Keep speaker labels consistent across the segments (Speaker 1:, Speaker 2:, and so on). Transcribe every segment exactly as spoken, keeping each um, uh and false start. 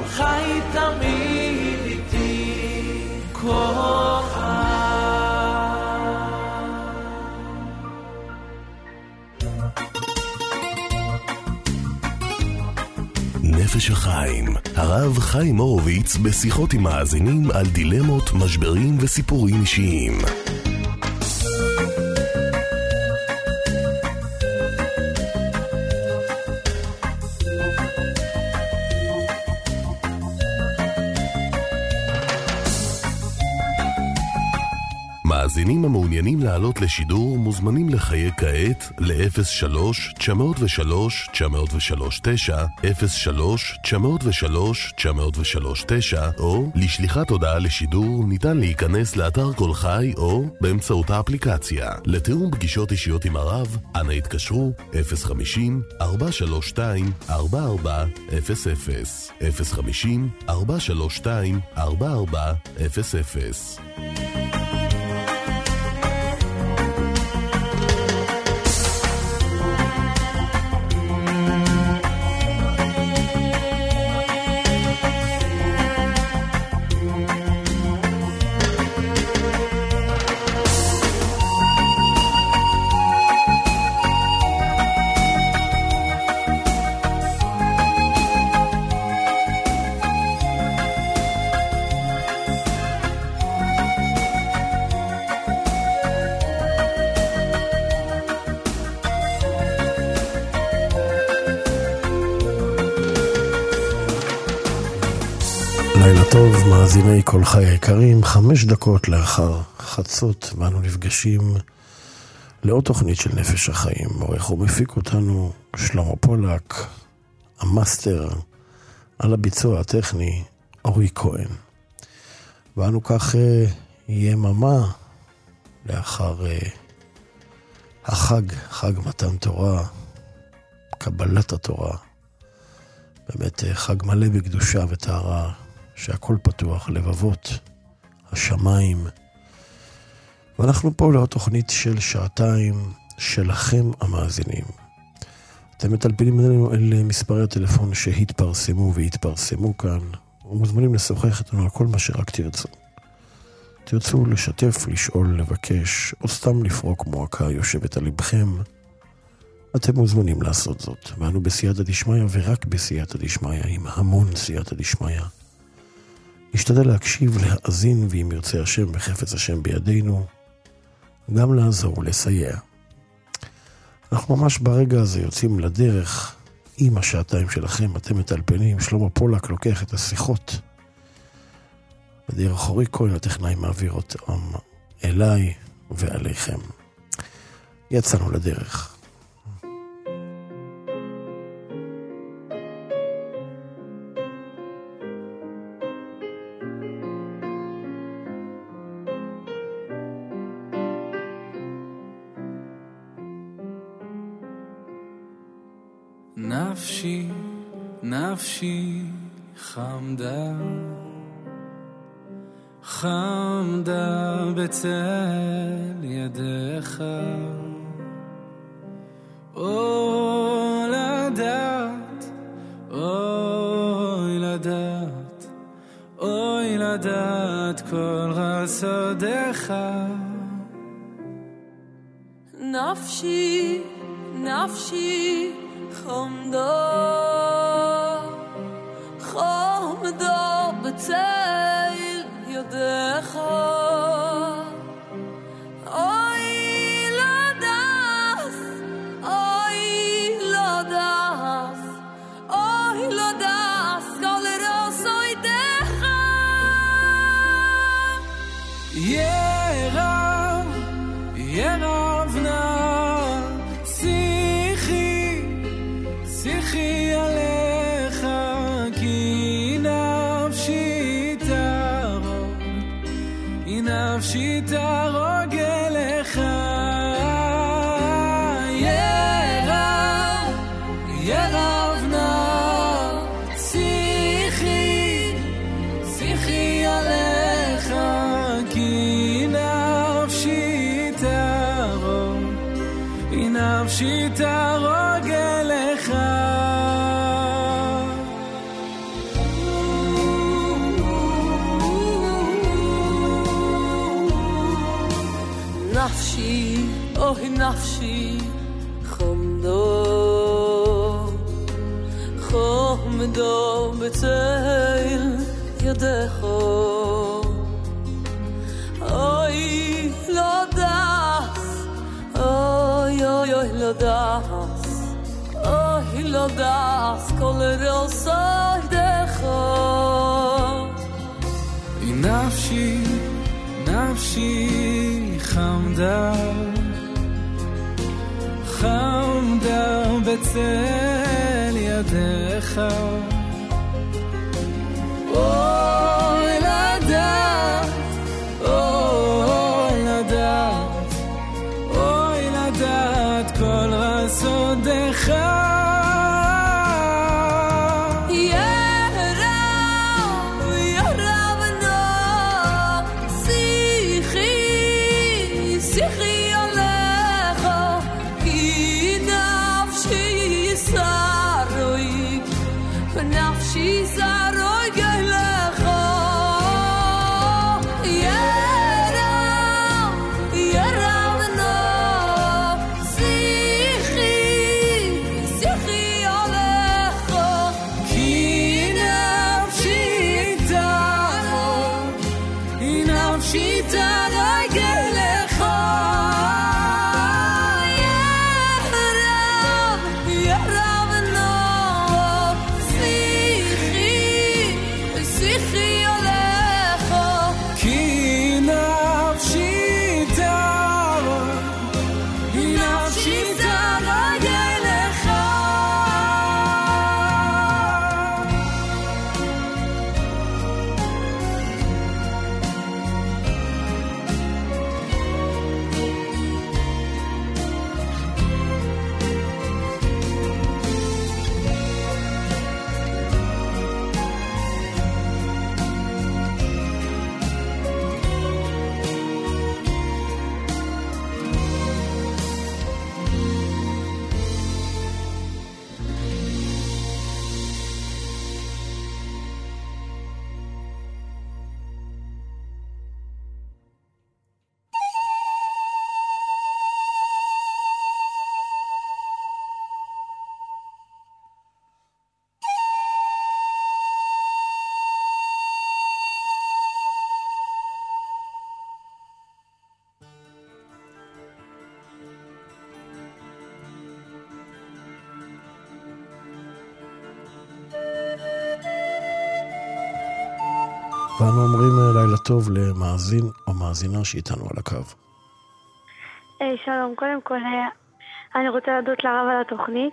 Speaker 1: חי תמיד איתי כל
Speaker 2: נפש החיים, הרב חיים הורוביץ בשיחות עם מאזינים על דילמות, משברים וסיפורים אישיים. מאזינים המעוניינים לעלות לשידור מוזמנים לחייג כעת ל-אפס שלוש תשע אפס שלוש תשע אפס שלוש תשע, אפס שלוש תשע אפס שלוש תשע אפס שלוש תשע, או לשליחת הודעה לשידור ניתן להיכנס לאתר כל חי או באמצעות האפליקציה. לתיאום פגישות אישיות עם הרב, אנא התקשרו אפס חמישים ארבע שלוש שתיים ארבע ארבע אפס אפס, אפס חמישים ארבע שלוש שתיים ארבע ארבע אפס אפס.
Speaker 3: לילה טוב, מאזיני כל חי היקרים, חמש דקות לאחר חצות, ואנו נפגשים לעוד תוכנית של נפש החיים. עורך ומפיק אותנו שלמה פולק, המאסטר על הביצוע הטכני אורי כהן. ואנו כך יממה לאחר החג, חג מתן תורה, קבלת התורה, באמת חג מלא בקדושה וטהרה, שהכל פתוח, לבבות, השמיים. ואנחנו פה לעוד תוכנית של שעתיים שלכם המאזינים. אתם מטלפנים אלינו אל מספרי הטלפון שהתפרסמו והתפרסמו כאן, ומוזמנים לשוחח איתנו על כל מה שרק תרצו. תרצו לשתף, לשאול, לבקש, או סתם לפרוק מועקה יושבת על לבכם, אתם מוזמנים לעשות זאת. ואנו בסייעתא דשמיא, ורק בסייעתא דשמיא, עם המון סייעתא דשמיא. נשתדל להקשיב, להאזין, ואם ירצה השם וחפץ השם בידינו, גם לעזור ולסייע. אנחנו ממש ברגע הזה יוצאים לדרך עם השעתיים שלכם. אתם מטלפנים, שלמה פולק לוקח את השיחות בדרך אורי כהן הטכנאי מעביר אותם אליי ועליכם. יצאנו לדרך.
Speaker 4: נפשי, נפשי חמדה, חמדה בצל ידיך. אוי לדעת, אוי לדעת, אוי לדעת כל חסדיך.
Speaker 5: נפשי, נפשי חמדה, חמדה בצל ידיך. אוי לדעת, אוי לדעת, אוי לדעת כל רצויך.
Speaker 4: ירב, ירב נא שיחי, שיחי עליך, כי נפשי תרוג, כי נפשי תרוג אליך. ירב, ירב נא שיחי, שיחי עליך, כי נפשי תרוג, כי נפשי תרוג אליך.
Speaker 5: נפשי, אוי נפשי, חומדו, חומדו בצל ידך. אוי לא דס, אוי אוי אוי לא דס, אוי לא דס, כל רוסי דך.
Speaker 4: נפשי, נפשי חמדה, חמדה בצל ידך. אוי לדעת, אוי לדעת, אוי לדעת כל רסודך.
Speaker 3: ואנו אומרים לילה טוב למאזין או מאזינה שאיתנו על הקו.
Speaker 6: היי, שלום. קודם כל, אני רוצה להודות לרב על התוכנית.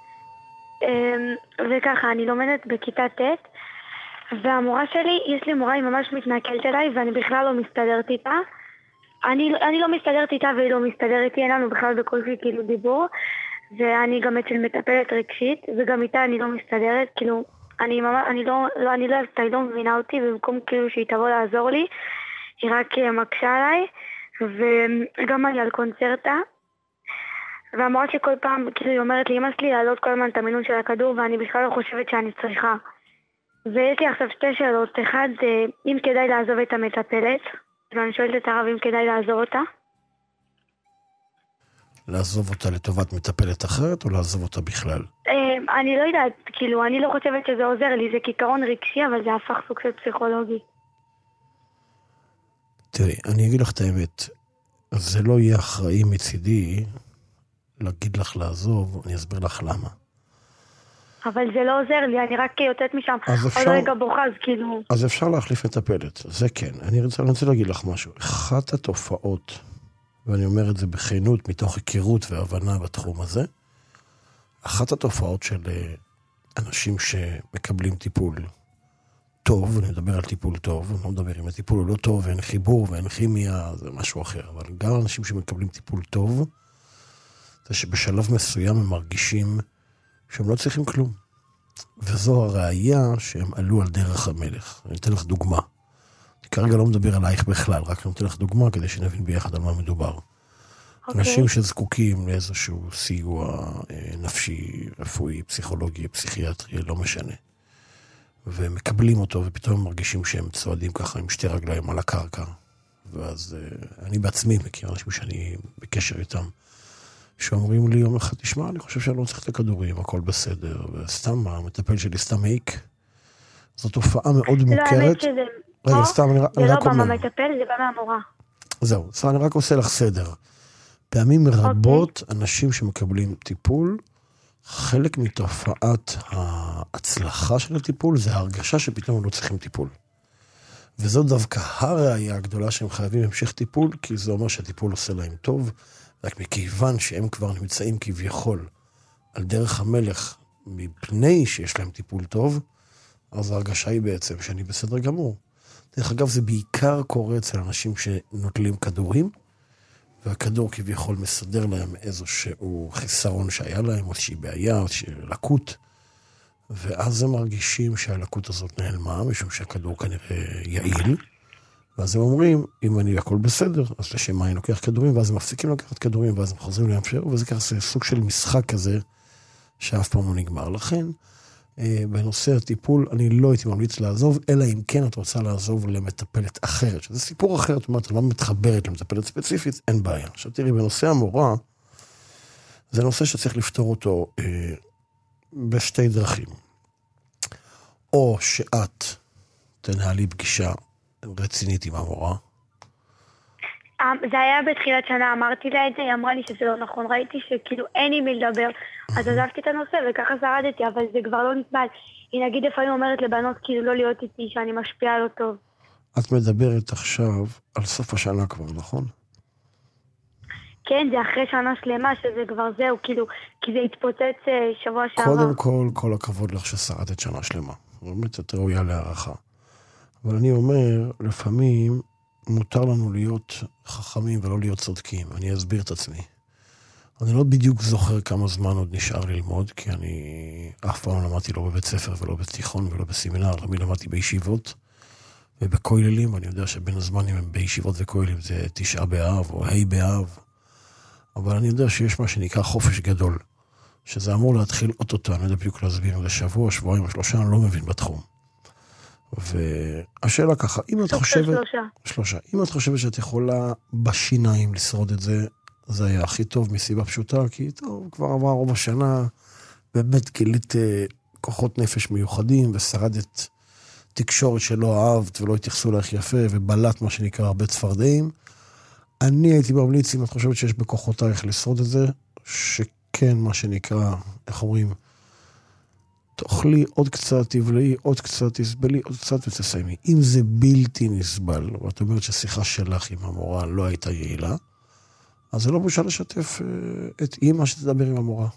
Speaker 6: וככה, אני לומדת בכיתה ט', והמורה שלי, יש לי מורה, היא ממש מתנכלת אליי, ואני בכלל לא מסתדרת איתה. אני, אני לא מסתדרת איתה והיא לא מסתדרת איתי, אין לנו בכלל בקושי כאילו דיבור, ואני גם אצל מטפלת רגשית, וגם איתה אני לא מסתדרת, כאילו, אני ממש, אני לא, לא, אני לא אוהבת, היא לא מבינה אותי, ובמקום כאילו שהיא תבוא לעזור לי, היא רק מקשה עליי, וגם אני על קונצרטה, והמורה שכל פעם, כאילו היא אומרת לי, אמא שלי להעלות כל הזמן את המינון של הכדור, ואני בכלל לא חושבת שאני צריכה. ויש לי עכשיו שתי שאלות, אחד, אם כדאי לעזוב את המטפלת, ואני שואלת את הרב אם כדאי לעזוב אותה.
Speaker 3: לעזוב אותה לטובת מטפלת אחרת, או לעזוב אותה בכלל?
Speaker 6: אני לא יודעת, כאילו, אני לא חושבת שזה עוזר לי, זה כיכרון רגשי, אבל זה הפך סוג של פסיכולוגי.
Speaker 3: תראי, אני אגיד לך את האמת, זה לא יהיה אחראי מצידי להגיד לך לעזוב, אני אסביר לך למה. אבל
Speaker 6: זה לא עוזר לי, אני רק יוצאת משם, עוד רגע בוכה, אז כאילו...
Speaker 3: אז אפשר להחליף מטפלת, זה כן. אני רוצה, אני רוצה להגיד לך משהו. אחת התופעות, ואני אומר את זה בכנות, מתוך היכרות והבנה בתחום הזה, אחת התופעות של אנשים שמקבלים טיפול טוב, אני מדבר על טיפול טוב, אני לא מדבר אם הטיפול הוא לא טוב, ואין חיבור ואין כימיה, זה משהו אחר. אבל גם אנשים שמקבלים טיפול טוב, זה שבשלב מסוים הם מרגישים שהם לא צריכים כלום. וזו הראייה שהם עלו על דרך המלך. אני אתן לך דוגמה. אני כרגע לא מדבר עלייך בכלל, רק אני אתן לך דוגמה כדי שנבין ביחד על מה מדובר. Okay. אנשים שזקוקים לאיזשהו סיוע נפשי, רפואי, פסיכולוגי, פסיכיאטרי, לא משנה. ומקבלים אותו ופתאום מרגישים שהם צועדים ככה עם שתי רגליים על הקרקע. ואז אני בעצמי מכיר אנשים שאני בקשר איתם, שאומרים לי יום אחד, תשמע, אני חושב שאני לא צריך את הכדורים, הכל בסדר, וסתם, המטפל שלי סתם מעיק. זו תופעה מאוד מוכרת.
Speaker 6: לא, האמת שזה...
Speaker 3: רגע, סתם, אני רק אומר.
Speaker 6: זה לא בא מהמטפל, זה בא מהמורה.
Speaker 3: זהו, סתם, אני רק עושה לך סדר. פעמים רבות, אנשים שמקבלים טיפול, חלק מתופעת ההצלחה של הטיפול, זה ההרגשה שפתאום הם לא צריכים טיפול. וזו דווקא הראייה הגדולה שהם חייבים המשך טיפול, כי זה אומר שהטיפול עושה להם טוב, רק מכיוון שהם כבר נמצאים כביכול על דרך המלך, מפני שיש להם טיפול טוב, אז ההרגשה היא בעצם שאני בסדר גמור. דרך אגב, זה בעיקר קורה אצל אנשים שנוטלים כדורים, והכדור כביכול מסדר להם איזשהו חיסרון שהיה להם, או איזושהי בעיה, או איזושהי לקות, ואז הם מרגישים שהלקות הזאת נעלמה, משום שהכדור כנראה יעיל, ואז הם אומרים, אם אני הכל בסדר, אז לשם מה אני לוקח כדורים, ואז הם מפסיקים לקחת כדורים, ואז הם חוזרים להמשך, וזה ככה סוג של משחק כזה, שאף פעם לא נגמר. לכן, בנושא הטיפול, אני לא הייתי ממליץ לעזוב, אלא אם כן את רוצה לעזוב למטפלת אחרת, שזה סיפור אחר, זאת אומרת, לא מתחברת למטפלת ספציפית, אין בעיה. עכשיו תראי, בנושא המורה, זה נושא שצריך לפתור אותו אה, בשתי דרכים. או שאת תנהלי פגישה רצינית עם המורה.
Speaker 6: זה היה בתחילת שנה, אמרתי לה את זה, היא אמרה לי שזה לא נכון, ראיתי שכאילו אין עם מי לדבר, אז עזבתי את הנושא וככה שרדתי, אבל זה כבר לא נסבל. היא נגיד לפעמים אומרת לבנות כאילו לא להיות איתי, שאני משפיעה לא טוב.
Speaker 3: את מדברת עכשיו על סוף השנה כבר, נכון?
Speaker 6: כן, זה אחרי שנה שלמה שזה כבר זהו, כאילו, כי זה התפוצץ שבוע שעבר.
Speaker 3: קודם כל, כל הכבוד לך ששרדת שנה שלמה. באמת, את ראויה להערכה. אבל אני אומר, לפעמים מותר לנו להיות חכמים ולא להיות צודקים. אני אסביר את עצמי. אני לא בדיוק זוכר כמה זמן עוד נשאר ללמוד, כי אני אף פעם לא למדתי לא בבית ספר ולא בתיכון ולא בסמינר, תמיד למדתי בישיבות ובכוללים, ואני יודע שבין הזמנים הם בישיבות וכוללים זה תשעה באב או ה' באב, אבל אני יודע שיש מה שנקרא חופש גדול, שזה אמור להתחיל אוטוטו, אני יודע בדיוק להסביר, זה שבוע, שבועיים או שלושה, אני לא מבין בתחום. והשאלה ככה, אם את חושבת... שלושה. שלושה. אם את חושבת שאת יכולה בשיניים לשרוד את זה, זה היה הכי טוב מסיבה פשוטה, כי טוב, כבר עבר רוב השנה, באמת גילית כוחות נפש מיוחדים, ושרדת תקשורת שלא אהבת, ולא התייחסו לך יפה, ובלט מה שנקרא הרבה צפרדעים. אני הייתי ממליץ, אם את חושבת שיש בכוחותייך לשרוד את זה, שכן מה שנקרא, איך אומרים, תאכלי עוד קצת, תבלעי עוד קצת, תסבלי עוד קצת ותסיימי. אם זה בלתי נסבל, ואת אומרת שהשיחה שלך עם המורה לא הייתה יעילה, אז זה לא בושה לשתף את אמא שתדבר עם המורה.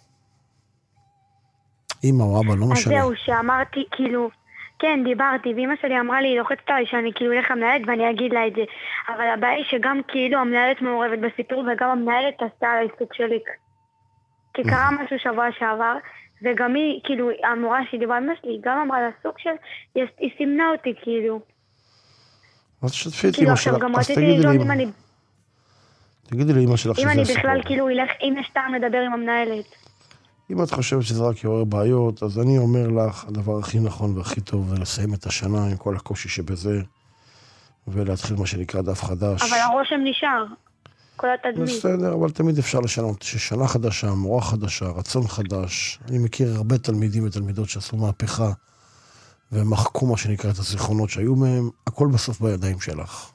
Speaker 3: אמא או אבא, לא משנה.
Speaker 6: אז זהו, שאמרתי, כאילו, כן, דיברתי, ואמא שלי אמרה לי, לוחצת עליי שאני כאילו אלך המנהלת ואני אגיד לה את זה. אבל הבעיה היא שגם כאילו המנהלת מעורבת בסיפור, וגם המנהלת עשתה עליי סוג שלי. כי קרה משהו שבוע שעבר, וגם היא, כאילו, המורה שדיברה עם אמא שלי, גם אמרה לה סוג של, היא סימנה אותי, כאילו.
Speaker 3: אז שתפי את אמא שלך, אז תגידי לי אמא. תגידי לי אמא שלך שזה
Speaker 6: הסיפור. אם אני
Speaker 3: הסיפור.
Speaker 6: בכלל, כאילו, ילך, אם יש טעם לדבר עם המנהלת.
Speaker 3: אם את חושבת שזה רק יעורר בעיות, אז אני אומר לך, הדבר הכי נכון והכי טוב זה לסיים את השנה עם כל הקושי שבזה, ולהתחיל מה שנקרא דף חדש.
Speaker 6: אבל הרושם נשאר, כל התדמית.
Speaker 3: בסדר, אבל תמיד אפשר לשנות ששנה חדשה, מורה חדשה, רצון חדש. אני מכיר הרבה תלמידים ותלמידות שעשו מהפכה, ומחקו מה שנקרא את הזיכרונות שהיו מהם, הכל בסוף בידיים שלך.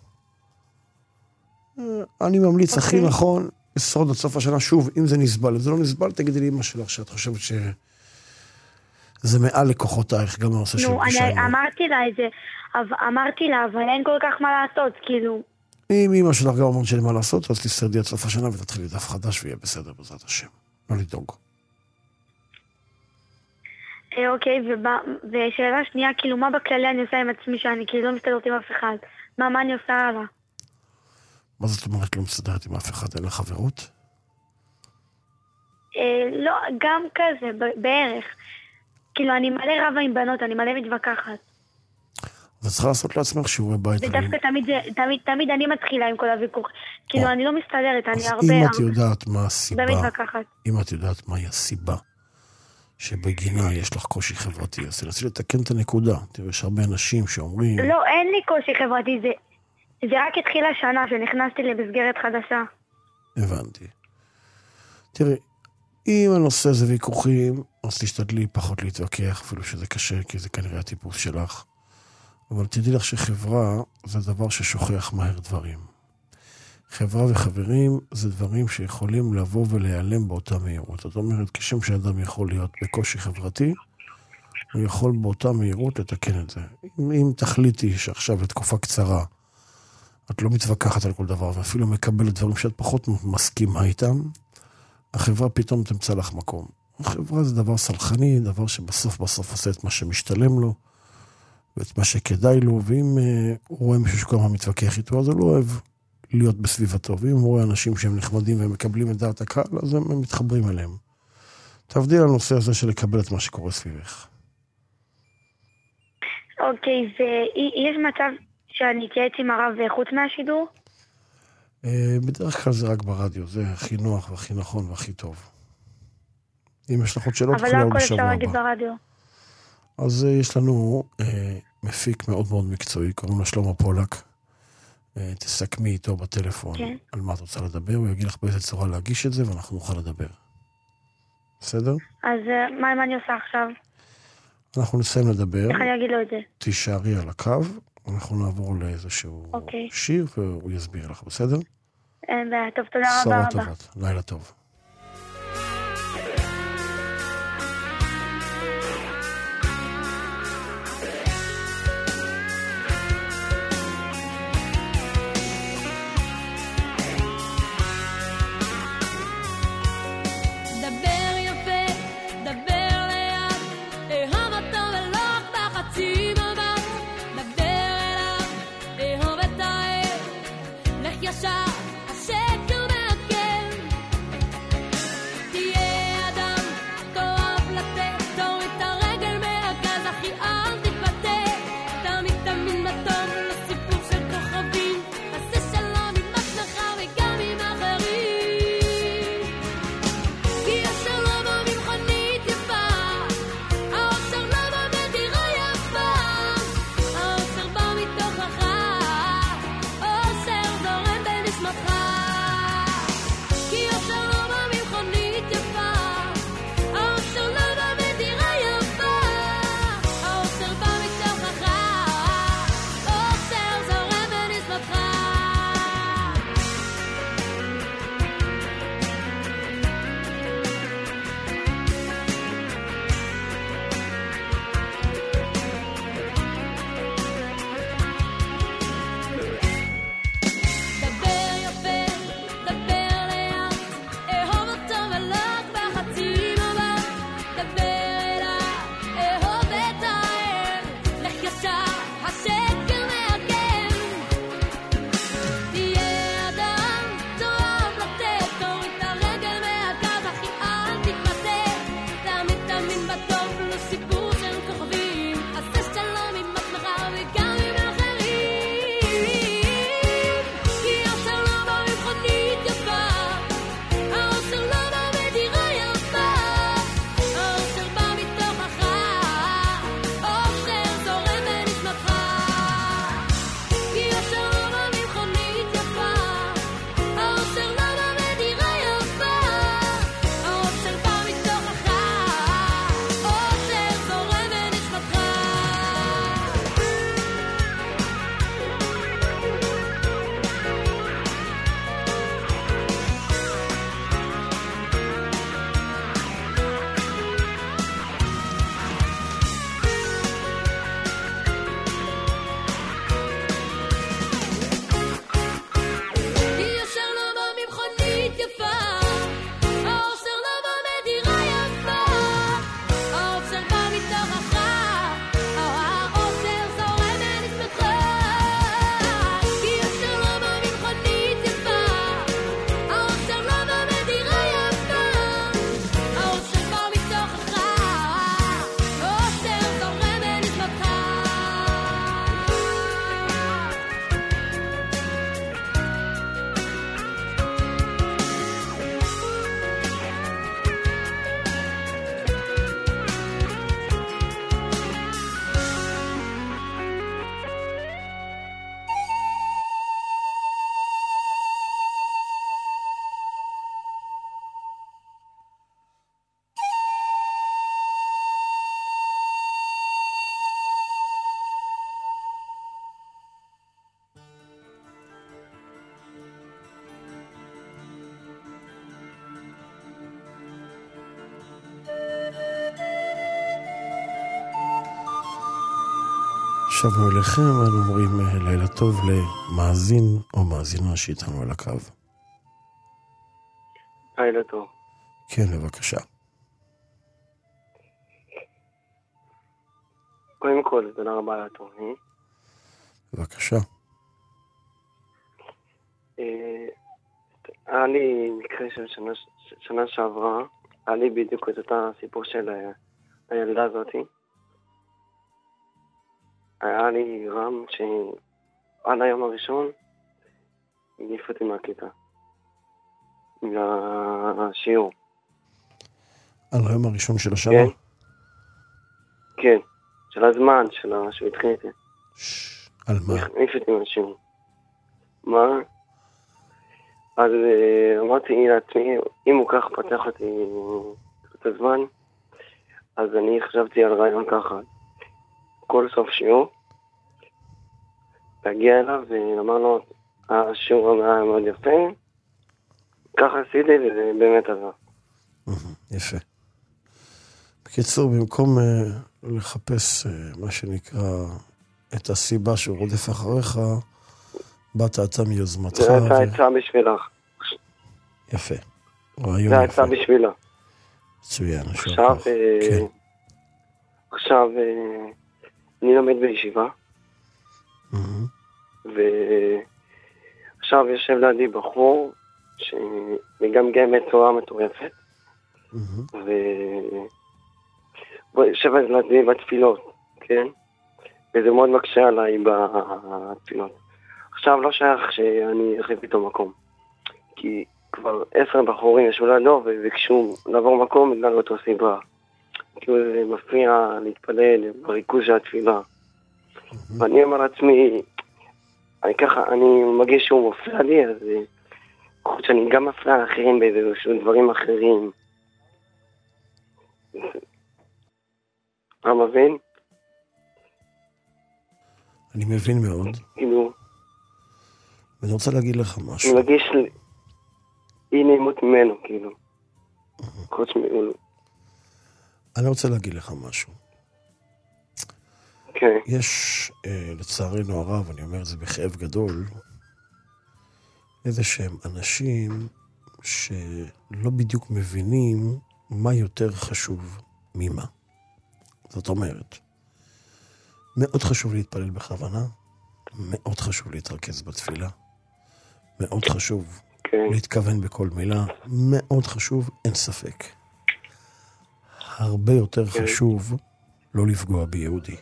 Speaker 3: אני ממליץ הכי נכון, לשרוד עד סוף השנה, שוב, אם זה נסבל, אם זה לא נסבל, תגידי לי אמא שלך, שאת חושבת שזה מעל לכוחותייך, גם הנושא של פגישה.
Speaker 6: נו, אמרתי לה את זה, אמרתי לה, אבל אין כל כך מה לעשות, כאילו.
Speaker 3: אם אמא שלך גם אמרת שאין מה לעשות, אז תשרדי עד סוף השנה ותתחילי דף חדש ויהיה בסדר בעזרת השם. לא לדאוג.
Speaker 6: אוקיי, ושאלה שנייה, כאילו, מה בכללי אני עושה עם עצמי שאני כאילו לא מסתדרת עם אף אחד? מה, מה אני עושה הלאה?
Speaker 3: מה זאת אומרת לא מסתדרת עם אף אחד? אין לך חברות?
Speaker 6: לא, גם כזה, בערך. כאילו, אני מלא רבה עם בנות, אני מלא מתווכחת.
Speaker 3: אז צריכה לעשות לעצמך שיעורי בית.
Speaker 6: ודווקא תמיד, תמיד, תמיד אני מתחילה עם כל הוויכוח. כאילו, אני לא מסתדרת, אני הרבה...
Speaker 3: אז אם את יודעת מה הסיבה,
Speaker 6: במתווכחת.
Speaker 3: אם את יודעת מהי הסיבה, שבגינה יש לך קושי חברתי, אז תנסי לתקן את הנקודה. תראה, יש הרבה אנשים שאומרים...
Speaker 6: לא, אין לי קושי חברתי, זה... זה רק התחיל השנה שנכנסתי למסגרת חדשה.
Speaker 3: הבנתי. תראי, אם הנושא זה ויכוחים, אז תשתדלי פחות להתווכח, אפילו שזה קשה, כי זה כנראה הטיפוס שלך. אבל תדעי לך שחברה זה דבר ששוכח מהר דברים. חברה וחברים זה דברים שיכולים לבוא ולהיעלם באותה מהירות. זאת אומרת, כשם שאדם יכול להיות בקושי חברתי, הוא יכול באותה מהירות לתקן את זה. אם, אם תחליטי שעכשיו לתקופה קצרה, את לא מתווכחת על כל דבר, ואפילו מקבלת דברים שאת פחות מסכימה איתם, החברה פתאום תמצא לך מקום. החברה זה דבר סלחני, דבר שבסוף בסוף עושה את מה שמשתלם לו, ואת מה שכדאי לו, ואם uh, הוא רואה מישהו שכמה מתווכח איתו, אז הוא לא אוהב להיות בסביבתו, ואם הוא רואה אנשים שהם נחמדים והם מקבלים את דעת הקהל, אז הם מתחברים אליהם. תעבדי על הנושא הזה של לקבל את מה שקורה סביבך.
Speaker 6: אוקיי, ויש מצב שאני אתייעץ עם הרב חוץ מהשידור?
Speaker 3: בדרך כלל זה רק ברדיו, זה הכי נוח והכי נכון והכי טוב. אם יש לך עוד שאלות,
Speaker 6: אבל לא הכל אפשר להגיד ברדיו.
Speaker 3: אז יש לנו אה, מפיק מאוד מאוד מקצועי, קוראים לו שלמה פולק. אה, תסכמי איתו בטלפון כן. על מה את רוצה לדבר, הוא יגיד לך באיזה צורה להגיש את זה, ואנחנו נוכל לדבר. בסדר?
Speaker 6: אז אה, מה, מה אני עושה עכשיו?
Speaker 3: אנחנו נסיים לדבר.
Speaker 6: איך אני אגיד לו את זה?
Speaker 3: תישארי על הקו, אנחנו נעבור לאיזשהו
Speaker 6: אוקיי.
Speaker 3: שיר, והוא יסביר לך, בסדר?
Speaker 6: אין בעיה, טוב, תודה רבה רבה.
Speaker 3: שרה טובת, לילה טוב.
Speaker 7: ישר השקר מעקר
Speaker 3: שבנו אליכם, ואנו אומרים לילה טוב למאזין או מאזינה שאיתנו על הקו.
Speaker 7: לילה טוב.
Speaker 3: כן, בבקשה.
Speaker 7: קודם כל, תודה רבה על התוכנית.
Speaker 3: בבקשה.
Speaker 7: היה לי מקרה של שנה, שנה שעברה, היה לי בדיוק את אותה סיפור של הילדה הזאת. היה לי רם שעד היום הראשון הניף אותי מהכיתה, לשיעור.
Speaker 3: על היום הראשון של השנה?
Speaker 7: כן, כן, של הזמן, שהוא התחיל איתי.
Speaker 3: על מה?
Speaker 7: הניף אותי מהשיעור. מה? אז אמרתי לעצמי, אם הוא כך פתח אותי את הזמן, אז אני חשבתי על רעיון ככה. כל סוף שיעור, להגיע אליו ואמר לו, השיעור היה מאוד יפה, ככה עשיתי וזה באמת עזר.
Speaker 3: יפה. בקיצור, במקום uh, לחפש uh, מה שנקרא את הסיבה שהוא רודף אחריך, באת אתה מיוזמתך.
Speaker 7: זה הייתה עצה בשבילך.
Speaker 3: יפה.
Speaker 7: זה הייתה בשבילה.
Speaker 3: מצוין.
Speaker 7: עכשיו,
Speaker 3: כן.
Speaker 7: עכשיו אני לומד בישיבה, ועכשיו יושב לידי בחור שמגמגם בצורה מטורפת, ויושב לידי בתפילות, כן? וזה מאוד מקשה עליי בתפילות. עכשיו לא שייך שאני אחליף איתו מקום, כי כבר עשר בחורים ישבו לידו וביקשו לעבור מקום בגלל אותו סיבה. כאילו זה מפריע להתפלל בריכוז של התפילה. ואני אומר לעצמי, אני ככה, אני מרגיש שהוא מפריע לי, אז חוץ שאני גם מפריע לאחרים באיזשהו דברים אחרים. אתה מבין?
Speaker 3: אני מבין מאוד.
Speaker 7: כאילו...
Speaker 3: ואני רוצה להגיד לך משהו.
Speaker 7: אני מרגיש אי נעימות ממנו, כאילו. חוץ ממנו.
Speaker 3: אני רוצה להגיד לך משהו.
Speaker 7: כן.
Speaker 3: יש, אה, לצערנו הרב, אני אומר את זה בכאב גדול, איזה שהם אנשים שלא בדיוק מבינים מה יותר חשוב ממה. זאת אומרת, מאוד חשוב להתפלל בכוונה, מאוד חשוב להתרכז בתפילה, מאוד חשוב
Speaker 7: כן.
Speaker 3: להתכוון בכל מילה, מאוד חשוב, אין ספק. הרבה יותר
Speaker 7: כן.
Speaker 3: חשוב לא לפגוע ביהודי.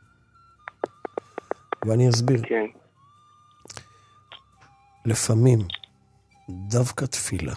Speaker 3: ואני אסביר.
Speaker 7: כן.
Speaker 3: לפעמים דווקא תפילה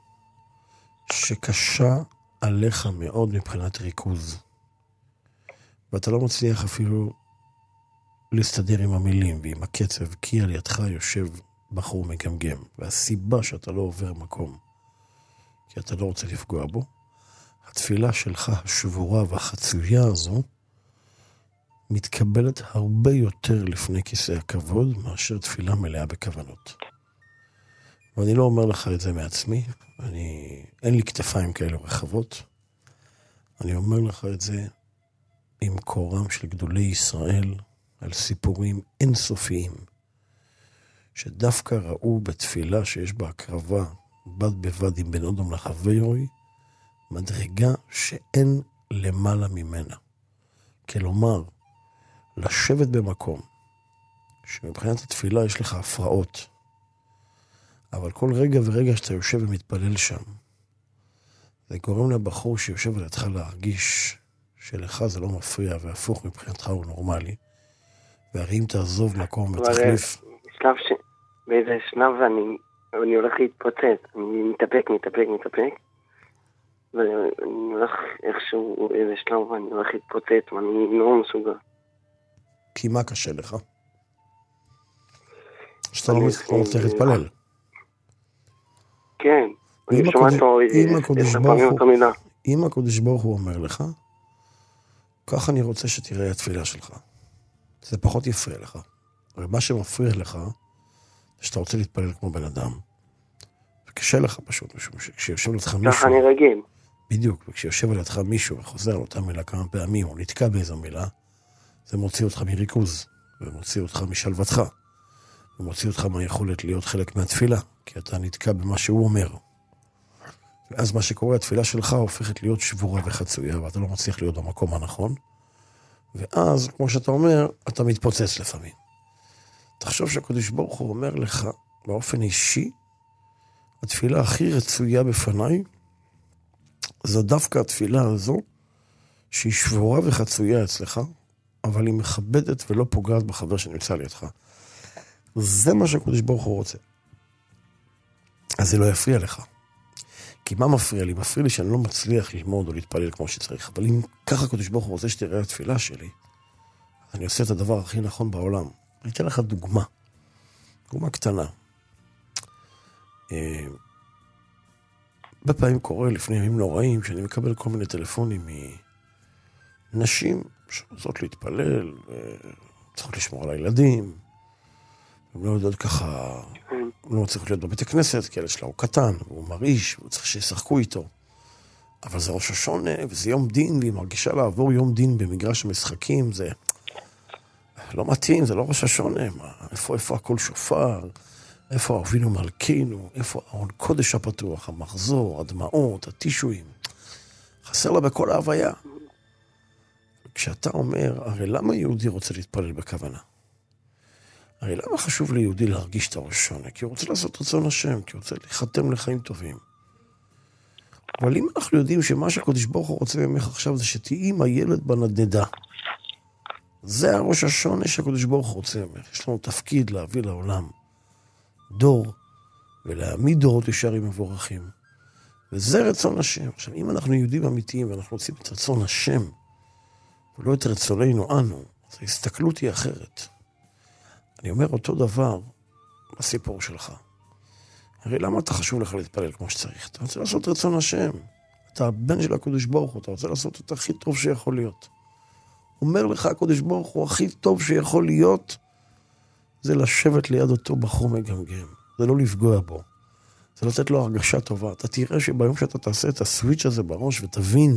Speaker 3: שקשה עליך מאוד מבחינת ריכוז, ואתה לא מצליח אפילו להסתדר עם המילים ועם הקצב, כי על ידך יושב בחור מגמגם, והסיבה שאתה לא עובר מקום כי אתה לא רוצה לפגוע בו, התפילה שלך השבורה והחצויה הזו מתקבלת הרבה יותר לפני כיסא הכבוד מאשר תפילה מלאה בכוונות. ואני לא אומר לך את זה מעצמי, אני, אין לי כתפיים כאלו רחבות, אני אומר לך את זה עם קורם של גדולי ישראל על סיפורים אינסופיים, שדווקא ראו בתפילה שיש בה הקרבה בד בבד עם בן אדם לחברוי, מדרגה שאין למעלה ממנה. כלומר, לשבת במקום שמבחינת התפילה יש לך הפרעות, אבל כל רגע ורגע שאתה יושב ומתפלל שם, זה גורם לבחור שיושב על ידך להרגיש שלך זה לא מפריע, והפוך מבחינתך הוא נורמלי, והרי אם תעזוב מקום ותחליף...
Speaker 7: שלב ש... באיזה שלב אני, אני הולך להתפוצץ, אני מתאפק, מתאפק, מתאפק, ואני הולך איכשהו איזה שלב ואני הולך להתפוצץ, ואני לא מסוגל.
Speaker 3: כי מה קשה לך? שאתה לא מצליח להתפלל.
Speaker 7: כן, אני שומע אותו עשר פעמים אותה מילה.
Speaker 3: אם הקדוש ברוך הוא אומר לך, כך אני רוצה שתראה התפילה שלך. זה פחות יפריע לך. הרי מה שמפריע לך, זה שאתה רוצה להתפלל כמו בן אדם. וקשה לך פשוט, משום שכשיושב לידך מישהו...
Speaker 7: ככה אני רגיל.
Speaker 3: בדיוק, וכשיושב לידך מישהו וחוזר על אותה מילה כמה פעמים, או נתקע באיזו מילה, זה מוציא אותך מריכוז, ומוציא אותך משלוותך, ומוציא אותך מהיכולת להיות חלק מהתפילה, כי אתה נתקע במה שהוא אומר. ואז מה שקורה, התפילה שלך הופכת להיות שבורה וחצויה, ואתה לא מצליח להיות במקום הנכון, ואז, כמו שאתה אומר, אתה מתפוצץ לפעמים. תחשוב שהקדוש ברוך הוא אומר לך, באופן אישי, התפילה הכי רצויה בפניי, זו דווקא התפילה הזו, שהיא שבורה וחצויה אצלך, אבל היא מכבדת ולא פוגעת בחבר שנמצא לידך. זה מה שהקדוש ברוך הוא רוצה. אז זה לא יפריע לך. כי מה מפריע לי? מפריע לי שאני לא מצליח ללמוד או להתפלל כמו שצריך. אבל אם ככה הקדוש ברוך הוא רוצה שתראה התפילה שלי, אז אני עושה את הדבר הכי נכון בעולם. אני אתן לך דוגמה. דוגמה קטנה. בפעמים קורה לפני ימים נוראים, שאני מקבל כל מיני טלפונים מנשים שרוצות להתפלל, צריכות לשמור על הילדים, הן לא יודעות ככה, לא צריכות להיות בבית הכנסת, כי הילד שלה הוא קטן, הוא מרעיש, הוא צריך שישחקו איתו. אבל זה ראש השונה, וזה יום דין, והיא מרגישה לעבור יום דין במגרש המשחקים, זה לא מתאים, זה לא ראש השונה, מה? איפה, איפה הכל שופר? איפה אבינו מלכינו? איפה ההון קודש הפתוח, המחזור, הדמעות, הטישויים? חסר לה בכל ההוויה. כשאתה אומר, הרי למה יהודי רוצה להתפלל בכוונה? הרי למה חשוב ליהודי להרגיש את הראש שונה? כי הוא רוצה לעשות רצון השם, כי הוא רוצה לחתם לחיים טובים. אבל אם אנחנו יודעים שמה שהקדוש ברוך הוא רוצה ממך עכשיו זה שתהיי עם הילד בנדנדה. זה הראש השונה שהקדוש ברוך הוא רוצה ממך. יש לנו תפקיד להביא לעולם דור, ולהעמיד דורות ישרים מבורכים. וזה רצון השם. עכשיו, אם אנחנו יהודים אמיתיים, ואנחנו רוצים את רצון השם, ולא את רצוננו אנו, אז ההסתכלות היא אחרת. אני אומר אותו דבר בסיפור שלך. הרי למה אתה חשוב לך להתפלל כמו שצריך? אתה רוצה לעשות רצון השם. אתה הבן של הקדוש ברוך הוא, אתה רוצה לעשות את הכי טוב שיכול להיות. אומר לך הקדוש ברוך הוא, הכי טוב שיכול להיות, זה לשבת ליד אותו בחור מגמגם. זה לא לפגוע בו. זה לתת לו הרגשה טובה. אתה תראה שביום שאתה תעשה את הסוויץ' הזה בראש ותבין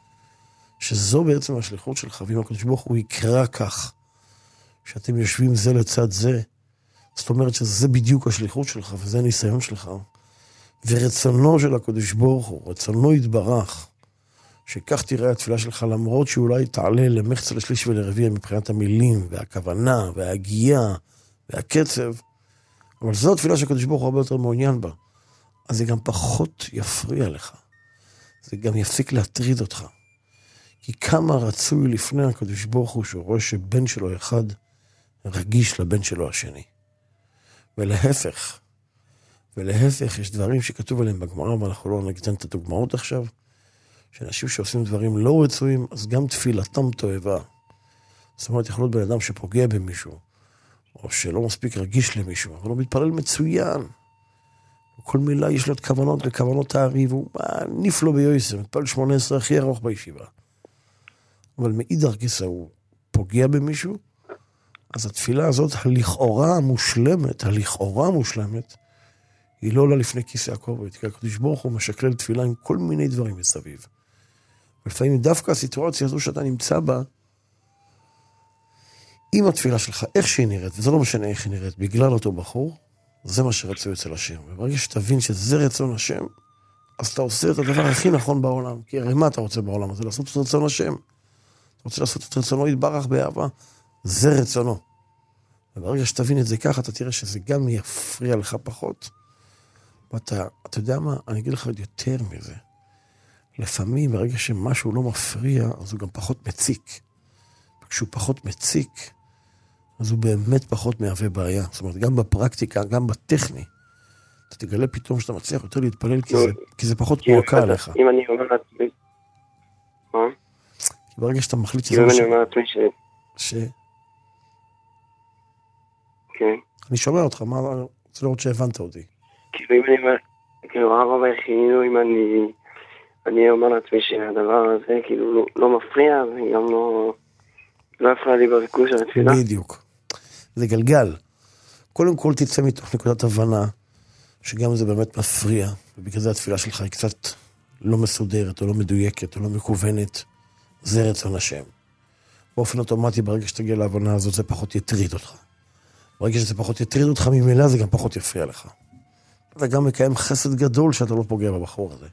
Speaker 3: שזו בעצם השליחות שלך, ואם הקדוש ברוך הוא יקרא כך, שאתם יושבים זה לצד זה, זאת אומרת שזה בדיוק השליחות שלך, וזה הניסיון שלך. ורצונו של הקדוש ברוך הוא, רצונו יתברך, שכך תראה התפילה שלך, למרות שאולי תעלה למחצה לשליש ולרביע מבחינת המילים, והכוונה, וההגייה, והקצב, אבל זו התפילה שהקדוש ברוך הוא הרבה יותר מעוניין בה. אז זה גם פחות יפריע לך. זה גם יפסיק להטריד אותך. כי כמה רצוי לפני הקדוש ברוך הוא, שהוא רואה שבן שלו אחד רגיש לבן שלו השני. ולהפך, ולהפך יש דברים שכתוב עליהם בגמרא, ואנחנו לא נגדן את הדוגמאות עכשיו, שאנשים שעושים דברים לא רצויים, אז גם תפילתם תועבה. זאת אומרת, יכול להיות בן אדם שפוגע במישהו, או שלא מספיק רגיש למישהו, אבל הוא מתפלל מצוין. כל מילה יש לו את כוונות וכוונות תארי, והוא ניף לו ביועסם, מתפלל שמונה עשרה הכי ארוך בישיבה. אבל מאידך גיסא הוא פוגע במישהו, אז התפילה הזאת, הלכאורה המושלמת, הלכאורה המושלמת, היא לא עולה לפני כיסא הכובד, כי הקדוש ברוך הוא משקלל תפילה עם כל מיני דברים מסביב. ולפעמים דווקא הסיטואציה הזו שאתה נמצא בה, עם התפילה שלך, איך שהיא נראית, וזה לא משנה איך היא נראית, בגלל אותו בחור, זה מה שרצוי אצל השם. וברגע שתבין שזה רצון השם, אז אתה עושה את הדבר הכי נכון בעולם. כי הרי מה אתה רוצה בעולם הזה? לעשות את רצון השם. אתה רוצה לעשות את רצונו יתברך באהבה, זה רצונו. וברגע שתבין את זה ככה, אתה תראה שזה גם יפריע לך פחות. ואתה, אתה יודע מה? אני אגיד לך עוד יותר מזה. לפעמים, ברגע שמשהו לא מפריע, אז הוא גם פחות מציק. וכשהוא פחות מציק, אז הוא באמת פחות מהווה בעיה. זאת אומרת, גם בפרקטיקה, גם בטכני, אתה תגלה פתאום שאתה מצליח יותר להתפלל, כי זה, כי זה פחות מועקה עליך.
Speaker 7: אם אני אומר לעצמי... מה?
Speaker 3: כי ברגע שאתה מחליט שזה...
Speaker 7: אם אני אומר לעצמי ש...
Speaker 3: ש...
Speaker 7: כן.
Speaker 3: אני שומע אותך, מה... זה לא עוד שהבנת אותי.
Speaker 7: כאילו, אם אני אומר... כאילו, הרב היחיד, אם אני... אני אומר לעצמי שהדבר הזה, כאילו, לא, לא מפריע, וגם לא... לא הפריע לי בריכוז של התפילה.
Speaker 3: בדיוק. זה גלגל. קודם כל תצא מתוך נקודת הבנה, שגם זה באמת מפריע, ובגלל זה התפילה שלך היא קצת לא מסודרת, או לא מדויקת, או לא מקוונת. זה רצון השם. באופן אוטומטי, ברגע שתגיע להבנה הזאת, זה פחות יטריד אותך. ברגע שזה פחות יטריד אותך ממילא, זה גם פחות יפריע לך. אתה גם מקיים חסד גדול שאתה לא פוגע בבחור הזה.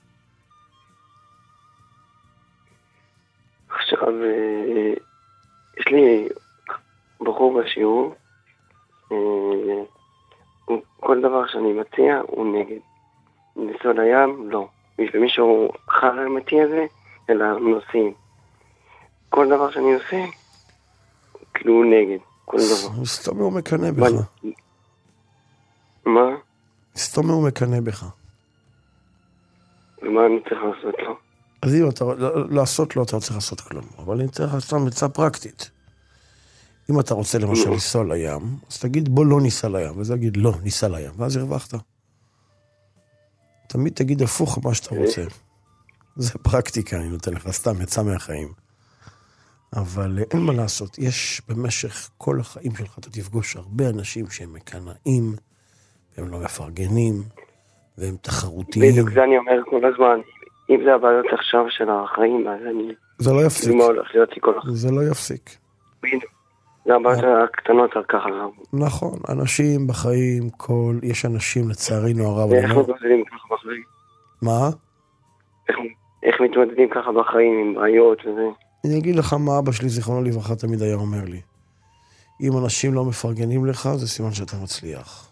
Speaker 7: עכשיו, יש לי בחור בשיעור, כל דבר שאני מציע הוא נגד. לנסוע לים, לא. ומישהו חר מציע זה, אלא נוסעים. כל דבר שאני עושה, כאילו הוא נגד. כל דבר.
Speaker 3: סתומי הוא מקנה בך.
Speaker 7: מה?
Speaker 3: סתומי הוא מקנה בך.
Speaker 7: ומה אני צריך לעשות לו?
Speaker 3: אז אם אתה לעשות לו, אתה צריך לעשות כלום. אבל אני צריך לעשות מצע פרקטית. אם אתה רוצה למשל לנסוע לים, אז תגיד בוא לא ניסע לים, וזה יגיד לא, ניסע לים, ואז הרווחת. תמיד תגיד הפוך מה שאתה רוצה. זה פרקטיקה, אני נותן לך סתם, יצא מהחיים. אבל אין מה לעשות, יש במשך כל החיים שלך, אתה תפגוש הרבה אנשים שהם מקנאים, והם לא מפרגנים, והם תחרותיים.
Speaker 7: בדיוק זה אני אומר כל הזמן, אם זה הבעיות עכשיו של החיים, אז אני...
Speaker 3: זה לא יפסיק. זה לא יפסיק.
Speaker 7: בדיוק. זה הבעיות הקטנות על ככה.
Speaker 3: נכון, אנשים בחיים, כל... יש אנשים לצערינו הרב.
Speaker 7: ואיך מתמודדים ככה בחיים?
Speaker 3: מה?
Speaker 7: איך מתמודדים ככה בחיים עם בעיות וזה?
Speaker 3: אני אגיד לך מה אבא שלי זיכרונו לברכה תמיד היה אומר לי. אם אנשים לא מפרגנים לך, זה סימן שאתה מצליח.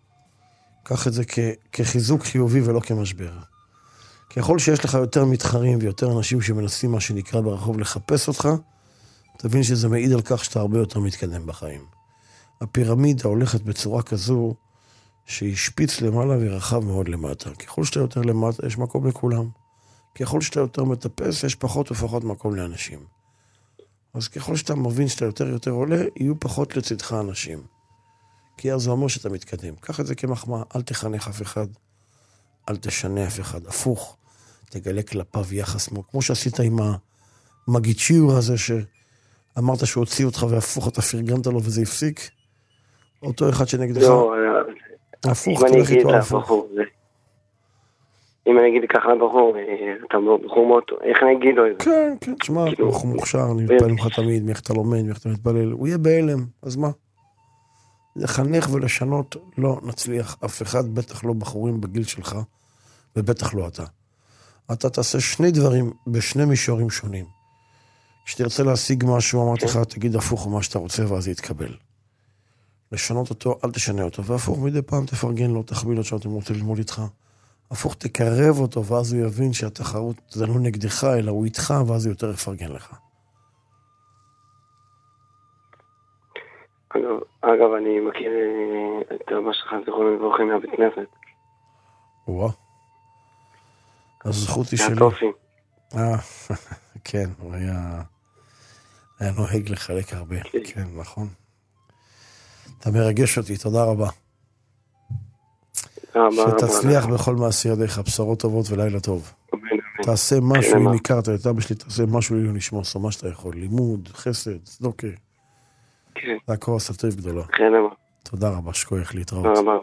Speaker 3: קח את זה כ... כחיזוק חיובי ולא כמשבר. ככל שיש לך יותר מתחרים ויותר אנשים שמנסים מה שנקרא ברחוב לחפש אותך, תבין שזה מעיד על כך שאתה הרבה יותר מתקדם בחיים. הפירמידה הולכת בצורה כזו שהיא שפיץ למעלה ורחב מאוד למטה. ככל שאתה יותר למטה, יש מקום לכולם. ככל שאתה יותר מטפס, יש פחות ופחות מקום לאנשים. אז ככל שאתה מבין שאתה יותר יותר עולה, יהיו פחות לצדך אנשים. כי אז זה אומר שאתה מתקדם. קח את זה כמחמאה, אל תחנך אף אחד, אל תשנה אף אחד. הפוך, תגלה כלפיו יחס, כמו שעשית עם המגיצ'יור הזה, שאמרת שהוא הוציא אותך והפוך, אתה פרגנת לו וזה הפסיק. אותו אחד שנגדך.
Speaker 7: לא,
Speaker 3: הפוך, תלך איתו הפוך.
Speaker 7: אם אני אגיד ככה לבחור, אתה בחור מאוד טוב, איך אני אגיד לו את זה?
Speaker 3: כן, כן, תשמע, בחור מוכשר, אני מתפלל ממך תמיד, מאיך אתה לומד, מאיך אתה מתפלל, הוא יהיה בהלם, אז מה? לחנך ולשנות לא נצליח אף אחד, בטח לא בחורים בגיל שלך, ובטח לא אתה. אתה תעשה שני דברים בשני מישורים שונים. כשתרצה להשיג משהו, אמרתי לך, תגיד הפוך מה שאתה רוצה, ואז זה יתקבל. לשנות אותו, אל תשנה אותו, והפוך מדי פעם תפרגן לו, תחביל לו שאתם רוצים ללמוד איתך. הפוך תקרב אותו, ואז הוא יבין שהתחרות זה לא נגדך, אלא הוא איתך, ואז הוא יותר יפרגן לך.
Speaker 7: אגב, אגב אני מכיר את אבא שלך, זכרונו לברכה, מהבית כנסת.
Speaker 3: וואה. אז זכות היא שלי.
Speaker 7: מהטופי.
Speaker 3: אה, כן, הוא היה... היה נוהג לחלק הרבה. כן, נכון. אתה מרגש אותי, תודה רבה. שתצליח בכל מעשי ידיך, בשורות טובות ולילה טוב. תעשה משהו, אם הכרת את אבא שלי, תעשה משהו לעילוי נשמו, עשה מה שאתה יכול, לימוד, חסד, צדוקה. זה הכל עשה טוב גדולה. תודה רבה, שכוח להתראות. תודה רבה.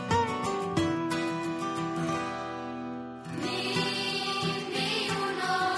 Speaker 8: Mi, mi uno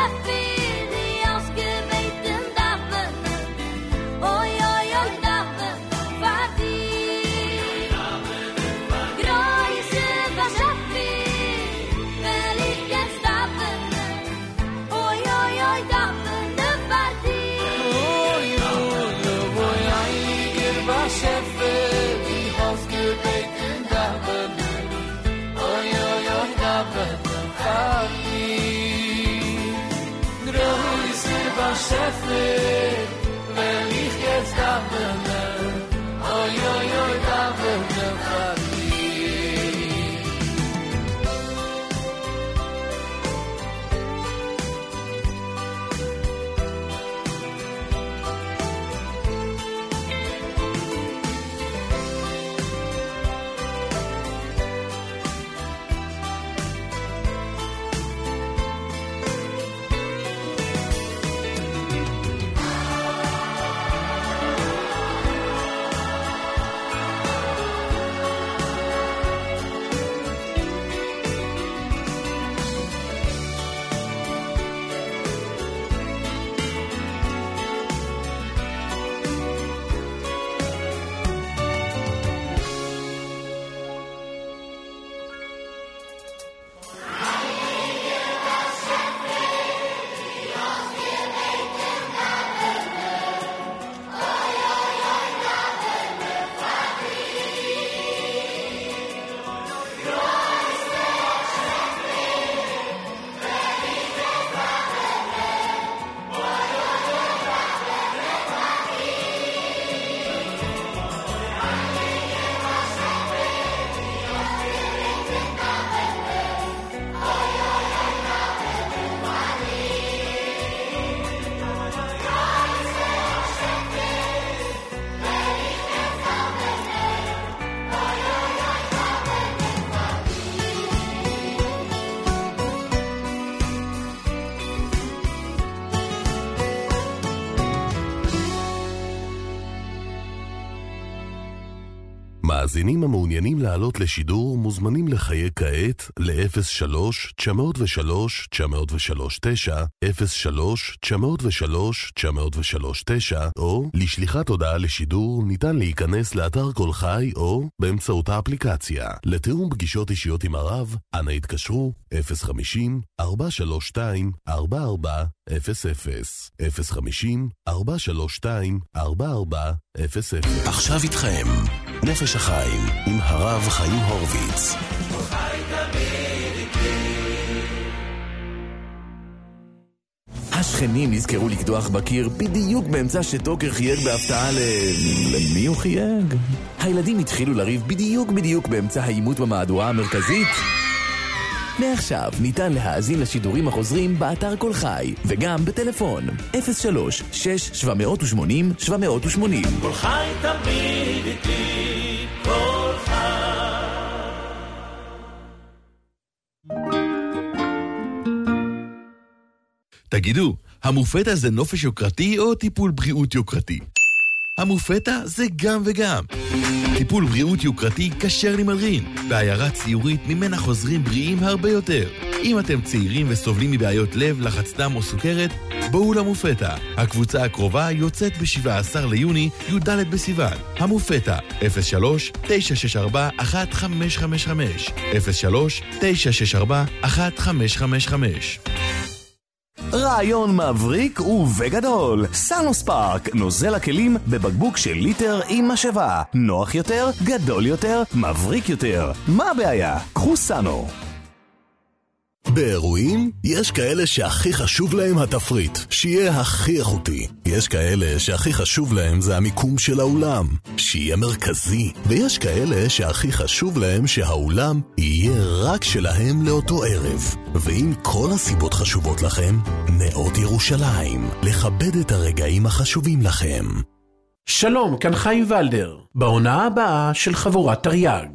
Speaker 1: Schäfer, wenn ich jetzt da bin, oi, oi, oi, da bin
Speaker 2: מאזינים המעוניינים לעלות לשידור מוזמנים לחייג כעת ל-אפס שלוש תשע אפס שלוש תשע אפס שלוש תשע, אפס שלוש תשע אפס שלוש תשע אפס שלוש תשע, או לשליחת הודעה לשידור ניתן להיכנס לאתר כל חי או באמצעות האפליקציה. לתיאום פגישות אישיות עם הרב, אנא התקשרו אפס חמישים ארבע שלוש שתיים ארבע ארבע אפס אפס, אפס חמישים ארבע שלוש שתיים ארבע ארבע אפס אפס.
Speaker 8: עכשיו איתכם נפש החיים עם הרב חיים הורוביץ. השכנים נזכרו לקדוח בקיר בדיוק באמצע שטוקר חייג בהפתעה ל... למי הוא חייג? הילדים התחילו לריב בדיוק בדיוק באמצע העימות במהדורה המרכזית. מעכשיו ניתן להאזין לשידורים החוזרים באתר כל חי וגם בטלפון אפס שלוש שש שבע שמונים שבע שמונים.
Speaker 1: כל חי תמיד איתי, כל חי.
Speaker 9: תגידו, המופטה זה נופש יוקרתי או טיפול בריאות יוקרתי? המופטה זה גם וגם. טיפול בריאות יוקרתי כשר למלרין, בעיירה ציורית ממנה חוזרים בריאים הרבה יותר. אם אתם צעירים וסובלים מבעיות לב, לחץ דם או סוכרת, בואו למופטה. הקבוצה הקרובה יוצאת ב-שבעה עשר ליוני, י"ד בסיוון. המופטה, אפס שלוש תשע שש ארבע אחת חמש חמש חמש, אפס שלוש תשע שש ארבע אחת חמש חמש חמש.
Speaker 8: רעיון מבריק ובגדול. סנוספארק, נוזל הכלים בבקבוק של ליטר עם משאבה. נוח יותר, גדול יותר, מבריק יותר. מה הבעיה? קחו סנו.
Speaker 2: באירועים יש כאלה שהכי חשוב להם התפריט, שיהיה הכי איכותי. יש כאלה שהכי חשוב להם זה המיקום של האולם, שיהיה מרכזי. ויש כאלה שהכי חשוב להם שהאולם יהיה רק שלהם לאותו ערב. ואם כל הסיבות חשובות לכם, נאות ירושלים, לכבד את הרגעים החשובים לכם.
Speaker 10: שלום, כאן חיים ולדר, בעונה הבאה של חבורת תרי"ג.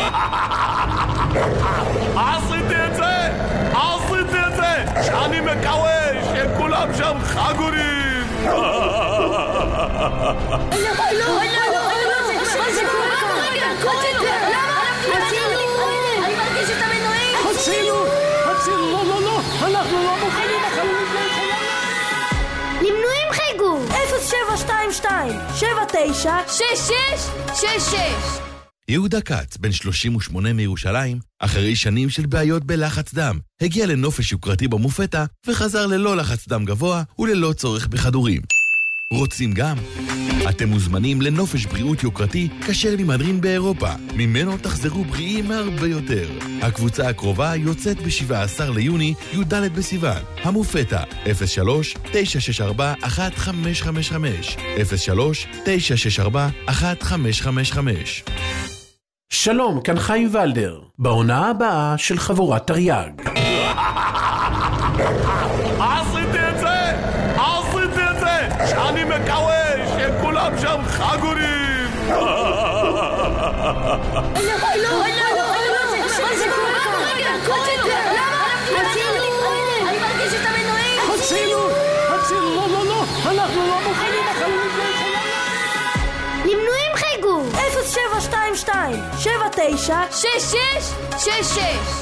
Speaker 11: עשיתי את זה! עשיתי את זה! שאני מקווה שכולם שם חגורים!
Speaker 10: הצילו! הצילו! לא, לא, לא! אנחנו לא מוכנים בחלום הזה!
Speaker 5: שתיים, שבע תשע, שש שש, שש שש.
Speaker 9: יהודה כץ, בן שלושים ושמונה מירושלים, אחרי שנים של בעיות בלחץ דם, הגיע לנופש יוקרתי במופתה וחזר ללא לחץ דם גבוה וללא צורך בכדורים. רוצים גם? אתם מוזמנים לנופש בריאות יוקרתי כשר למהדרין באירופה, ממנו תחזרו בריאים הרבה יותר. הקבוצה הקרובה יוצאת ב-שבעה עשר ליוני, י"ד בסיוון. המופתה אפס שלוש תשע שש ארבע אחת חמש חמש חמש אפס שלוש תשע שש ארבע אחת חמש חמש חמש.
Speaker 10: שלום, כאן חיים ולדר, בעונה הבאה של חבורת תרי"ג.
Speaker 11: עשיתי את זה! עשיתי את זה! שאני מקווה שכולם שם חגורים!
Speaker 5: לא, לא, לא, לא, זה קורה כרגע! למה? הצינו! אני מרגיש את המנועים!
Speaker 3: הצינו! הצינו! לא, לא, לא! אנחנו לא מוכנים החלומים שלנו!
Speaker 5: למנועים חייגו! אפס שבע שתיים שתיים, שבע תשע, שש שש, שש שש.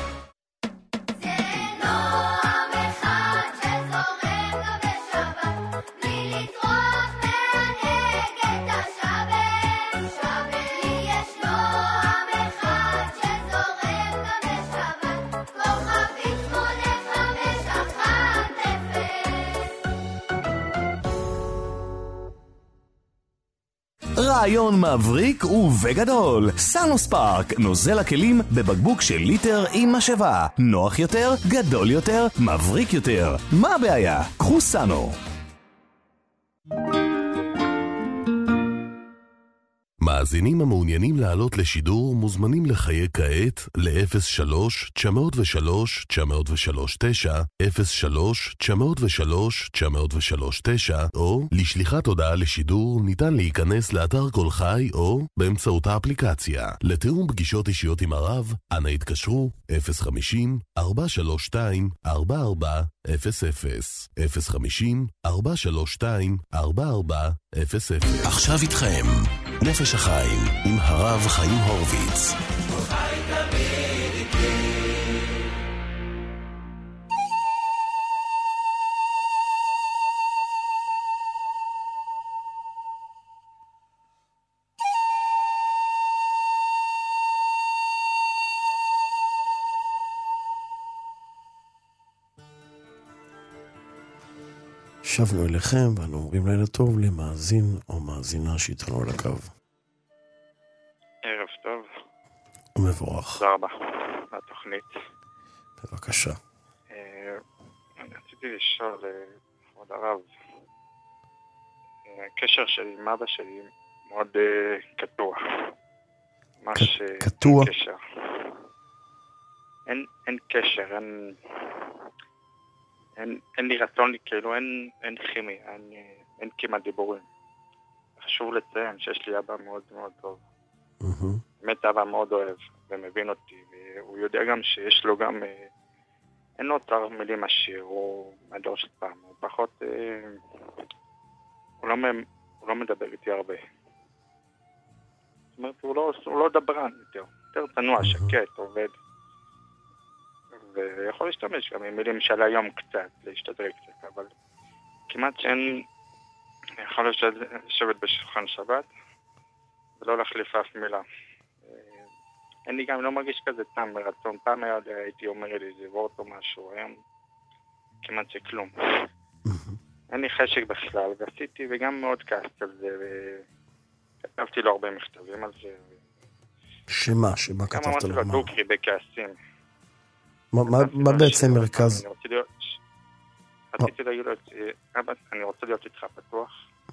Speaker 8: רעיון מבריק ובגדול. סנוספארק, נוזל הכלים בבקבוק של ליטר עם משאבה. נוח יותר, גדול יותר, מבריק יותר. מה הבעיה? קחו סנו.
Speaker 2: מאזינים המעוניינים לעלות לשידור מוזמנים לחייג כעת ל-אפס שלוש תשע אפס שלוש תשע אפס שלוש תשע, אפס שלוש תשע אפס שלוש תשע אפס שלוש תשע, או לשליחת הודעה לשידור ניתן להיכנס לאתר כל חי או באמצעות האפליקציה. לתיאום פגישות אישיות עם הרב, אנא התקשרו אפס חמישים ארבע שלוש שתיים ארבע ארבע אפס אפס אפס חמישים ארבע שלוש שתיים ארבע ארבע אפס אפס.
Speaker 12: עכשיו איתכם נפש החיים עם הרב חיים הורוביץ.
Speaker 3: שבנו אליכם ואנו אומרים לילה טוב למאזין או מאזינה שאיתנו על הקו.
Speaker 13: ערב טוב.
Speaker 3: ומבורך.
Speaker 13: תודה רבה לתוכנית.
Speaker 3: בבקשה.
Speaker 13: אני רציתי לשאול, כבוד הרב, הקשר שלי עם אבא שלי מאוד קטוע. ממש
Speaker 3: קטוע?
Speaker 13: קשר. אין, אין קשר, אין, אין, אין לי רצון לי, כאילו אין, אין כימי, אין, אין כמעט דיבורים. חשוב לציין שיש לי אבא מאוד מאוד טוב. באמת אבא מאוד אוהב ומבין אותי, והוא יודע גם שיש לו גם, אין לו אוצר מילים עשיר, הוא מהדור של פעם, הוא פחות, הוא לא, הוא לא מדבר איתי הרבה. זאת אומרת, הוא לא, הוא לא דברן יותר, יותר צנוע, שקט, עובד. ויכול להשתמש גם עם מילים של היום קצת, להשתדרג קצת, אבל כמעט שאין, יכול לשבת בשולחן שבת ולא להחליף אף מילה. אני גם לא מרגיש כזה טעם ברצון. פעם היה הייתי אומר לי זה וורט או משהו, היום כמעט שכלום. אין לי חשק בכלל, ועשיתי וגם מאוד כעסתי על זה, וכתבתי לו הרבה מכתבים על זה.
Speaker 3: שמה? שמה כתבת לו?
Speaker 13: גם אמרתי לו דוקרי בכעסים.
Speaker 3: מה בעצם מרכז?
Speaker 13: רציתי להגיד לו, אבא, אני רוצה להיות איתך פתוח,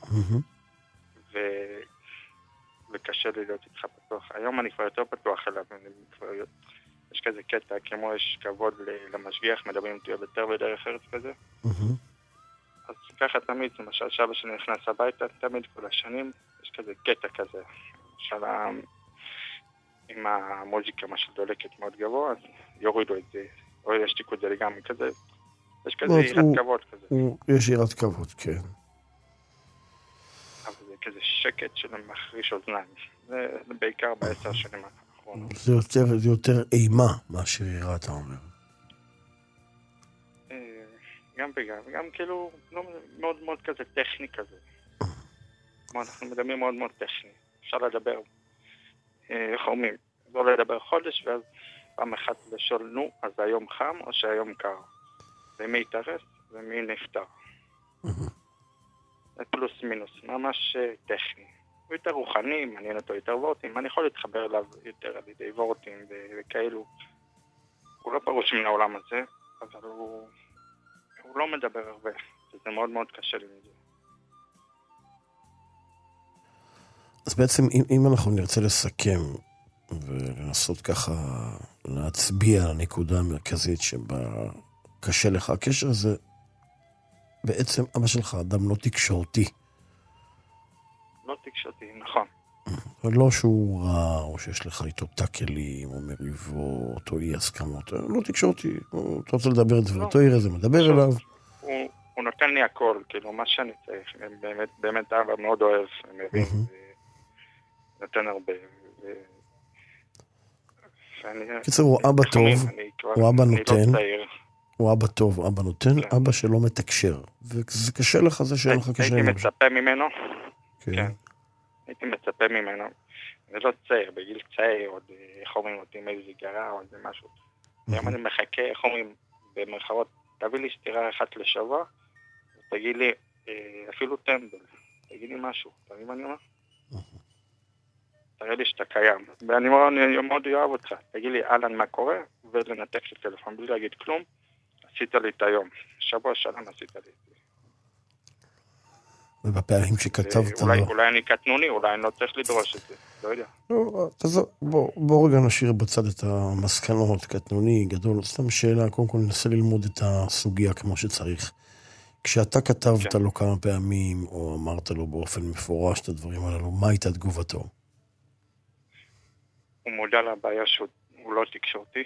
Speaker 13: וקשה לי להיות איתך פתוח. היום אני כבר יותר פתוח אליו, יש כזה קטע, כמו יש כבוד למשגיח, מדברים איתי יותר בדרך ארץ כזה. אז ככה תמיד, למשל שאבא שלי נכנס הביתה, תמיד כל השנים, יש כזה קטע כזה, למשל עם המוזיקה, מה שדולקת מאוד גבוה, אז יורידו את זה, או ישתיקו את זה לגמרי כזה, יש כזה יראת כבוד כזה.
Speaker 3: יש יראת כבוד, כן.
Speaker 13: אבל זה כזה שקט של מחריש אוזניים, זה בעיקר בעשר שנים האחרונות.
Speaker 3: זה יותר, זה יותר אימה מאשר יראת, אתה אומר.
Speaker 13: גם וגם, גם כאילו מאוד מאוד כזה טכני כזה. אנחנו מדברים מאוד מאוד טכני. אפשר לדבר, איך אומרים, לא לדבר חודש, ואז פעם אחת לשאול, נו, אז היום חם או שהיום קר? ומי יתארס ומי נפטר. זה פלוס מינוס, ממש טכני. הוא יותר רוחני, מעניין אותו יותר וורטים, אני יכול להתחבר אליו יותר על ידי וורטים וכאלו. הוא לא פרוש מן העולם הזה, אבל הוא, הוא לא מדבר הרבה, וזה מאוד מאוד קשה לי מזה.
Speaker 3: אז בעצם אם, אם אנחנו נרצה לסכם ולנסות ככה להצביע על הנקודה המרכזית שבה קשה לך הקשר הזה, בעצם אבא שלך אדם לא תקשורתי.
Speaker 13: לא תקשורתי, נכון.
Speaker 3: ולא שהוא רע, או שיש לך איתו תקלים, או מריבות, או אי הסכמות. לא תקשורתי. אתה רוצה לדבר את דברתו, יראה זה מדבר אליו.
Speaker 13: הוא, הוא נותן לי הכל, כאילו, מה שאני צריך. באמת, באמת אבא מאוד אוהב, מבין, ונותן הרבה.
Speaker 3: קיצור, הוא אבא טוב, הוא אבא נותן. הוא אבא טוב, אבא נותן, אבא שלא מתקשר. וזה קשה לך, זה שאין לך קשה.
Speaker 13: הייתי מצפה ממנו. כן. הייתי מצפה ממנו. זה לא צעיר, בגיל צעיר, עוד איך אומרים אותי עם איזה גרה, או איזה משהו. היום אני מחכה, איך אומרים, במרכאות, תביא לי שתירה אחת לשבוע, ותגיד לי, אפילו טמבל, תגיד לי משהו, תגיד מה אני אומר? תראה לי שאתה קיים. ואני מאוד אוהב אותך, תגיד לי, אהלן, מה קורה? ולנתק את הטלפון, בלי להגיד כלום, עשית לי את היום. שבוע שלם עשית לי את זה.
Speaker 3: ובפעמים שכתבת
Speaker 13: אולי,
Speaker 3: לו...
Speaker 13: אולי אני קטנוני, אולי אני לא צריך לדרוש את זה, לא יודע.
Speaker 3: לא, תזו, בוא, בוא רגע נשאיר בצד את המסקנות, קטנוני, גדול, סתם שאלה, קודם כל ננסה ללמוד את הסוגיה כמו שצריך. כשאתה כתבת
Speaker 13: כן.
Speaker 3: לו כמה פעמים, או אמרת לו באופן מפורש את הדברים הללו, מה הייתה תגובתו?
Speaker 13: הוא מודע לבעיה שהוא לא תקשורתי,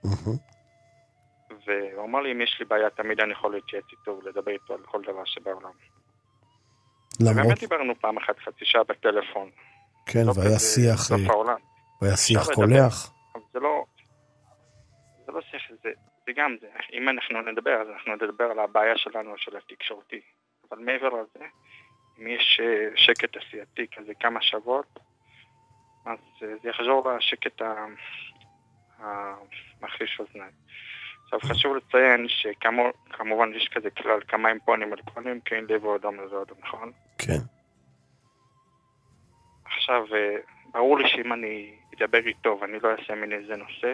Speaker 13: והוא אמר לי, אם יש לי בעיה, תמיד אני יכול להתייעץ איתו ולדבר איתו על כל דבר שבעולם.
Speaker 3: למרות...
Speaker 13: באמת דיברנו פעם אחת חצי שעה בטלפון.
Speaker 3: כן, והיה שיח... והיה שיח קולח.
Speaker 13: זה לא... זה לא שיח, זה, זה גם זה. אם אנחנו נדבר, אז אנחנו נדבר על הבעיה שלנו, של התקשורתי. אבל מעבר לזה, אם יש שקט עשייתי כזה כמה שבועות, אז זה יחזור לשקט המחליש אוזניים. עכשיו חשוב לציין שכמובן יש כזה כלל כמה הם פונים על פונים, כי אין לב או אדם לזה אדם, נכון?
Speaker 3: כן.
Speaker 13: עכשיו, ברור לי שאם אני אדבר איתו ואני לא אעשה מן איזה נושא,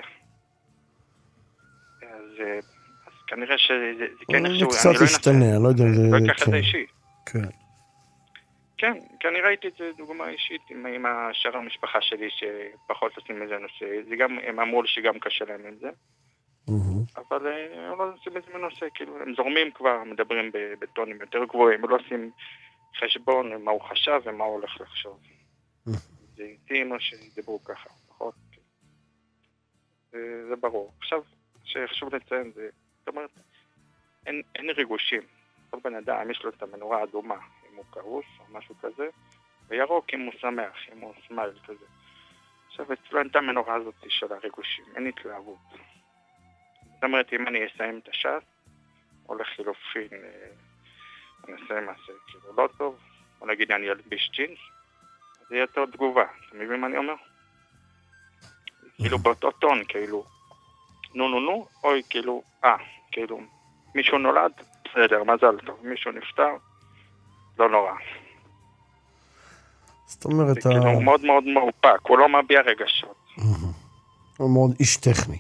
Speaker 13: אז, אז כנראה שזה כן איכשהו...
Speaker 3: קצת ישתנה, אני לא יודע...
Speaker 13: לא אקח את זה אישי.
Speaker 3: כן.
Speaker 13: כן, כי אני ראיתי את זה דוגמה אישית עם, עם השאר המשפחה שלי שפחות עושים איזה נושא. זה גם, הם אמרו לי שגם קשה להם עם זה. אבל הם לא עושים איזה נושא, כאילו, הם זורמים כבר, מדברים בטונים יותר גבוהים, הם לא עושים חשבון מה הוא חשב ומה הוא הולך לחשוב. זה איתי מה שדיברו ככה, פחות. זה ברור. עכשיו, שחשוב לציין, זה, זאת אומרת, אין, אין ריגושים. כל בן אדם, יש לו את המנורה האדומה, אם הוא כעוס או משהו כזה, וירוק אם הוא שמח, אם הוא סמייל כזה. עכשיו, אצלו אין את המנורה הזאת של הריגושים, אין התלהבות. זאת אומרת, אם אני אסיים את השעת, הולך חילופין, אני אסיים מעשה, כאילו לא טוב, או נגיד אני אלביש ג'ינס, אז יהיה יותר תגובה, אתה מבין מה אני אומר? כאילו באותו טון, כאילו, נו נו נו, אוי, כאילו, אה, כאילו, מישהו נולד, בסדר, מזל טוב, מישהו נפטר, לא נורא.
Speaker 3: זאת אומרת...
Speaker 13: זה כאילו הוא מאוד מאוד מאופק, הוא לא מביע רגשות.
Speaker 3: הוא מאוד איש טכני.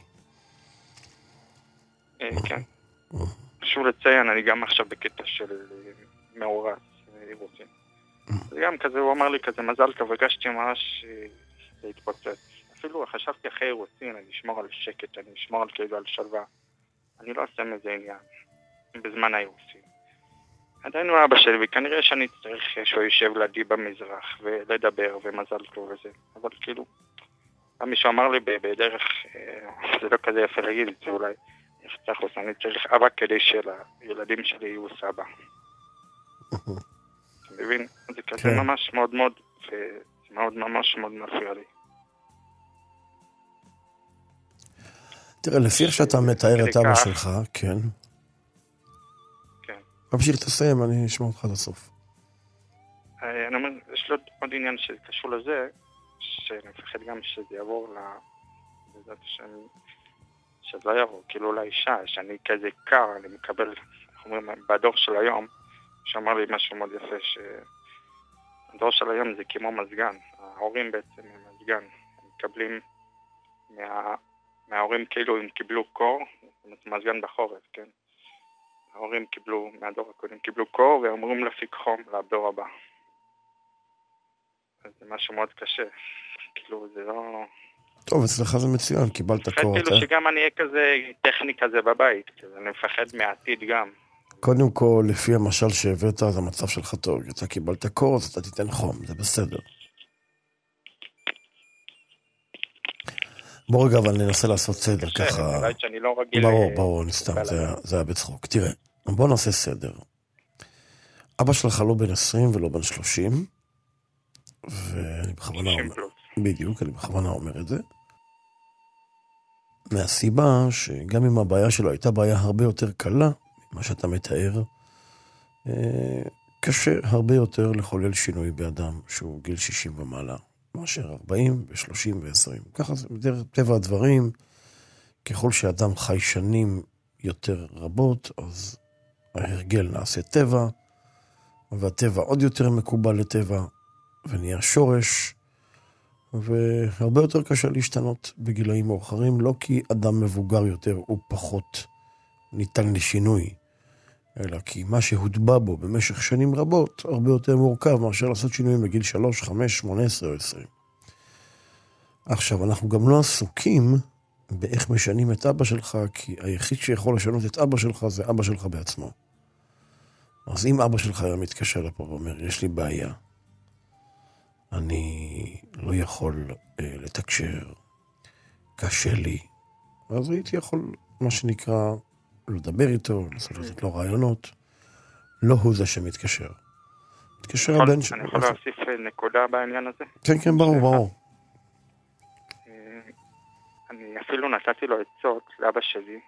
Speaker 13: כן. חשוב לציין, אני גם עכשיו בקטע של מאורס, אירוסים. זה גם כזה, הוא אמר לי כזה, מזל טוב, הגשתי ממש להתפוצץ. אפילו חשבתי אחרי אירוסים, אני אשמור על שקט, אני אשמור על כאילו על שלווה. אני לא אעשה מזה עניין, בזמן האירוסים. עדיין הוא אבא שלי, וכנראה שאני צריך שהוא יושב לידי במזרח, ולדבר, ומזל טוב וזה. אבל כאילו, מישהו אמר לי בדרך, זה לא כזה יפה להגיד את זה אולי, אני צריך אבא כדי שלילדים שלי יהיו סבא. אתה מבין? זה כזה ממש מאוד מאוד, מאוד ממש מאוד מפריע לי.
Speaker 3: תראה, לפי איך שאתה מתאר את אבא שלך, כן.
Speaker 13: כן.
Speaker 3: ממשיך תסיים, אני אשמע אותך עד הסוף.
Speaker 13: אני אומר, יש עוד, עוד עניין שקשור לזה, שאני מפחד גם שזה יעבור ל... בזאת שאני... שזה לא יעבור, כאילו לאישה, שאני כזה קר, אני מקבל, אנחנו אומרים, בדור של היום, שאמר לי משהו מאוד יפה, שהדור של היום זה כמו מזגן, ההורים בעצם הם מזגן, הם מקבלים מה... מההורים כאילו הם קיבלו קור, מזגן בחורף, כן? ההורים קיבלו, מהדור הקודם קיבלו קור, ואמורים להפיק חום לדור הבא. אז זה משהו מאוד קשה. כאילו, זה לא...
Speaker 3: טוב, אצלך זה מצוין, קיבלת קור.
Speaker 13: כאילו אתה... שגם אני אהיה כזה טכני כזה בבית, כאילו, אני מפחד מהעתיד גם.
Speaker 3: קודם כל, לפי המשל שהבאת, אז המצב שלך טוב. אתה קיבלת קור, אז אתה תיתן חום, זה בסדר. בוא רגע, אבל ננסה לעשות סדר ככה.
Speaker 13: נראה שאני לא רגיל...
Speaker 3: ברור, ברור, נסתם, זה היה בצחוק. תראה, בוא נעשה סדר. אבא שלך לא בן עשרים ולא בן שלושים, ואני בכוונה אומר... בדיוק, אני בכוונה אומר את זה. מהסיבה שגם אם הבעיה שלו הייתה בעיה הרבה יותר קלה, מה שאתה מתאר, קשה הרבה יותר לחולל שינוי באדם שהוא גיל שישים ומעלה. מאשר ארבעים ו-שלושים ו-עשרים. ככה זה בדרך טבע הדברים, ככל שאדם חי שנים יותר רבות, אז ההרגל נעשה טבע, והטבע עוד יותר מקובל לטבע, ונהיה שורש, והרבה יותר קשה להשתנות בגילאים מאוחרים, לא כי אדם מבוגר יותר הוא פחות ניתן לשינוי, אלא כי מה שהוטבע בו במשך שנים רבות, הרבה יותר מורכב מאשר לעשות שינויים בגיל שלוש, חמש, שמונה עשרה או עשרים. עכשיו, אנחנו גם לא עסוקים באיך משנים את אבא שלך, כי היחיד שיכול לשנות את אבא שלך זה אבא שלך בעצמו. אז אם אבא שלך היה מתקשר לפה ואומר, יש לי בעיה, אני לא יכול אה, לתקשר, קשה לי, אז הייתי יכול, מה שנקרא, לדבר איתו, לעשות לו רעיונות, לא הוא זה שמתקשר. מתקשר הבן שלו.
Speaker 13: אני יכול להוסיף נקודה בעניין הזה?
Speaker 3: כן, כן, ברור, ברור.
Speaker 13: אני אפילו נתתי לו עצות לאבא שלי.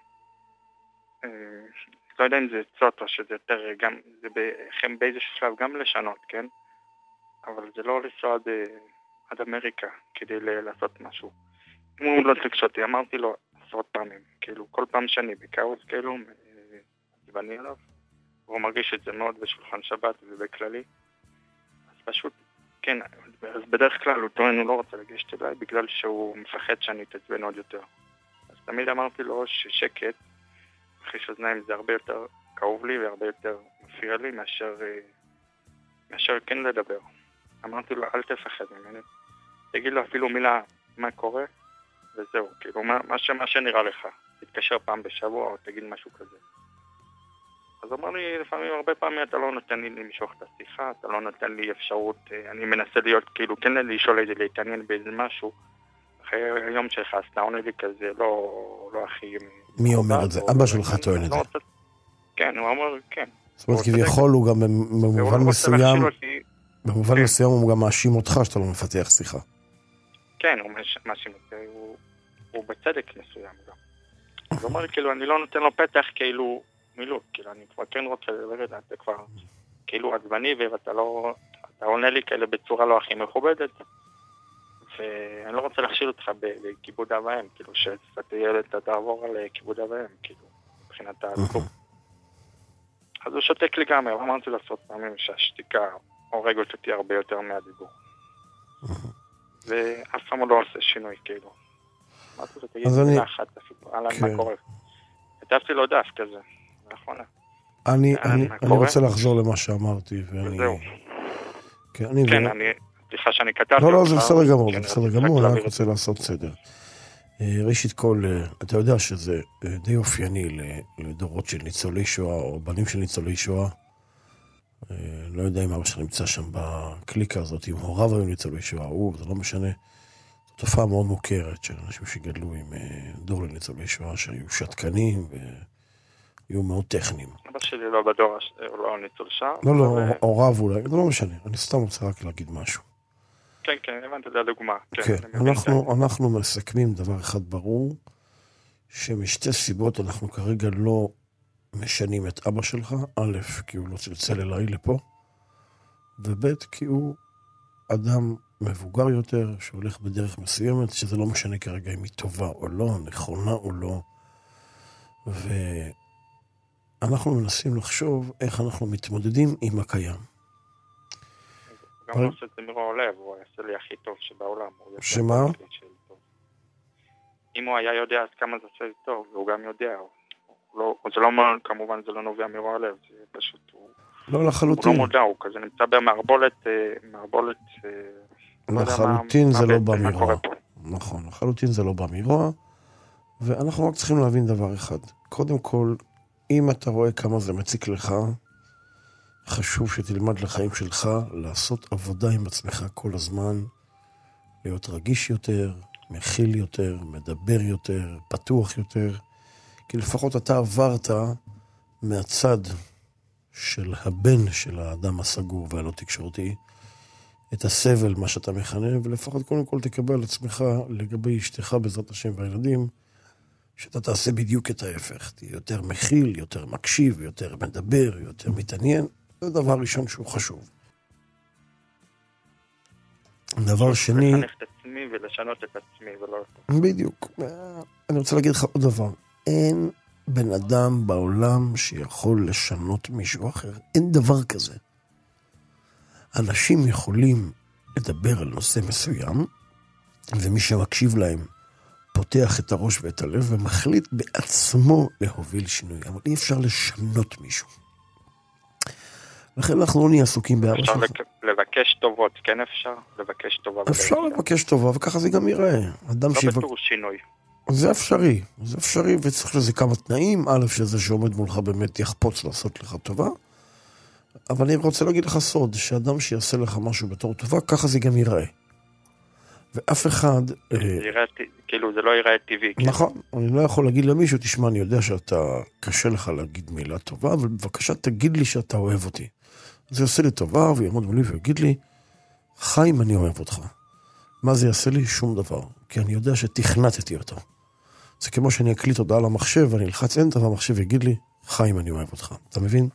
Speaker 13: לא יודע אם זה עצות או שזה יותר גם, זה בכם באיזשהו שלב גם לשנות, כן? אבל זה לא לנסוע עד אמריקה כדי לעשות משהו. אם הוא לא תקש אותי, אמרתי לו עשרות פעמים, כאילו כל פעם שאני בקאוס, כאילו, ואני עליו, והוא מרגיש את זה מאוד בשולחן שבת ובכללי, אז פשוט, כן, אז בדרך כלל הוא טוען, הוא לא רוצה לגשת אליי, בגלל שהוא מפחד שאני אתעצבן עוד יותר. אז תמיד אמרתי לו ששקט, חיש אוזניים זה הרבה יותר כאוב לי והרבה יותר מפריע לי מאשר, מאשר כן לדבר. אמרתי לו, אל תפחד ממני, תגיד לו אפילו מילה מה קורה, וזהו, כאילו, מה, מה, מה שנראה לך, תתקשר פעם בשבוע או תגיד משהו כזה. אז אמר לי, לפעמים, הרבה פעמים אתה לא נותן לי למשוך את השיחה, אתה לא נותן לי אפשרות, אני מנסה להיות, כאילו, כן לשאול איזה, להתעניין באיזה משהו, אחרי היום שלך, אז אתה עונה לי כזה, לא, לא הכי...
Speaker 3: מי אומר את זה? אבא שלך טוען את זה.
Speaker 13: כן, הוא אמר, כן.
Speaker 3: זאת אומרת, כביכול הוא גם במובן מסוים, במובן מסוים הוא גם מאשים אותך שאתה לא מפתח שיחה.
Speaker 13: כן, הוא מאשים אותי, הוא בצדק מסוים גם. הוא אומר לי, כאילו, אני לא נותן לו פתח, כאילו, מילוט, כאילו, אני כבר כן רוצה לדבר את זה, אתה כבר, כאילו, עצבני, ואתה לא, אתה עונה לי כאלה בצורה לא הכי מכובדת, ואני לא רוצה להכשיל אותך בכיבוד אב ואם, כאילו, שאתה ילד, אתה תעבור על כיבוד אב ואם, כאילו, מבחינת הדיבור. אז הוא שותק לי גם, אמרתי לעשות פעמים שהשתיקה הורגת אותי הרבה יותר מהדיבור. ואף פעם לא עושה שינוי, כאילו. אמרתי לו, תגיד לי אחת, על מה קורה. כתבתי לו דף כזה, לאחרונה.
Speaker 3: אני רוצה לחזור למה שאמרתי, ואני...
Speaker 13: זהו.
Speaker 3: כן, אני...
Speaker 13: כן, אני... סליחה שאני כתבתי...
Speaker 3: לא, לא, זה בסדר גמור, זה בסדר גמור, אני רק רוצה לעשות סדר. ראשית כל, אתה יודע שזה די אופייני לדורות של ניצולי שואה, או בנים של ניצולי שואה. לא יודע אם אבא שלך נמצא שם בקליקה הזאת, אם הוריו היו ניצולי שואה, הוא, זה לא משנה. זו תופעה מאוד מוכרת של אנשים שגדלו עם דור לניצולי שואה, שהיו שתקנים והיו מאוד טכניים.
Speaker 13: אבא שלי לא בדור, הוא לא ניצול שואה.
Speaker 3: לא, לא, הוריו אולי, זה לא משנה, אני סתם רוצה רק להגיד משהו.
Speaker 13: כן, כן, הבנתי, זה הדוגמה.
Speaker 3: כן, אנחנו, אנחנו מסכמים דבר אחד ברור, שמשתי סיבות אנחנו כרגע לא משנים את אבא שלך, א', כי הוא לא צלצל אליי לפה, וב', כי הוא אדם מבוגר יותר, שהולך בדרך מסוימת, שזה לא משנה כרגע אם היא טובה או לא, נכונה או לא, ואנחנו מנסים לחשוב איך אנחנו מתמודדים עם הקיים.
Speaker 13: גם לא עושה את זה מרוע לב, הוא יעשה לי הכי טוב שבעולם.
Speaker 3: שמה?
Speaker 13: אם הוא היה יודע אז כמה זה עושה לי טוב, והוא גם יודע, לא, זה לא, כמובן זה לא נובע מרוע לב, זה פשוט, הוא,
Speaker 3: לא לחלוטין.
Speaker 13: הוא לא מודע, הוא כזה נמצא במערבולת, מערבולת,
Speaker 3: לחלוטין זה לא בא מרוע. נכון, לחלוטין זה לא בא מרוע, ואנחנו רק צריכים להבין דבר אחד. קודם כל, אם אתה רואה כמה זה מציק לך, חשוב שתלמד לחיים שלך לעשות עבודה עם עצמך כל הזמן, להיות רגיש יותר, מכיל יותר, מדבר יותר, פתוח יותר, כי לפחות אתה עברת מהצד של הבן של האדם הסגור והלא תקשורתי, את הסבל, מה שאתה מכנה, ולפחות קודם כל תקבל על עצמך לגבי אשתך בעזרת השם והילדים, שאתה תעשה בדיוק את ההפך. תהיה יותר מכיל, יותר מקשיב, יותר מדבר, יותר מתעניין. זה דבר ראשון שהוא חשוב. דבר שני...
Speaker 13: לחנך את עצמי ולשנות את עצמי ולא...
Speaker 3: בדיוק. אני רוצה להגיד לך עוד דבר. אין בן אדם בעולם שיכול לשנות מישהו אחר. אין דבר כזה. אנשים יכולים לדבר על נושא מסוים, ומי שמקשיב להם פותח את הראש ואת הלב ומחליט בעצמו להוביל שינוי. אבל אי אפשר לשנות מישהו. לכן אנחנו לא נהיה עסוקים באבא שלך.
Speaker 13: אפשר לבקש טובות, כן אפשר? לבקש טובה.
Speaker 3: אפשר לבקש טובה, וככה זה גם ייראה.
Speaker 13: לא בתור שינוי.
Speaker 3: זה אפשרי, זה אפשרי, וצריך לזה כמה תנאים. א', שזה שעומד מולך באמת יחפוץ לעשות לך טובה. אבל אני רוצה להגיד לך סוד, שאדם שיעשה לך משהו בתור טובה, ככה זה גם ייראה. ואף אחד...
Speaker 13: כאילו, זה לא ייראה טבעי.
Speaker 3: נכון, אני לא יכול להגיד למישהו, תשמע, אני יודע שאתה קשה לך להגיד מילה טובה, אבל בבקשה תגיד לי שאתה אוהב אותי. זה יעשה לי טובה, הוא יעמוד מולי ויגיד לי, חיים, אני אוהב אותך. מה זה יעשה לי? שום דבר. כי אני יודע שתכנתתי אותו. זה כמו שאני אקליט הודעה למחשב, ואני אלחץ אנטר, והמחשב יגיד לי, חיים, אני אוהב אותך. אתה מבין?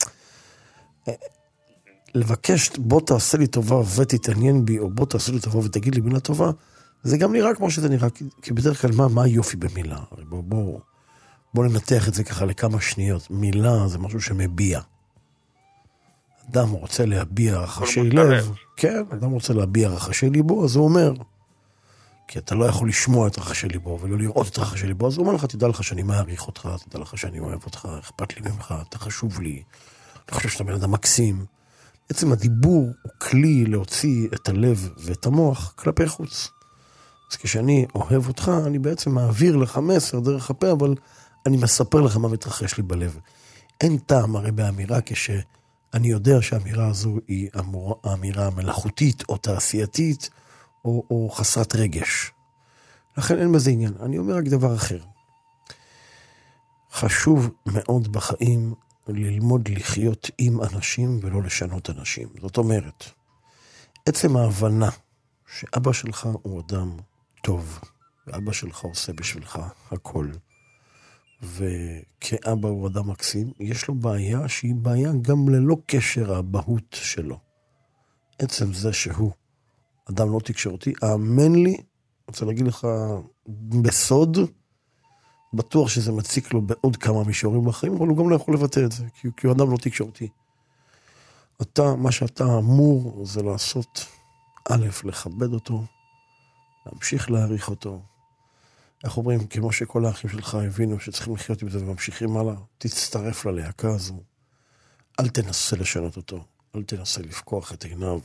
Speaker 3: לבקש, בוא תעשה לי טובה ותתעניין בי, או בוא תעשה לי טובה ותגיד לי מילה טובה, זה גם נראה כמו שזה נראה, כי בדרך כלל מה, מה היופי במילה? בוא, בוא, בוא ננתח את זה ככה לכמה שניות. מילה זה משהו שמביע. אדם רוצה להביע רחשי לב. כן, אדם רוצה להביע רחשי ליבו, אז הוא אומר, כי אתה לא יכול לשמוע את רחשי ליבו, ולא לראות את רחשי ליבו, אז הוא אומר לך, תדע לך שאני מעריך אותך, תדע לך שאני אוהב אותך, אכפת לי ממך, אתה חשוב לי, אני חושב שאתה בן אדם מקסים. בעצם הדיבור הוא כלי להוציא את הלב ואת המוח כלפי חוץ. אז כשאני אוהב אותך, אני בעצם מעביר לך מסר דרך הפה, אבל אני מספר לך מה מתרחש לי בלב. אין טעם הרי באמירה כשאני יודע שהאמירה הזו היא האמירה מלאכותית או תעשייתית או, או חסרת רגש. לכן אין בזה עניין. אני אומר רק דבר אחר. חשוב מאוד בחיים ללמוד לחיות עם אנשים ולא לשנות אנשים. זאת אומרת, עצם ההבנה שאבא שלך הוא אדם טוב, ואבא שלך עושה בשבילך הכל, וכאבא הוא אדם מקסים, יש לו בעיה שהיא בעיה גם ללא קשר הבהות שלו. עצם זה שהוא אדם לא תקשורתי, האמן לי, אני רוצה להגיד לך בסוד, בטוח שזה מציק לו בעוד כמה מישורים בחיים, אבל הוא גם לא יכול לבטא את זה, כי, כי הוא אדם לא תקשורתי. אתה, מה שאתה אמור זה לעשות, א', לכבד אותו, להמשיך להעריך אותו. איך אומרים, כמו שכל האחים שלך הבינו שצריכים לחיות עם זה וממשיכים הלאה, תצטרף ללהקה הזו. אל תנסה לשנות אותו, אל תנסה לפקוח את עיניו,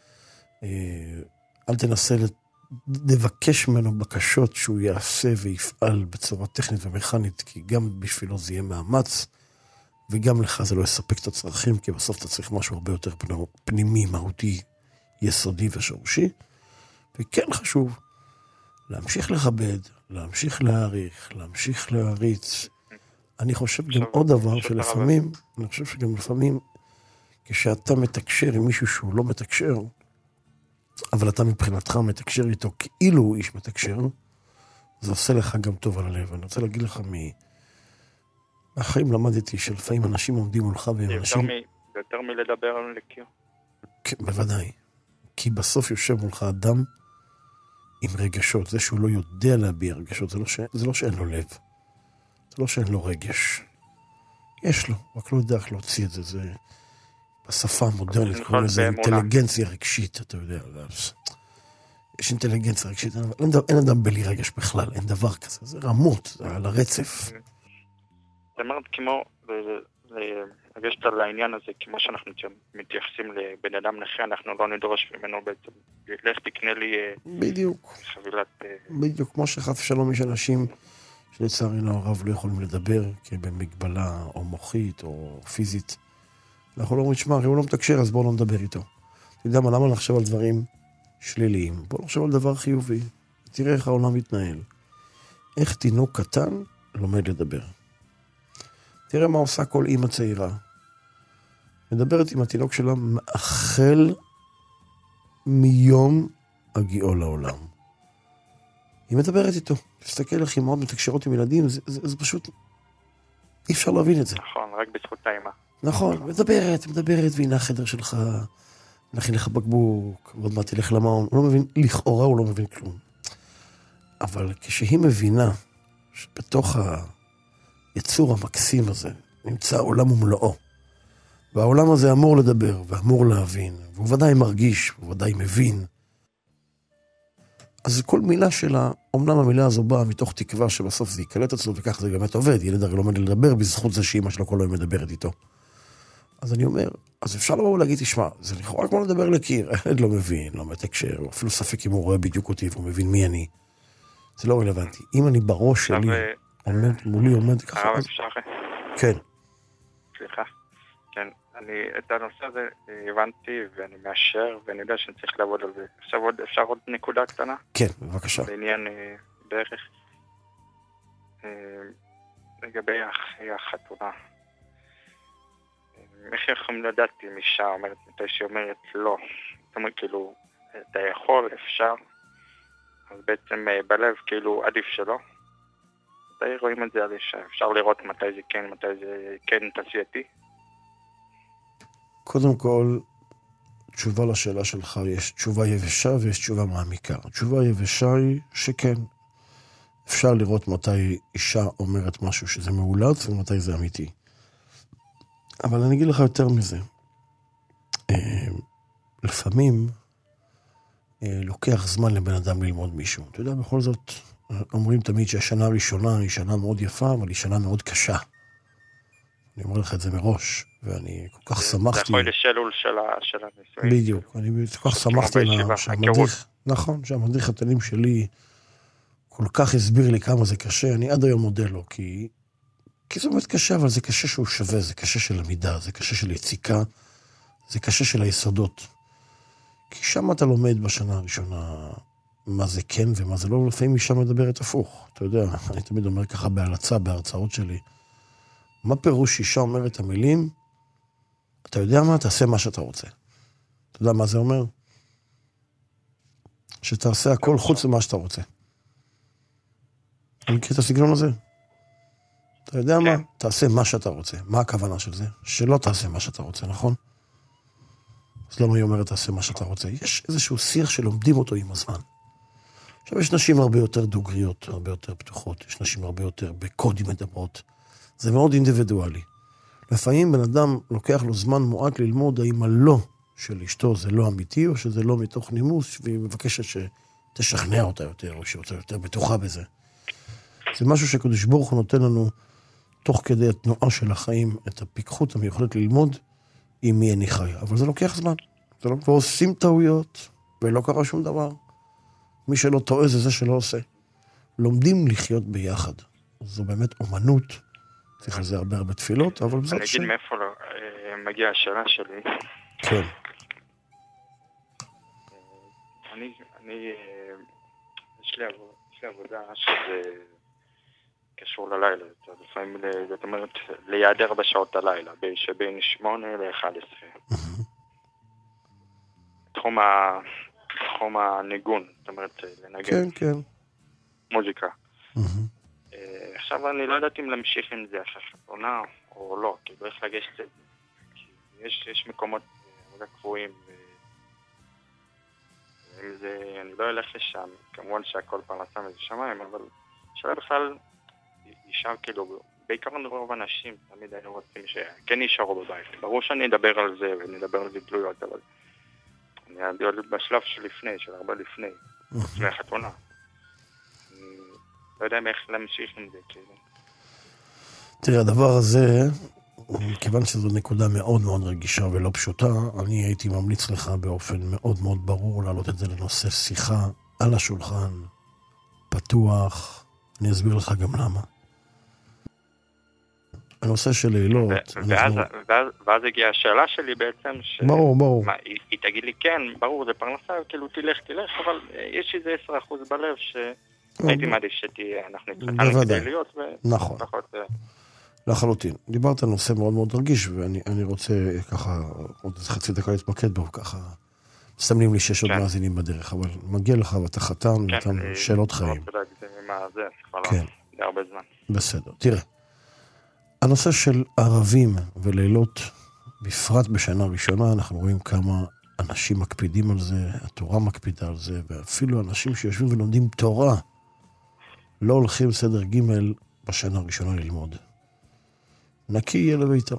Speaker 3: אל תנסה לבקש ממנו בקשות שהוא יעשה ויפעל בצורה טכנית ומכנית, כי גם בשבילו זה יהיה מאמץ, וגם לך זה לא יספק את הצרכים, כי בסוף אתה צריך משהו הרבה יותר פנימי, מהותי, יסודי ושורשי. וכן חשוב להמשיך לכבד, להמשיך להעריך, להמשיך להריץ. אני חושב גם עוד דבר שלפעמים, אני חושב שגם לפעמים, כשאתה מתקשר עם מישהו שהוא לא מתקשר, אבל אתה מבחינתך מתקשר איתו כאילו הוא איש מתקשר, זה עושה לך גם טוב על הלב. אני רוצה להגיד לך, מהחיים למדתי שלפעמים אנשים עומדים מולך והם אנשים...
Speaker 13: זה יותר מלדבר על לקיר.
Speaker 3: בוודאי. כי בסוף יושב מולך אדם עם רגשות. זה שהוא לא יודע להביע רגשות, זה לא, ש... זה לא שאין לו לב. זה לא שאין לו רגש. יש לו, רק לא יודע איך להוציא את זה. זה בשפה המודרנית, קוראים לזה אינטליגנציה רגשית, אתה יודע. יש אינטליגנציה רגשית, אין, אין אדם בלי רגש בכלל, אין דבר כזה. זה רמות, זה על הרצף.
Speaker 13: זאת אומרת, כמו... לגשת על העניין הזה, כמו שאנחנו מתייחסים לבן אדם נכה, אנחנו לא נדרוש ממנו בעצם, לך תקנה לי
Speaker 3: בדיוק.
Speaker 13: חבילת...
Speaker 3: בדיוק, כמו שחף שלום יש אנשים שלצערנו הרב לא יכולים לדבר, כי במגבלה או מוחית או פיזית. אנחנו לא אומרים, שמע, אם הוא לא מתקשר, אז בואו לא נדבר איתו. אתה יודע מה, למה נחשב על דברים שליליים? בואו נחשב על דבר חיובי. תראה איך העולם מתנהל. איך תינוק קטן לומד לדבר. תראה מה עושה כל אימא צעירה. מדברת עם התינוק שלה מאחל מיום הגיעו לעולם. היא מדברת איתו. תסתכל איך אימהות מתקשרות עם ילדים, זה, זה, זה פשוט... אי אפשר להבין את זה.
Speaker 13: נכון, רק בזכות האימא.
Speaker 3: נכון, מדברת, מדברת, והנה החדר שלך, נכין לך בקבוק, ועוד מעט תלך למעון. הוא לא מבין, לכאורה הוא לא מבין כלום. אבל כשהיא מבינה שבתוך היצור המקסים הזה נמצא העולם ומלואו, והעולם הזה אמור לדבר ואמור להבין, והוא ודאי מרגיש, הוא ודאי מבין, אז כל מילה שלה, אמנם המילה הזו באה מתוך תקווה שבסוף זה יקלט אצלו, וכך זה באמת עובד, ילד הרי לומד לדבר בזכות זה שאמא שלו כל היום מדברת איתו. אז אני אומר, אז אפשר לבוא ולהגיד, תשמע, זה לכאורה כמו לדבר לקיר, הילד לא מבין, לא מתקשר, או אפילו ספק אם הוא רואה בדיוק אותי והוא מבין מי אני. זה לא רלוונטי. אם אני בראש שלי, עומד מולי, עומד ככה,
Speaker 13: הרב
Speaker 3: אז...
Speaker 13: אפשר?
Speaker 3: כן.
Speaker 13: סליחה. כן, אני את הנושא הזה הבנתי ואני מאשר, ואני יודע שאני צריך לעבוד על זה. עכשיו עוד, אפשר עוד נקודה קטנה?
Speaker 3: כן, בבקשה.
Speaker 13: בעניין אה, בערך אה, לגבי אחרי החתונה. איך יכולים לדעת אם אישה אומרת מתי שהיא אומרת לא? זאת אומרת, כאילו, אתה יכול, אפשר, אז בעצם אה, בלב כאילו עדיף שלא. מתי רואים את זה על אישה? אפשר לראות מתי זה כן, מתי זה כן תעשייתי?
Speaker 3: קודם כל, תשובה לשאלה שלך, יש תשובה יבשה ויש תשובה מעמיקה. התשובה היבשה היא שכן, אפשר לראות מתי אישה אומרת משהו שזה מאולץ ומתי זה אמיתי. אבל אני אגיד לך יותר מזה. לפעמים לוקח זמן לבן אדם ללמוד מישהו. אתה יודע, בכל זאת, אומרים תמיד שהשנה הראשונה היא שנה מאוד יפה, אבל היא שנה מאוד קשה. אני אומר לך את זה מראש, ואני כל כך שמחתי...
Speaker 13: זה יכול לשלול של הניסויים.
Speaker 3: בדיוק, אני כל כך שמחתי שהמדריך, נכון, שהמדריך התנים שלי כל כך הסביר לי כמה זה קשה, אני עד היום מודה לו, כי, כי זה באמת קשה, אבל זה קשה שהוא שווה, זה קשה של עמידה, זה קשה של יציקה, זה קשה של היסודות. כי שם אתה לומד בשנה הראשונה מה זה כן ומה זה לא, לפעמים אישה מדברת הפוך, אתה יודע, אני תמיד אומר ככה בהלצה, בהרצאות שלי, מה פירוש אישה אומרת המילים? אתה יודע מה? תעשה מה שאתה רוצה. אתה יודע מה זה אומר? שתעשה הכל חוץ ממה שאתה רוצה. אני מכיר את הסגנון הזה? אתה יודע מה? תעשה מה שאתה רוצה. מה הכוונה של זה? שלא תעשה מה שאתה רוצה, נכון? אז למה היא אומרת תעשה מה שאתה רוצה? יש איזשהו שיח שלומדים אותו עם הזמן. עכשיו יש נשים הרבה יותר דוגריות, הרבה יותר פתוחות, יש נשים הרבה יותר בקודים מדברות. זה מאוד אינדיבידואלי. לפעמים בן אדם לוקח לו זמן מועט ללמוד האם הלא של אשתו זה לא אמיתי, או שזה לא מתוך נימוס, והיא מבקשת שתשכנע אותה יותר, או שהיא יותר בטוחה בזה. זה משהו שקדוש ברוך הוא נותן לנו, תוך כדי התנועה של החיים, את הפיקחות המיוחדת ללמוד עם מי אני חי. אבל זה לוקח זמן. זה לא כבר עושים טעויות, ולא קרה שום דבר. מי שלא טועה זה זה שלא עושה. לומדים לחיות ביחד. זו באמת אומנות. צריך על זה הרבה הרבה תפילות, אבל בזאת
Speaker 13: ש... אני אגיד מאיפה מגיעה השאלה שלי.
Speaker 3: כן.
Speaker 13: אני, אני, יש לי עבודה שזה קשור ללילה. לפעמים, זאת אומרת, ליעדר בשעות הלילה, שבין שמונה לאחד עשרה. תחום ה... תחום הניגון, זאת אומרת, לנגן.
Speaker 3: כן, כן.
Speaker 13: מוזיקה. עכשיו אני לא יודעת אם להמשיך עם זה אחרי חתונה או לא, כאילו איך לגשת את זה. יש, יש מקומות עבודה קבועים, אם זה, אני לא אלך לשם, כמובן שהכל פרנסה מזה שמיים, אבל שאלה בכלל, יישאר כאילו, בעיקרון רוב אנשים תמיד היינו רוצים שכן יישארו בבית. ברור שאני אדבר על זה, ונדבר על זה גלויות, אבל אני עוד בשלב שלפני, של הרבה לפני, לפני החתונה. אני לא יודע איך להמשיך עם זה, כאילו.
Speaker 3: תראה, הדבר הזה, כיוון שזו נקודה מאוד מאוד רגישה ולא פשוטה, אני הייתי ממליץ לך באופן מאוד מאוד ברור להעלות את זה לנושא שיחה על השולחן, פתוח. אני אסביר לך גם למה. הנושא של לילות...
Speaker 13: ואז הגיעה השאלה שלי בעצם,
Speaker 3: ברור, ברור.
Speaker 13: היא תגיד לי כן, ברור, זה פרנסה, כאילו תלך, תלך, אבל יש איזה עשרה אחוז בלב שהייתי מעדיף שתהיה, אנחנו התחתנו כדי להיות,
Speaker 3: נכון. לחלוטין. דיברת על נושא מאוד מאוד רגיש, ואני רוצה ככה, עוד חצי דקה להתמקד בו, ככה, מסתמנים לי שיש עוד מאזינים בדרך, אבל מגיע לך ואתה חתן, ואתה שאלות חיים.
Speaker 13: כן, זה הרבה זמן.
Speaker 3: בסדר, תראה. הנושא של ערבים ולילות, בפרט בשנה ראשונה, אנחנו רואים כמה אנשים מקפידים על זה, התורה מקפידה על זה, ואפילו אנשים שיושבים ולומדים תורה, לא הולכים סדר ג' בשנה הראשונה ללמוד. נקי יהיה לביתו.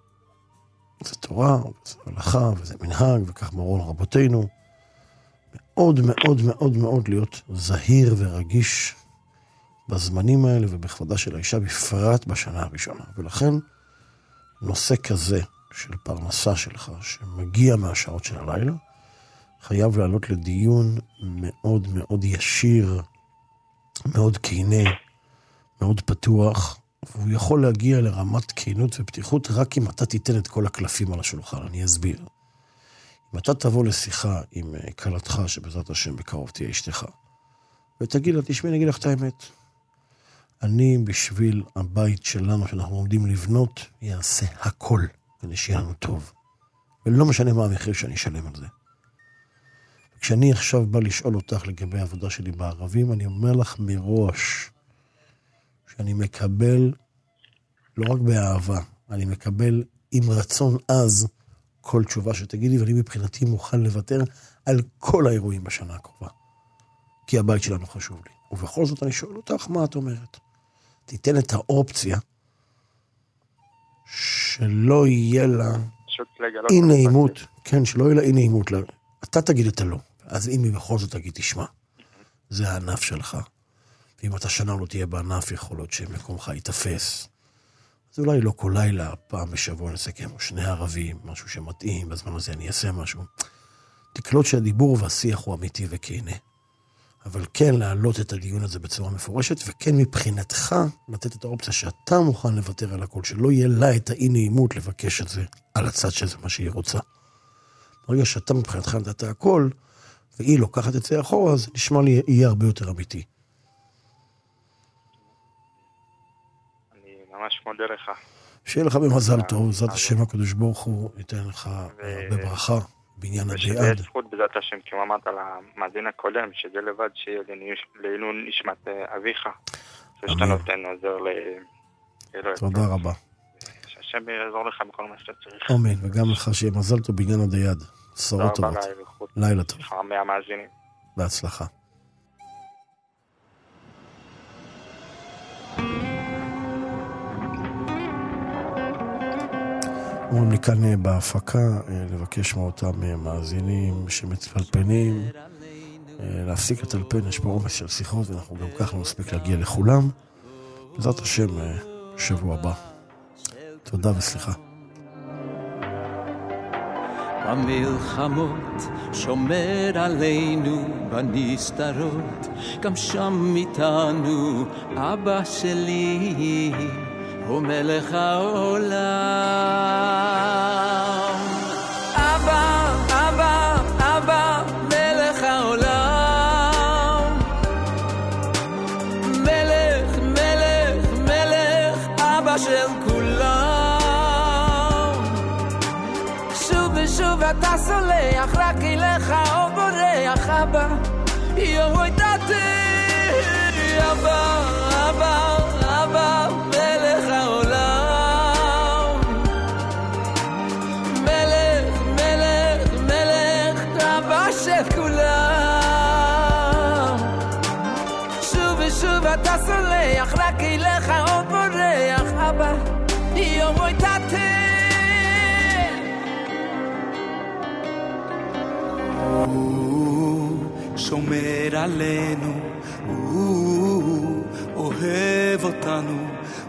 Speaker 3: זה תורה, זה הלכה, וזה מנהג, וכך מרון רבותינו. מאוד מאוד מאוד מאוד להיות זהיר ורגיש בזמנים האלה ובכבודה של האישה, בפרט בשנה הראשונה. ולכן נושא כזה של פרנסה שלך, שמגיע מהשעות של הלילה, חייב לעלות לדיון מאוד מאוד ישיר, מאוד כינה, מאוד פתוח, והוא יכול להגיע לרמת כינות ופתיחות רק אם אתה תיתן את כל הקלפים על השולחן. אני אסביר. אם אתה תבוא לשיחה עם קלתך, שבעזרת השם בקרוב תהיה אשתך, ותגיד לה, תשמעי, נגיד לך את האמת. אני בשביל הבית שלנו שאנחנו עומדים לבנות, יעשה הכל כדי שיהיה לנו טוב. ולא משנה מה המחיר שאני אשלם על זה. כשאני עכשיו בא לשאול אותך לגבי העבודה שלי בערבים, אני אומר לך מראש שאני מקבל, לא רק באהבה, אני מקבל עם רצון אז כל תשובה שתגידי, ואני מבחינתי מוכן לוותר על כל האירועים בשנה הקרובה. כי הבית שלנו חשוב לי. ובכל זאת אני שואל אותך, מה את אומרת? תיתן את האופציה שלא יהיה לה אי נעימות, כן, שלא יהיה לה אי נעימות. אתה תגיד את הלא, אז אם היא בכל זאת תגיד, תשמע, זה הענף שלך. ואם אתה שנה לא תהיה בענף, יכול להיות שמקומך יתפס. אז אולי לא כל לילה, פעם בשבוע נסכם, שני ערבים, משהו שמתאים, בזמן הזה אני אעשה משהו. תקלוט שהדיבור והשיח הוא אמיתי וכהנה. אבל כן להעלות את הדיון הזה בצורה מפורשת, וכן מבחינתך לתת את האופציה שאתה מוכן לוותר על הכל, שלא יהיה לה את האי נעימות לבקש את זה על הצד שזה מה שהיא רוצה. ברגע שאתה מבחינתך נתת הכל, והיא לוקחת את זה אחורה, אז נשמע לי יהיה הרבה יותר אמיתי.
Speaker 13: אני ממש מודה לך.
Speaker 3: שיהיה לך במזל טוב, זאת השם הקדוש ברוך הוא ייתן לך בברכה. בעניין הדיעד.
Speaker 13: ושזה זכות בזאת השם, כמו אמרת על המאזין הקודם, שזה לבד שיהיה לעילוי נשמת אביך. שאתה נותן עוזר לאלוהים.
Speaker 3: תודה רבה.
Speaker 13: שהשם יעזור לך בכל מה שאתה צריך.
Speaker 3: אמן, וגם לך שיהיה מזל טוב בעניין הדיעד. בשורות טובות. לילה טוב.
Speaker 13: מהמאזינים.
Speaker 3: בהצלחה. אומרים לי כאן בהפקה לבקש מאותם מאזינים שמטלפנים להפסיק לטלפן, יש פה עומס של שיחות ואנחנו גם כך לא מספיק להגיע לכולם. בעזרת השם שבוע הבא. תודה וסליחה.
Speaker 4: במלחמות שומר עלינו בנסתרות, גם שם איתנו אבא שלי הוא מלך העולם. אבא, אבא, אבא, מלך העולם. מלך, מלך, מלך, אבא של כולם. שוב ושוב אתה סולח, רק אליך או בורח, אבא, יום ידעתי, אבא, אבא, אבא, מלך העולם. מלך, מלך, מלך, אבא של כולם.
Speaker 14: שומר עלינו, הוא אוהב אותנו,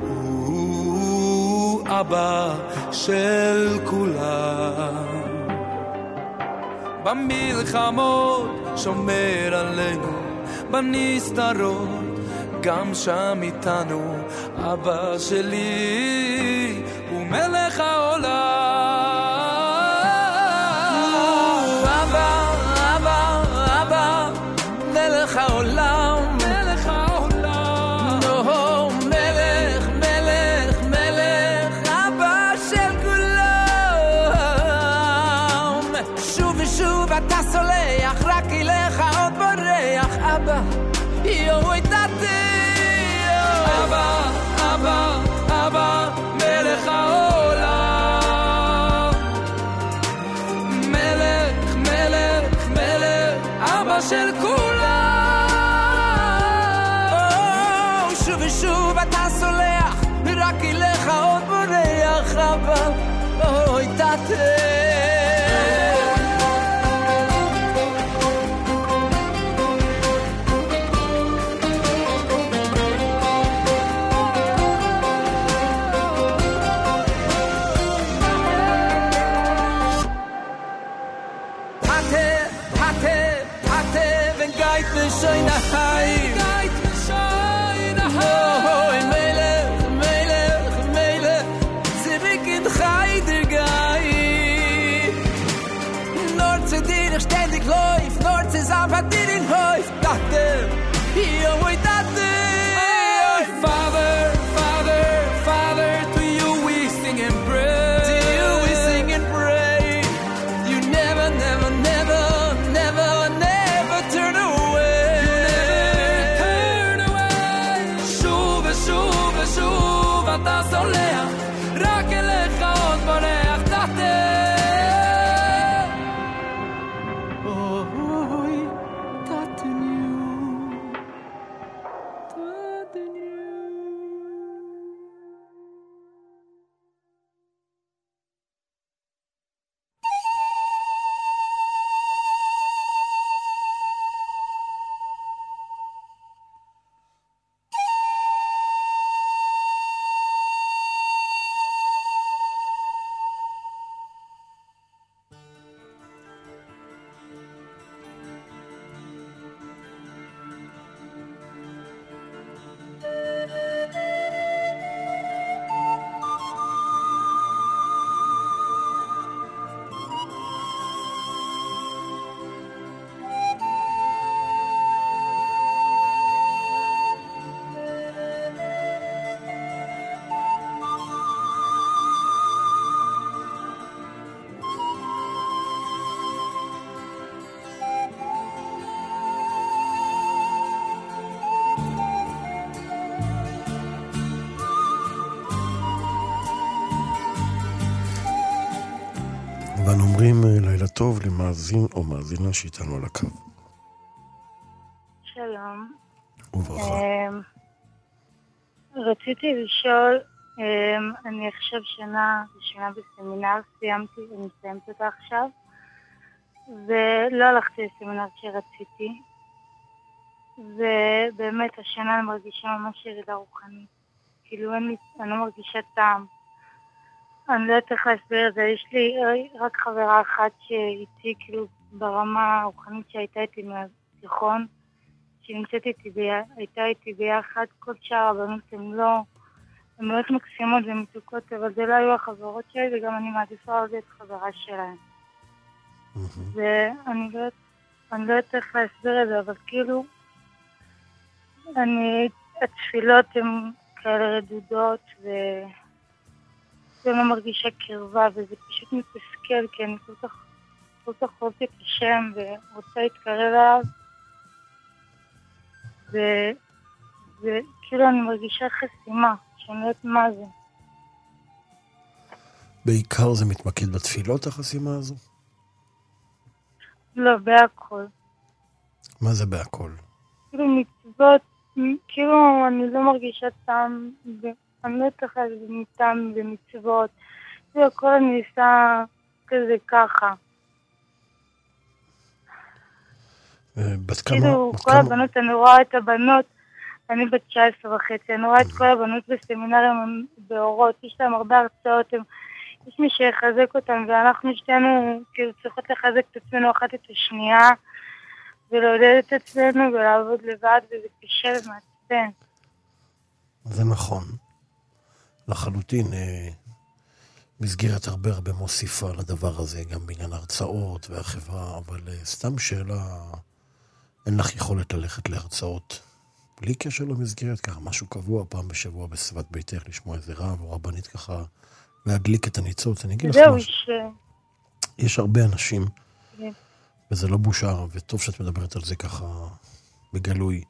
Speaker 14: הוא אבא של כולם. במלחמות שומר עלינו, בנסתרות גם שם איתנו, אבא שלי הוא מלך העולם. אבא, אבא, אבא, מלך העולם, מלך העולם. נו, מלך, מלך, מלך, אבא של כולם. שוב ושוב אתה סולח, רק אליך עוד בורח, אבא, יואו איתתי. אבא, אבא, אבא, מלך העולם. מלך, מלך, מלך, אבא של כולם. שוב ושוב אתה סולח, רק אליך עוד בורח, אבא, אוי תתה. Schöne Heim Geit schöne Heim Oh, Melech, Melech, Melech Zurück in Heider Geit Nur zu dir ich ständig läuf Nur zusammen hat dir in Häuf Dachte, yo, oi, dachte Father, Father, Father To you we sing and pray To you we sing and pray You never, never, never, never, never turn away שוב אתה סולח, רק אליך עוד בורח תחתך. אוי, תתניו, תתניו.
Speaker 3: ואנו אומרים לילה טוב למאזין או מאזינה שאיתנו על הקו.
Speaker 15: שלום.
Speaker 3: וברכה.
Speaker 15: רציתי לשאול, אני עכשיו שנה, שנה בסמינר, סיימתי ומסיימת אותה עכשיו, ולא הלכתי לסמינר שרציתי, ובאמת השנה אני מרגישה ממש ירידה רוחנית. כאילו אני לא מרגישה טעם. אני לא יודעת איך להסביר את זה, יש לי רק חברה אחת שאיתי כאילו ברמה הרוחנית שהייתה איתי מהתיכון, שנמצאת איתי, הייתה איתי ביחד, כל שאר הבנות הן לא, הן מאוד מקסימות ומתוקות, אבל זה לא היו החברות שלי, וגם אני מעדיפה עוד את חברה שלהן. ואני לא יודעת איך להסביר את זה, אבל כאילו, אני, התפילות הן כאלה רדודות, ו... ולא מרגישה קרבה, וזה פשוט מתסכל, כי אני כל כך, כל כך אוהבת את השם, ורוצה להתקרב אליו, וכאילו אני מרגישה חסימה, שאני לא יודעת מה זה.
Speaker 3: בעיקר זה מתמקד בתפילות, החסימה הזו?
Speaker 15: לא, בהכל.
Speaker 3: מה זה בהכל?
Speaker 15: כאילו מצוות, כאילו אני לא מרגישה טעם, אני לא יודעת איך זה מטעם ומצוות, זה הכל אני עושה כזה ככה.
Speaker 3: בת כמה?
Speaker 15: כאילו, כל הבנות, אני רואה את הבנות, אני בת תשע עשרה וחצי, אני רואה את כל הבנות בסמינרים באורות, יש להם הרבה הרצאות, יש מי שיחזק אותם, ואנחנו שתינו כאילו צריכות לחזק את עצמנו אחת את השנייה, ולעודד את עצמנו ולעבוד לבד, וזה קשה ומעצבן.
Speaker 3: זה נכון. לחלוטין, מסגרת הרבה הרבה מוסיפה לדבר הזה, גם בעניין הרצאות והחברה, אבל סתם שאלה, אין לך יכולת ללכת להרצאות בלי קשר למסגרת, ככה משהו קבוע פעם בשבוע בסביבת ביתך, לשמוע איזה רב או רבנית ככה, להדליק את הניצוץ. אני אגיד לך משהו. ש... יש הרבה אנשים, yeah. וזה לא בושה, וטוב שאת מדברת על זה ככה בגלוי,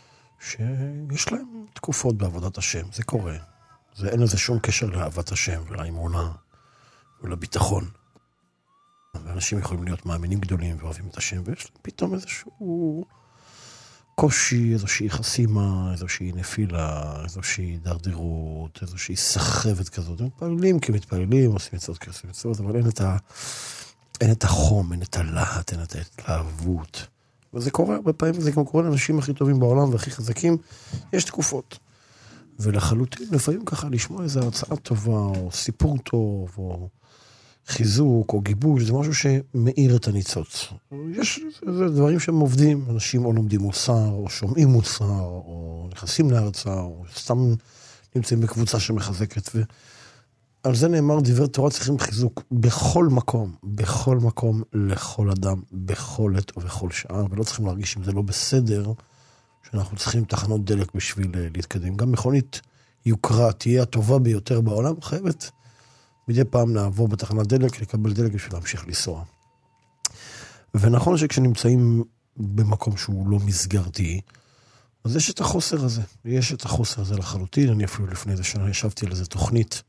Speaker 3: שיש להם תקופות בעבודת השם, זה קורה. זה אין לזה שום קשר לאהבת השם ולאמונה ולביטחון. ואנשים יכולים להיות מאמינים גדולים ואוהבים את השם, ויש להם פתאום איזשהו קושי, איזושהי חסימה, איזושהי נפילה, איזושהי דרדרות, איזושהי סחבת כזאת. הם מתפללים כי מתפללים, עושים מצוות כי עושים מצוות, אבל אין את, ה... אין את החום, אין את הלהט, אין את ההתלהבות. וזה קורה הרבה פעמים, זה גם קורה לאנשים הכי טובים בעולם והכי חזקים, יש תקופות. ולחלוטין, לפעמים ככה לשמוע איזו הרצאה טובה, או סיפור טוב, או חיזוק, או גיבוש, זה משהו שמאיר את הניצוץ. יש זה דברים שהם עובדים, אנשים או לומדים מוסר, או שומעים מוסר, או נכנסים להרצאה, או סתם נמצאים בקבוצה שמחזקת, ועל זה נאמר דברי תורה צריכים חיזוק בכל מקום, בכל מקום, לכל אדם, בכל עת ובכל שעה, ולא צריכים להרגיש אם זה לא בסדר, שאנחנו צריכים תחנות דלק בשביל להתקדם. גם מכונית יוקרה תהיה הטובה ביותר בעולם, חייבת מדי פעם לעבור בתחנת דלק, לקבל דלק בשביל להמשיך לנסוע. ונכון שכשנמצאים במקום שהוא לא מסגרתי, אז יש את החוסר הזה. יש את החוסר הזה לחלוטין. אני אפילו לפני איזה שנה ישבתי על איזה תוכנית,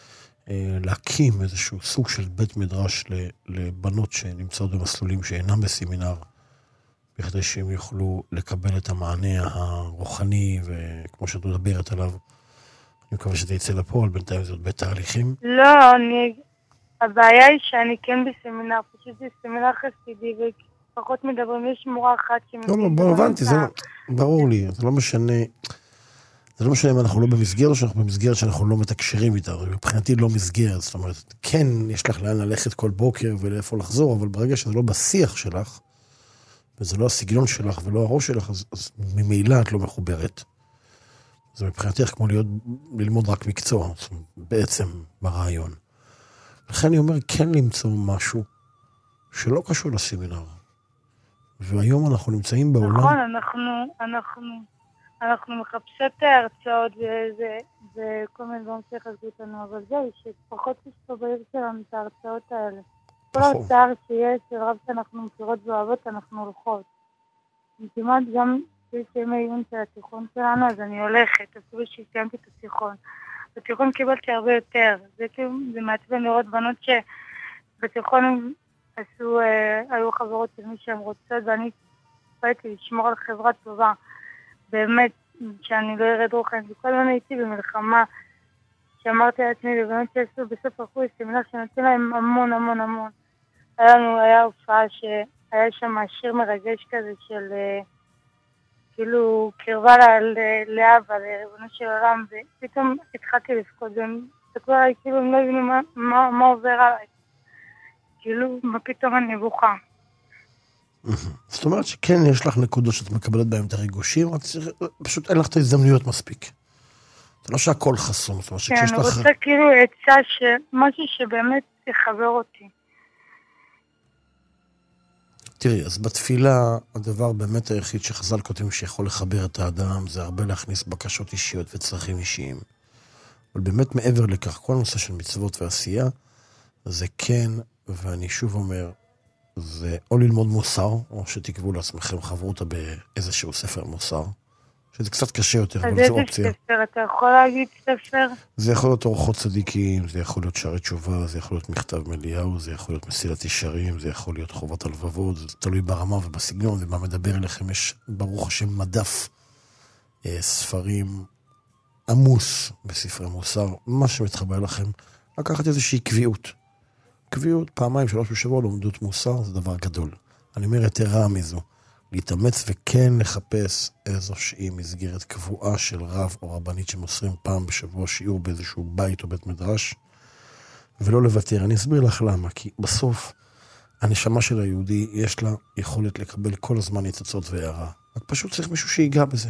Speaker 3: להקים איזשהו סוג של בית מדרש לבנות שנמצאות במסלולים שאינם בסמינר, בכדי שהם יוכלו לקבל את המענה הרוחני, וכמו שאת מדברת עליו, אני מקווה שזה יצא לפועל, בינתיים זאת בתהליכים.
Speaker 15: לא, אני... הבעיה היא שאני כן בסמינר, פשוט זה סמינר חסידי, ופחות מדברים, יש מורה אחת שמתאים...
Speaker 3: לא, לא, בוא, הבנתי, זה ברור לי, זה לא משנה, זה לא משנה אם אנחנו לא במסגרת, או שאנחנו במסגרת שאנחנו לא מתקשרים איתה, מבחינתי לא מסגרת, זאת אומרת, כן, יש לך לאן ללכת כל בוקר ולאיפה לחזור, אבל ברגע שזה לא בשיח שלך, וזה לא הסגנון שלך ולא הראש שלך, אז, אז ממילא את לא מחוברת. זה מבחינתך כמו להיות, ללמוד רק מקצוע, בעצם ברעיון. לכן אני אומר, כן למצוא משהו שלא קשור לסמינר. והיום אנחנו נמצאים בעולם...
Speaker 15: נכון, אנחנו, אנחנו, אנחנו מחפשות את ההרצאות וזה, וכל מיני דברים שיחזו אותנו, אבל זהו, שפחות יש פה בעיר שלנו את ההרצאות האלה. כל ההרצאה שיש, רב שאנחנו מכירות ואוהבות, אנחנו הולכות. כמעט גם יש ימי עיון של התיכון שלנו, אז אני הולכת, אפילו שסיימתי את התיכון. בתיכון קיבלתי הרבה יותר. זה כאילו, זה מעצבן לראות בנות שבתיכון הם עשו, אה, היו חברות של מי שהם רוצות, ואני באתי לשמור על חברה טובה. באמת, שאני לא ארד רוחנית. וכל הזמן הייתי במלחמה, שאמרתי לעצמי לבנות שעשו בסוף אחוז, סמינר שנותן להם המון המון המון. היה לנו, היה הופעה שהיה שם שיר מרגש כזה של כאילו קרבה לאבא, לריבונו של עולם, ופתאום התחלתי לפקוד, זה כבר כאילו הם לא הבינו מה, מה, מה עובר עליי. כאילו, מה פתאום אני בוכה.
Speaker 3: זאת אומרת שכן יש לך נקודות שאת מקבלת בהם את הריגושים, רק פשוט אין לך את ההזדמנויות מספיק. זה לא שהכל חסום, זאת אומרת שכשיש לך...
Speaker 15: כן, אני רוצה כאילו עצה שמשהו שבאמת יחבר אותי.
Speaker 3: תראי, אז בתפילה, הדבר באמת היחיד שחז"ל כותבים שיכול לחבר את האדם, זה הרבה להכניס בקשות אישיות וצרכים אישיים. אבל באמת מעבר לכך, כל הנושא של מצוות ועשייה, זה כן, ואני שוב אומר, זה או ללמוד מוסר, או שתקבעו לעצמכם חברותה באיזשהו ספר מוסר, שזה קצת קשה יותר, אבל זו אופציה.
Speaker 15: אז איזה ספר? אתה יכול להגיד ספר?
Speaker 3: זה יכול להיות אורחות צדיקים, זה יכול להיות שערי תשובה, זה יכול להיות מכתב מליהו, זה יכול להיות מסילת ישרים, זה יכול להיות חובת הלבבות, זה תלוי ברמה ובסגנון, ומה מדבר אליכם. יש ברוך השם מדף אה, ספרים עמוס בספרי מוסר, מה שמתחבר לכם, לקחת איזושהי קביעות. קביעות, פעמיים, שלוש בשבוע, לומדות מוסר, זה דבר גדול. אני אומר, יתרה מזו. להתאמץ וכן לחפש איזושהי מסגרת קבועה של רב או רבנית שמוסרים פעם בשבוע שיעור באיזשהו בית או בית מדרש, ולא לוותר. אני אסביר לך למה, כי בסוף הנשמה של היהודי יש לה יכולת לקבל כל הזמן ניצוצות והערה. רק פשוט צריך מישהו שיגע בזה.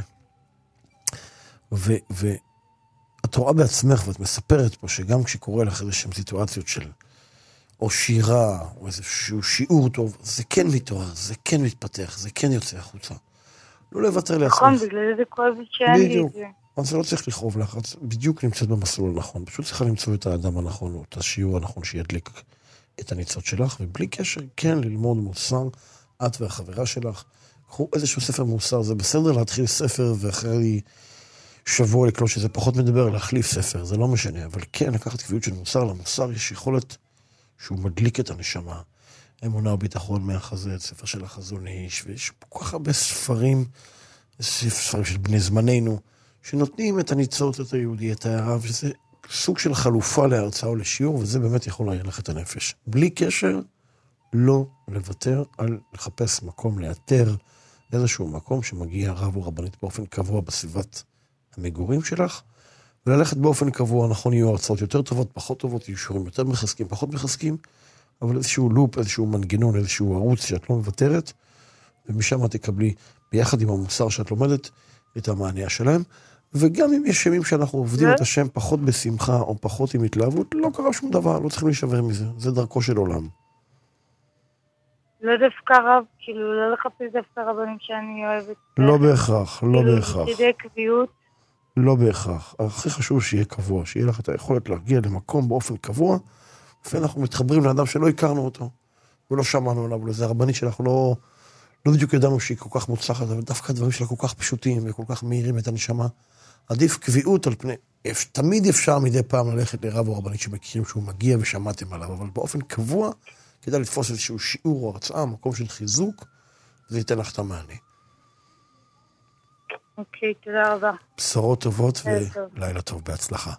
Speaker 3: ואת רואה בעצמך ואת מספרת פה שגם כשקורה לך איזשהם סיטואציות של או שירה, או איזשהו שיעור טוב, זה כן מתעורר, זה כן מתפתח, זה כן יוצא החוצה. לא לוותר לעצמך.
Speaker 15: נכון, בגלל זה כואב שאין לי את זה.
Speaker 3: אז זה לא צריך לכאוב לך, את בדיוק נמצאת במסלול הנכון. פשוט צריכה למצוא את האדם הנכון, או את השיעור הנכון שידליק את הניצות שלך, ובלי קשר, כן ללמוד מוסר, את והחברה שלך. קחו איזשהו ספר מוסר, זה בסדר להתחיל ספר, ואחרי שבוע לקלוט שזה פחות מדבר, להחליף ספר, זה לא משנה. אבל כן, לקחת קביעות של מוסר, למוסר יש יכולת שהוא מדליק את הנשמה. אמונה וביטחון מהחזית, ספר של החזון איש, ויש כל כך הרבה ספרים, ספרים של בני זמננו, שנותנים את הניצות, את היהודי, את הערב, שזה סוג של חלופה להרצאה או לשיעור, וזה באמת יכול להילך את הנפש. בלי קשר, לא לוותר על לחפש מקום, לאתר איזשהו מקום שמגיע רב או רבנית באופן קבוע בסביבת המגורים שלך, וללכת באופן קבוע. נכון, יהיו הרצאות יותר טובות, פחות טובות, יהיו שיעורים יותר מחזקים, פחות מחזקים, אבל איזשהו לופ, איזשהו מנגנון, איזשהו ערוץ שאת לא מוותרת, ומשם תקבלי ביחד עם המוסר שאת לומדת את המענה שלהם. וגם אם יש ימים שאנחנו עובדים את השם פחות בשמחה או פחות עם התלהבות, לא קרה שום דבר, לא צריכים להישבר מזה. זה דרכו של עולם.
Speaker 15: לא דווקא רב, כאילו, לא לחפש דווקא רבנים שאני אוהבת.
Speaker 3: לא בהכרח, לא בהכרח.
Speaker 15: כאילו, תדעי קביעות.
Speaker 3: לא בהכרח. הכי חשוב שיהיה קבוע, שיהיה לך את היכולת להגיע למקום באופן קבוע, ואנחנו מתחברים לאדם שלא הכרנו אותו, ולא שמענו עליו, ולזה הרבנית שאנחנו לא, לא בדיוק ידענו שהיא כל כך מוצלחת, אבל דווקא הדברים שלה כל כך פשוטים, וכל כך מהירים את הנשמה. עדיף קביעות על פני, תמיד אפשר מדי פעם ללכת לרב או רבנית שמכירים שהוא מגיע ושמעתם עליו, אבל באופן קבוע, כדאי לתפוס איזשהו שיעור או הרצאה, מקום של חיזוק, זה ייתן לך את המענה.
Speaker 15: אוקיי, תודה רבה.
Speaker 3: בשורות טובות ולילה טוב, בהצלחה.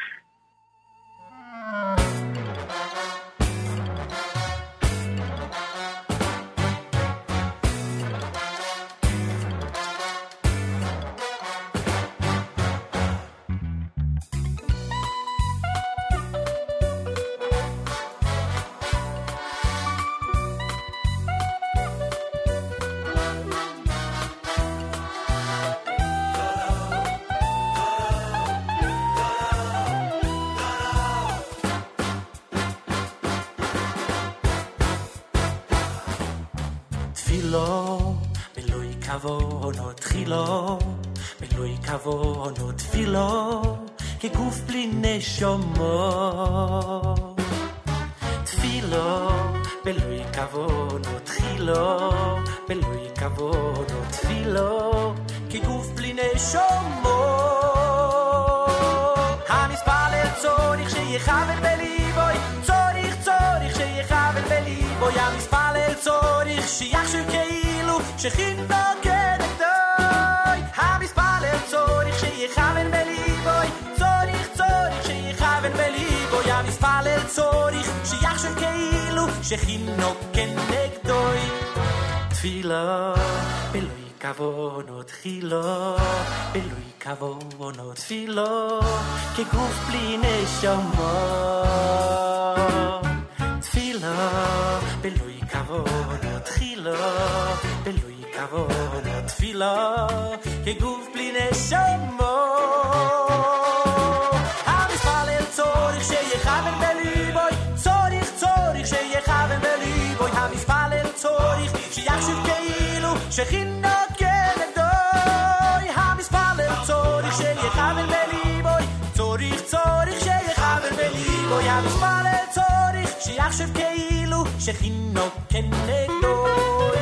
Speaker 16: כוונות תחילו, בלוי כוונות תפילו, כגוף בלי נשומות. תפילו, בלוי כוונות תחילו, בלוי כוונות תפילו, כגוף בלי נשומות. המספלל צורך שיכוון בליבוי, צורך צורך שיכוון בליבוי, המספלל צורך שיחשב כאילו שכינו כנגדוי. המספלל צורך שיכוון בליבוי, צורך צורך שיכוון בליבוי, המספלל צורך שיחשב כאילו שכינו כנגדוי. תפילה בלוי כוונות תחילו, בלוי כוונות תפילו, כגוף בלי נשומות. תפילה בלוי כוונות תחילו, בלוי כוונות תפילה, כגוף בלי נשומות. המספלל צורך שיכוון בליבוי, צורך צורך שיכוון בליבוי, המספלל צורך שיחשב כאילו שכינו כנגדוי. המספלל צורך שיכוון בליבוי, צורך צורך שיכוון בליבוי, המספלל צורך שיחשב כאילו שכינו כנגדוי.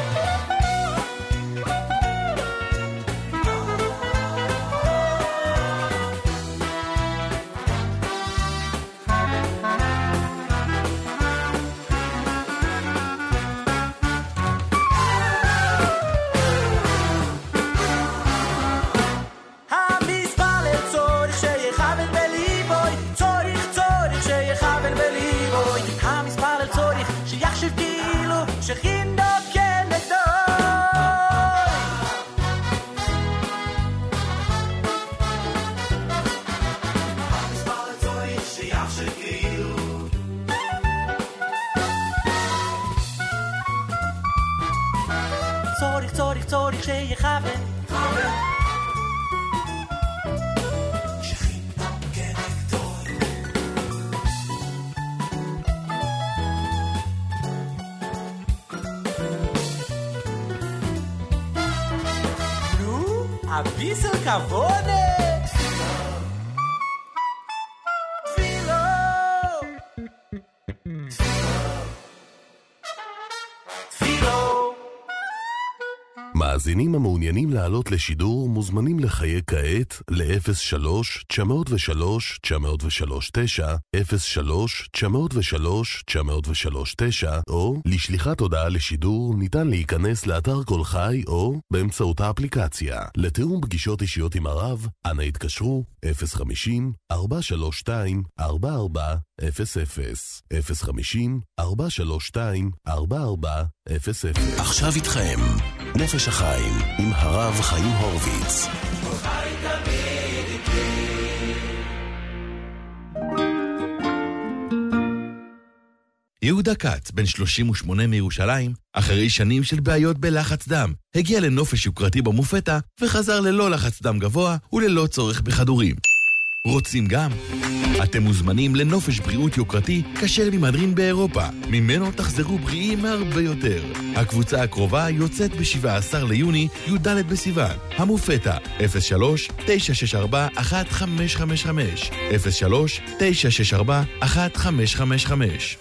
Speaker 16: שכינו כנגדוי. צורך צורך שיחבר a bizel kavone filo filo
Speaker 2: מאזינים המעוניינים לעלות לשידור מוזמנים לחייג כעת ל-אפס שלוש תשע אפס שלוש תשע אפס שלוש תשע, אפס שלוש תשע אפס שלוש תשע אפס שלוש תשע, או לשליחת הודעה לשידור ניתן להיכנס לאתר כל חי או באמצעות האפליקציה. לתיאום פגישות אישיות עם הרב, אנא התקשרו אפס חמישים ארבע שלוש שתיים ארבע ארבע אפס אפס, אפס חמישים ארבע שלוש שתיים ארבע ארבע אפס אפס.
Speaker 12: עכשיו איתכם נפש החיים עם הרב חיים הורוביץ.
Speaker 9: יהודה כץ, בן שלושים ושמונה מירושלים, אחרי שנים של בעיות בלחץ דם, הגיע לנופש יוקרתי במופתא וחזר ללא לחץ דם גבוה וללא צורך בכדורים. רוצים גם? אתם מוזמנים לנופש בריאות יוקרתי כשר למהדרין באירופה, ממנו תחזרו בריאים הרבה יותר. הקבוצה הקרובה יוצאת ב-שבעה עשר ליוני, י"ד בסיוון. המופתא אפס שלוש תשע שש ארבע אחת חמש חמש חמש, אפס שלוש תשע שש ארבע אחת חמש חמש חמש.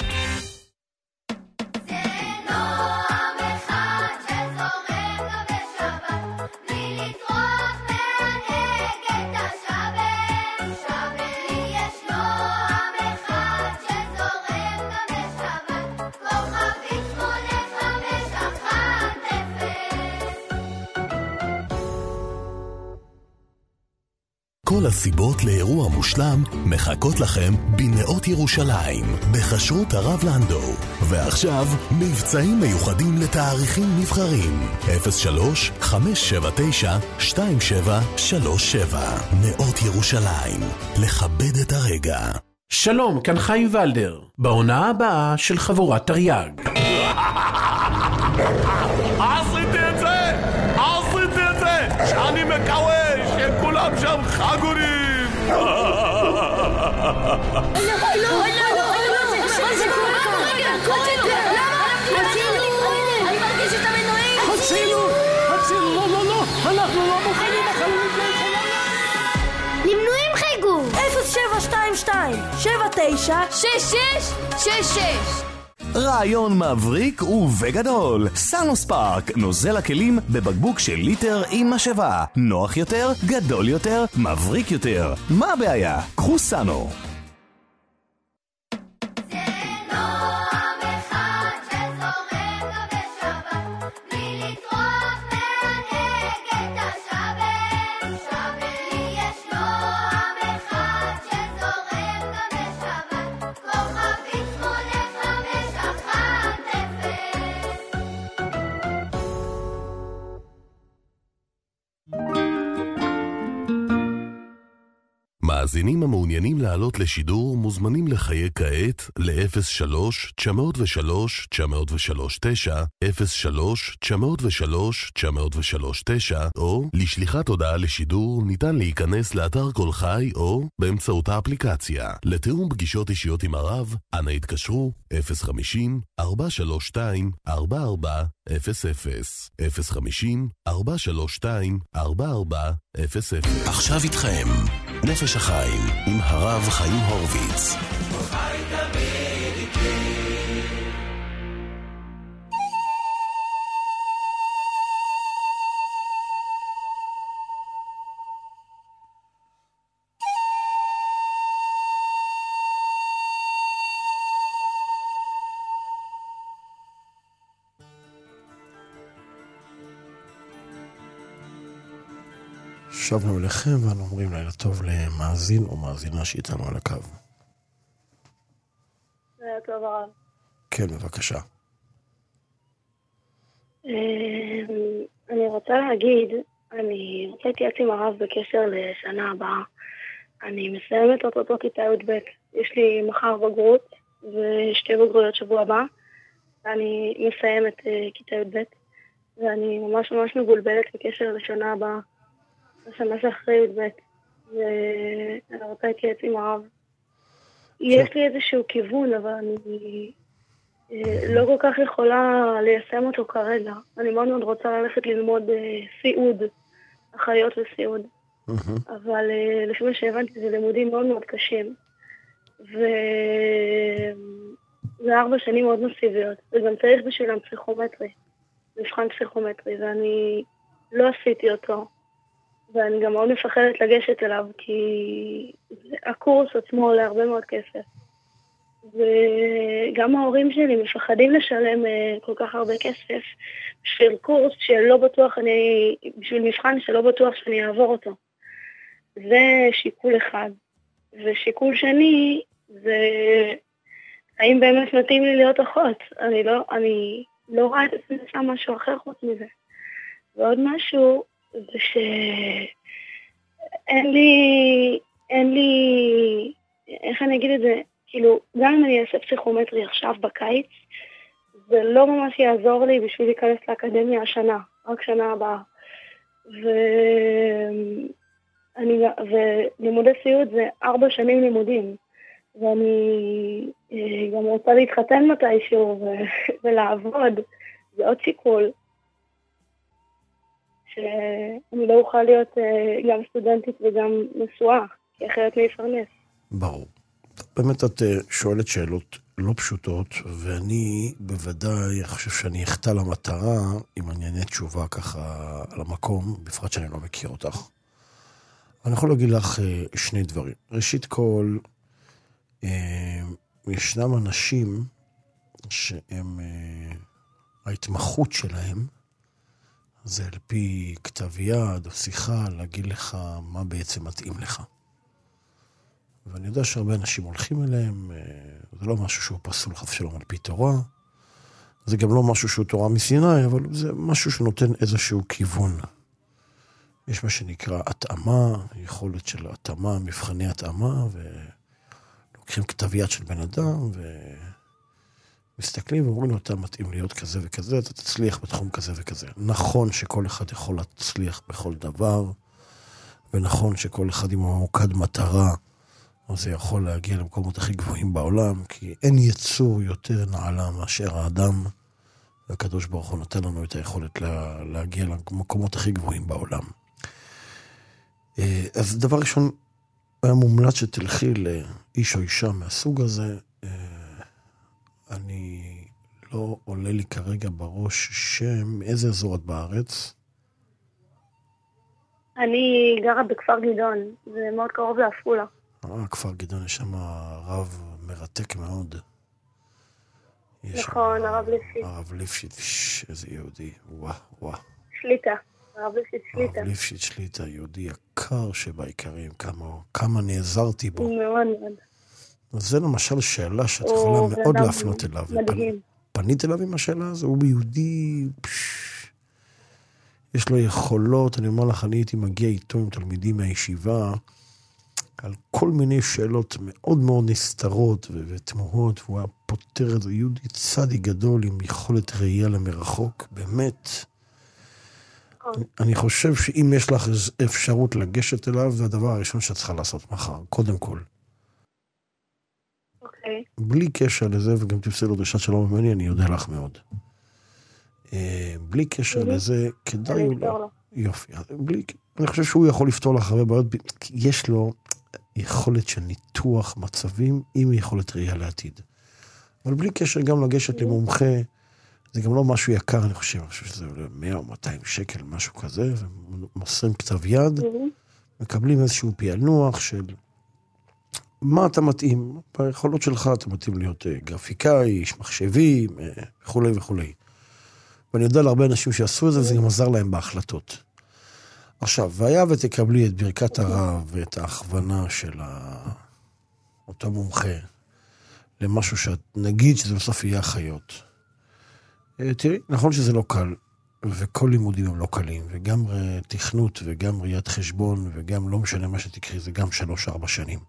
Speaker 12: כל הסיבות לאירוע מושלם מחכות לכם בנאות ירושלים, בחשרות הרב לנדו. ועכשיו, מבצעים מיוחדים לתאריכים נבחרים. אפס שלוש חמש שבע תשע שתיים שבע שלוש שבע. נאות ירושלים, לכבד את הרגע.
Speaker 10: שלום, כאן חיים ולדר, בעונה הבאה של חבורת תרי"ג.
Speaker 11: עשיתי את זה! עשיתי את זה! שאני מקווה שכולם שם חגורים!
Speaker 5: לא, לא, לא, מה זה קורה כאן? רגע, הוצאנו! למה? הוצאנו! אני מרגיש את המנועים!
Speaker 3: הוצאנו! הוצאנו! לא, לא, לא! אנחנו לא מוכנים לחלוטין!
Speaker 5: למנועים חייגו! אפס שבע שתיים שתיים שבע תשע שש שש שש שש.
Speaker 8: רעיון מבריק ובגדול. סנוספארק, נוזל הכלים בבקבוק של ליטר עם משאבה. נוח יותר, גדול יותר, מבריק יותר. מה הבעיה? קחו סנו.
Speaker 2: מאזינים המעוניינים לעלות לשידור מוזמנים לחייג כעת ל-אפס שלוש תשע אפס שלוש תשע אפס שלוש תשע, אפס שלוש תשע אפס שלוש תשע אפס שלוש תשע, או לשליחת הודעה לשידור ניתן להיכנס לאתר כל חי או באמצעות האפליקציה. לתיאום פגישות אישיות עם הרב, אנא התקשרו אפס חמישים ארבע שלוש שתיים ארבע ארבע אפס אפס, אפס חמישים ארבע שלוש שתיים ארבע ארבע אפס אפס.
Speaker 12: עכשיו איתכם נפש החיים עם הרב חיים הורוביץ.
Speaker 3: שבנו אליכם ואנו אומרים לילה טוב למאזין או מאזינה שאיתנו על הקו.
Speaker 6: לילה טוב הרב.
Speaker 3: כן, בבקשה.
Speaker 6: אני רוצה להגיד, אני רוצה להתייעץ עם הרב בקשר לשנה הבאה. אני מסיימת אותו כיתה י"ב. יש לי מחר בגרות ושתי בגרויות שבוע הבא. אני מסיימת כיתה י"ב. ואני ממש ממש מבולבלת בקשר לשנה הבאה, לשנה שאחרי י"ב, ואני רוצה להתייעץ עם הרב. יש לי איזשהו כיוון, אבל אני לא כל כך יכולה ליישם אותו כרגע. אני מאוד מאוד רוצה ללכת ללמוד סיעוד, אחיות וסיעוד. אבל לפי מה שהבנתי זה לימודים מאוד מאוד קשים. וזה ארבע שנים מאוד מסיביות. וגם צריך בשבילם פסיכומטרי. מבחן פסיכומטרי, ואני לא עשיתי אותו. ואני גם מאוד מפחדת לגשת אליו, כי הקורס עצמו עולה הרבה מאוד כסף. וגם ההורים שלי מפחדים לשלם כל כך הרבה כסף בשביל קורס שלא בטוח אני, בשביל מבחן שלא בטוח שאני אעבור אותו. זה שיקול אחד. ושיקול שני, זה האם באמת מתאים לי להיות אחות. אני לא, אני לא רואה את עצמי עושה משהו אחר חוץ מזה. ועוד משהו, זה שאין לי, אין לי, איך אני אגיד את זה, כאילו, גם אם אני אעשה פסיכומטרי עכשיו בקיץ, זה לא ממש יעזור לי בשביל להיכנס לאקדמיה השנה, רק שנה הבאה. ואני, ולימודי סיעוד זה ארבע שנים לימודים, ואני גם רוצה להתחתן מתישהו ולעבוד, זה עוד שיקול. שאני לא אוכל להיות גם סטודנטית וגם נשואה, כי אחרת מי יפרנס.
Speaker 3: ברור. באמת את שואלת שאלות לא פשוטות, ואני בוודאי חושב שאני אחטא למטרה אם אני אענה תשובה ככה על המקום, בפרט שאני לא מכיר אותך. אני יכול להגיד לך שני דברים. ראשית כל, ישנם אנשים שהם, ההתמחות שלהם, זה על פי כתב יד או שיחה, להגיד לך מה בעצם מתאים לך. ואני יודע שהרבה אנשים הולכים אליהם, זה לא משהו שהוא פסול חס ושלום על פי תורה, זה גם לא משהו שהוא תורה מסיני, אבל זה משהו שנותן איזשהו כיוון. יש מה שנקרא התאמה, יכולת של התאמה, מבחני התאמה, ולוקחים כתב יד של בן אדם, ומסתכלים ואומרים לו, אתה מתאים להיות כזה וכזה, אתה תצליח בתחום כזה וכזה. נכון שכל אחד יכול להצליח בכל דבר, ונכון שכל אחד עם ממוקד מטרה, אז זה יכול להגיע למקומות הכי גבוהים בעולם, כי אין יצור יותר נעלה מאשר האדם, והקדוש ברוך הוא נתן לנו את היכולת לה, להגיע למקומות הכי גבוהים בעולם. אז דבר ראשון, היה מומלץ שתלכי לאיש או אישה מהסוג הזה. אני לא עולה לי כרגע בראש שם, איזה אזור את בארץ?
Speaker 6: אני גרה בכפר גדעון, זה מאוד קרוב לעפולה.
Speaker 3: אה, כפר גדעון, יש שם רב מרתק מאוד.
Speaker 6: נכון, הרב ליפשיץ.
Speaker 3: הרב ליפשיץ, איזה יהודי, וואו, וואו.
Speaker 6: שליטה, הרב ליפשיץ שליטה.
Speaker 3: הרב ליפשיץ שליטה, יהודי יקר שבעיקרים, כמה, כמה נעזרתי בו.
Speaker 6: מאוד מאוד.
Speaker 3: אז זה למשל שאלה שאת יכולה מאוד להפנות אליו.
Speaker 6: מדהים.
Speaker 3: פנית אליו עם השאלה הזו, הוא ביהודי, יש לו יכולות, אני אומר לך, אני הייתי מגיע איתו עם תלמידים מהישיבה, על כל מיני שאלות מאוד מאוד נסתרות ותמוהות, והוא היה פותר את זה, יהודי צדי גדול עם יכולת ראייה למרחוק, באמת. אני, אני חושב שאם יש לך אפשרות לגשת אליו, זה הדבר הראשון שאת צריכה לעשות מחר, קודם כל.
Speaker 6: אוקיי.
Speaker 3: בלי קשר לזה, וגם תפסי לו דרישת שלום ממני, אני יודע לך מאוד. בלי קשר לזה, כדאי הוא לא... יופי. בלי... אני חושב שהוא יכול לפתור לך הרבה בעיות, כי יש לו יכולת של ניתוח מצבים עם יכולת ראייה לעתיד. אבל בלי קשר גם לגשת למומחה, זה גם לא משהו יקר, אני חושב, אני חושב שזה מאה או מאתיים שקל, משהו כזה, ומוסרים כתב יד, מקבלים איזשהו פענוח של מה אתה מתאים, ביכולות שלך אתה מתאים להיות גרפיקאי, איש מחשבים, וכו' וכו'. ואני יודע להרבה אנשים שעשו את זה, וזה גם עזר להם בהחלטות. עכשיו, והיה ותקבלי את ברכת הרב ואת ההכוונה של אותו מומחה למשהו שאת נגיד שזה בסוף יהיה החיות. תראי, נכון שזה לא קל, וכל לימודים הם לא קלים, וגם תכנות וגם ראיית חשבון, וגם לא משנה מה שתקחי, זה גם שלוש-ארבע שנים.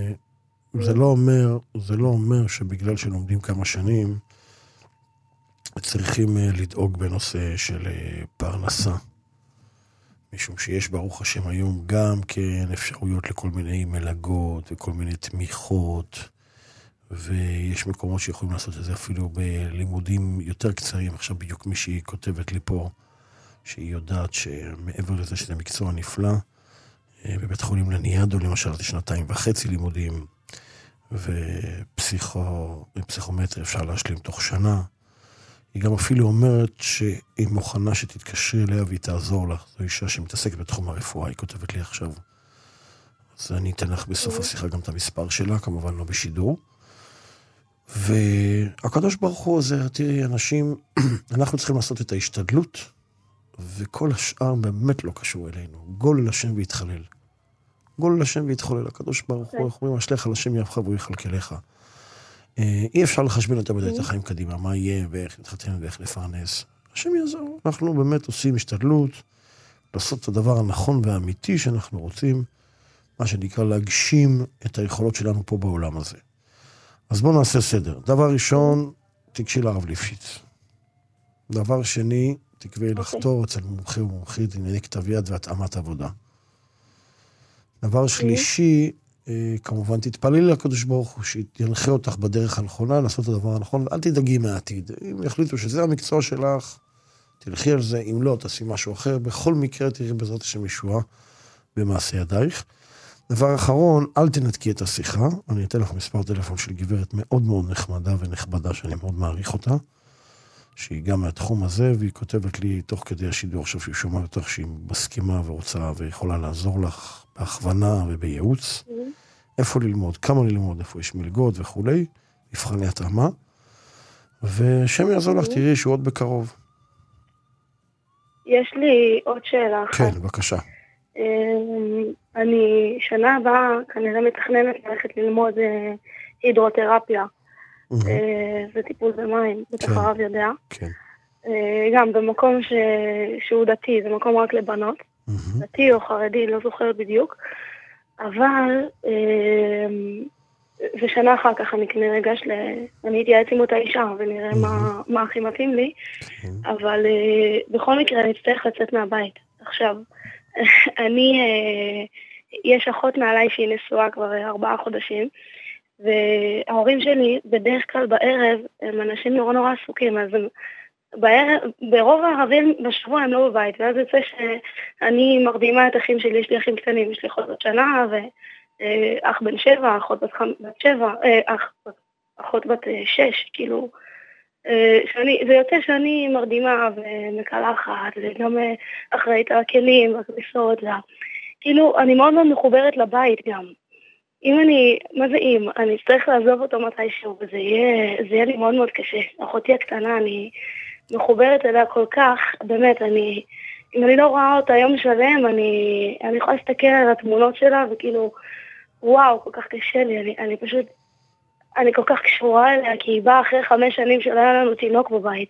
Speaker 3: וזה לא אומר, זה לא אומר שבגלל שלומדים כמה שנים, צריכים לדאוג בנושא של פרנסה. משום שיש ברוך השם היום גם כן אפשרויות לכל מיני מלגות וכל מיני תמיכות, ויש מקומות שיכולים לעשות את זה אפילו בלימודים יותר קצרים. עכשיו בדיוק מישהי כותבת לי פה, שהיא יודעת שמעבר לזה שזה מקצוע נפלא, בבית חולים לניאדו למשל זה שנתיים וחצי לימודים, ופסיכומטרי אפשר להשלים תוך שנה. היא גם אפילו אומרת שהיא מוכנה שתתקשרי אליה והיא תעזור לך. זו אישה שמתעסקת בתחום הרפואה, היא כותבת לי עכשיו. אז אני אתן לך בסוף השיחה גם את המספר שלה, כמובן לא בשידור. והקדוש ברוך הוא עוזר, תראי, אנשים, אנחנו צריכים לעשות את ההשתדלות, וכל השאר באמת לא קשור אלינו. גול לשם והתחלל. גול לשם והתחולל. הקדוש ברוך הוא, איך אומרים, אשליך לשם יבך והוא יכלכלך. אי אפשר לחשבן יותר מדי את החיים קדימה, מה יהיה ואיך נתחתן ואיך לפרנס. השם יעזור. אנחנו באמת עושים השתדלות, לעשות את הדבר הנכון והאמיתי שאנחנו רוצים, מה שנקרא להגשים את היכולות שלנו פה בעולם הזה. אז בואו נעשה סדר. דבר ראשון, תקשי לרב ליפשיץ. דבר שני, תקווי לחתור אצל מומחי ומומחית ענייני כתב יד והתאמת עבודה. דבר שלישי, כמובן תתפללי לקדוש ברוך הוא שינחה אותך בדרך הנכונה, לעשות את הדבר הנכון, ואל תדאגי מהעתיד. אם יחליטו שזה המקצוע שלך, תלכי על זה, אם לא, תעשי משהו אחר. בכל מקרה תראי בעזרת השם ישועה במעשה ידייך. דבר אחרון, אל תנתקי את השיחה. אני אתן לך מספר טלפון של גברת מאוד מאוד נחמדה ונכבדה, שאני מאוד מעריך אותה, שהיא גם מהתחום הזה, והיא כותבת לי תוך כדי השידור, עכשיו שהיא שומעת אותך שהיא מסכימה ורוצה ויכולה לעזור לך בהכוונה ובייעוץ. איפה ללמוד, כמה ללמוד, איפה יש מלגות וכולי, מבחני התאמה, ושם יעזור לך, תראי שהוא עוד בקרוב.
Speaker 6: יש לי עוד שאלה אחת.
Speaker 3: כן, בבקשה.
Speaker 6: אני שנה הבאה כנראה מתכננת ללכת ללמוד הידרותרפיה, וטיפול במים, בטח הרב יודע.
Speaker 3: כן.
Speaker 6: גם במקום שהוא דתי, זה מקום רק לבנות, דתי או חרדי, לא זוכרת בדיוק, אבל ושנה אחר כך אני כנראה אגש ל... אני אתייעץ עם אותה אישה ונראה מה, מה הכי מתאים לי, אבל בכל מקרה אני אצטרך לצאת מהבית. עכשיו, אני, יש אחות מעליי שהיא נשואה כבר ארבעה חודשים, וההורים שלי בדרך כלל בערב הם אנשים נורא נורא עסוקים, אז הם, בערב, ברוב הערבים בשבוע הם לא בבית, ואז יוצא שאני מרדימה את אחים שלי, יש לי אחים קטנים, יש לי אחות בת שנה, ואח בן שבע, אחות בת, בת שבע, אח, אחות בת שש, כאילו, שאני, זה יוצא שאני מרדימה ומקלחת, וגם אחראית על הכלים והכביסות, כאילו, אני מאוד מאוד מחוברת לבית גם. אם אני, מה זה אם? אני אצטרך לעזוב אותו מתישהו, וזה יהיה, זה יהיה לי מאוד מאוד קשה. אחותי הקטנה, אני מחוברת אליה כל כך, באמת, אני, אם אני לא רואה אותה יום שלם, אני, אני יכולה להסתכל על התמונות שלה, וכאילו, וואו, כל כך קשה לי, אני, אני פשוט, אני כל כך קשורה אליה, כי היא באה אחרי חמש שנים שלא היה לנו תינוק בבית.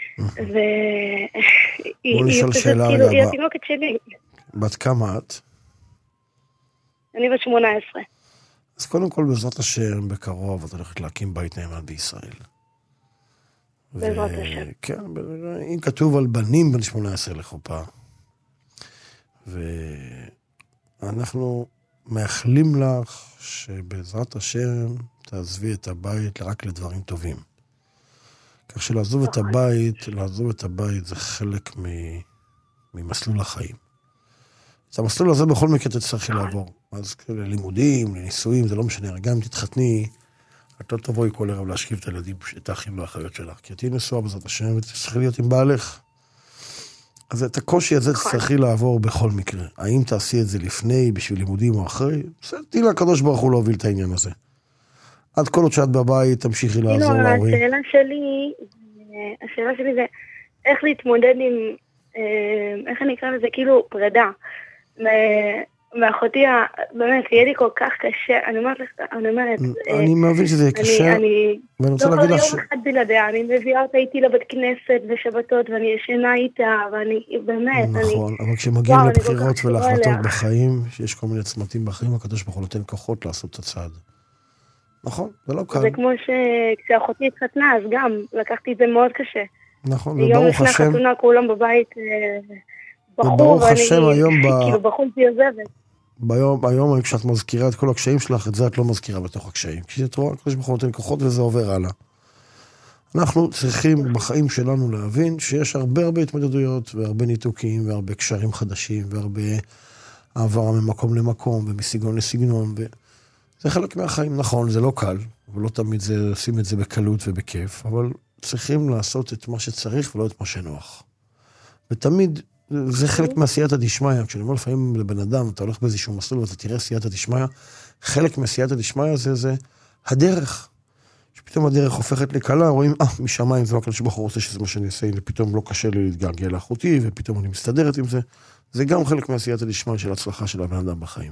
Speaker 6: והיא פשוט, כאילו, היא התינוקת שלי.
Speaker 3: בת כמה את?
Speaker 6: אני בת שמונה עשרה.
Speaker 3: אז קודם כל, בעזרת השם, בקרוב, את הולכת להקים בית נאמן בישראל.
Speaker 6: בעזרת השם.
Speaker 3: כן, אם כתוב על בנים בן שמונה עשרה לחופה, ואנחנו מאחלים לך שבעזרת השם תעזבי את הבית רק לדברים טובים. כך שלעזוב את הבית, לעזוב את הבית זה חלק ממסלול החיים. את המסלול הזה בכל מקרה תצטרכי לעבור. אז ללימודים, לנישואים, זה לא משנה. גם אם תתחתני, את לא תבואי כל ערב להשכיב את הילדים, את האחים והאחיות שלך. כי תהיי נשואה בעזרת השם, ותצטרכי להיות עם בעלך. אז את הקושי הזה תצטרכי לעבור בכל מקרה. האם תעשי את זה לפני, בשביל לימודים או אחרי? תהיי לקדוש ברוך הוא להוביל את העניין הזה. עד כל עוד שאת בבית, תמשיכי לעזור להורים.
Speaker 6: השאלה שלי, השאלה שלי זה איך להתמודד עם, איך אני אקרא לזה, כאילו פרידה. מאחותי, באמת, יהיה לי כל כך קשה, אני אומרת לך, אני אומרת...
Speaker 3: אני מבין שזה יהיה קשה,
Speaker 6: ואני רוצה להגיד לך ש... לא כל יום אחד בלעדיה, אני מביאה אותה איתי לבית כנסת בשבתות, ואני ישנה איתה, ואני, באמת, אני...
Speaker 3: נכון, אבל כשמגיעים לבחירות ולהחלטות בחיים, שיש כל מיני צמתים בחיים, הקדוש ברוך הוא נותן כוחות לעשות את הצעד. נכון, זה לא קל.
Speaker 6: זה כמו שכשאחותי התחתנה, אז גם לקחתי את זה מאוד קשה.
Speaker 3: נכון,
Speaker 6: יום
Speaker 3: וברוך
Speaker 6: לפני
Speaker 3: השם,
Speaker 6: החתונה כולם בבית בחור,
Speaker 3: וברוך
Speaker 6: ואני
Speaker 3: השם היום ב-
Speaker 6: כאילו בחולתי עוזבת.
Speaker 3: ביום, היום כשאת מזכירה את כל הקשיים שלך, את זה את לא מזכירה בתוך הקשיים. כי את רואה, הקדוש ברוך הוא נותן כוחות וזה עובר הלאה. אנחנו צריכים בחיים שלנו להבין שיש הרבה הרבה התמודדויות, והרבה ניתוקים, והרבה קשרים חדשים, והרבה העברה ממקום למקום, ומסגנון לסגנון, ו... זה חלק מהחיים, נכון, זה לא קל, ולא תמיד זה, עושים את זה בקלות ובכיף, אבל צריכים לעשות את מה שצריך ולא את מה שנוח. ותמיד, זה חלק מהסייעתא דשמיא, כשאני אומר לפעמים לבן אדם, אתה הולך באיזשהו מסלול ואתה תראה סייעתא דשמיא, חלק מהסייעתא דשמיא זה, זה הדרך. שפתאום הדרך הופכת לקלה, רואים, אה, משמיים זה לא הקדוש ברוך הוא רוצה שזה מה שאני אעשה, ופתאום לא קשה לי להתגעגע לאחותי, ופתאום אני מסתדרת עם זה. זה גם חלק מהסייעתא דשמיא של הצלחה של הבן אדם בחיים.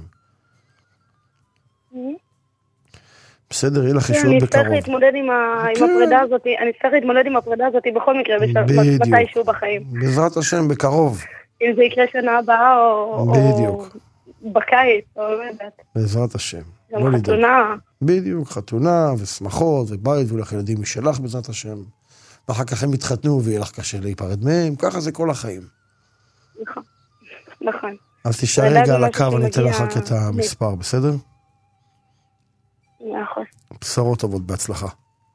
Speaker 3: בסדר, יהיה לך ישועות בקרוב.
Speaker 6: אני אצטרך להתמודד עם הפרידה הזאת, אני אצטרך להתמודד עם הפרידה הזאת בכל מקרה, מתישהו בחיים.
Speaker 3: בעזרת השם, בקרוב.
Speaker 6: אם זה יקרה שנה הבאה, או בקיץ, או יודעת.
Speaker 3: בעזרת השם.
Speaker 6: גם חתונה.
Speaker 3: בדיוק, חתונה ושמחות ובית, ולך ילדים משלך בעזרת השם. ואחר כך הם יתחתנו ויהיה לך קשה להיפרד מהם, ככה זה כל החיים.
Speaker 6: נכון, נכון.
Speaker 3: אז תשאר רגע על הקו, אני אתן לך את המספר, בסדר?
Speaker 6: נכון.
Speaker 3: בשורות טובות, בהצלחה.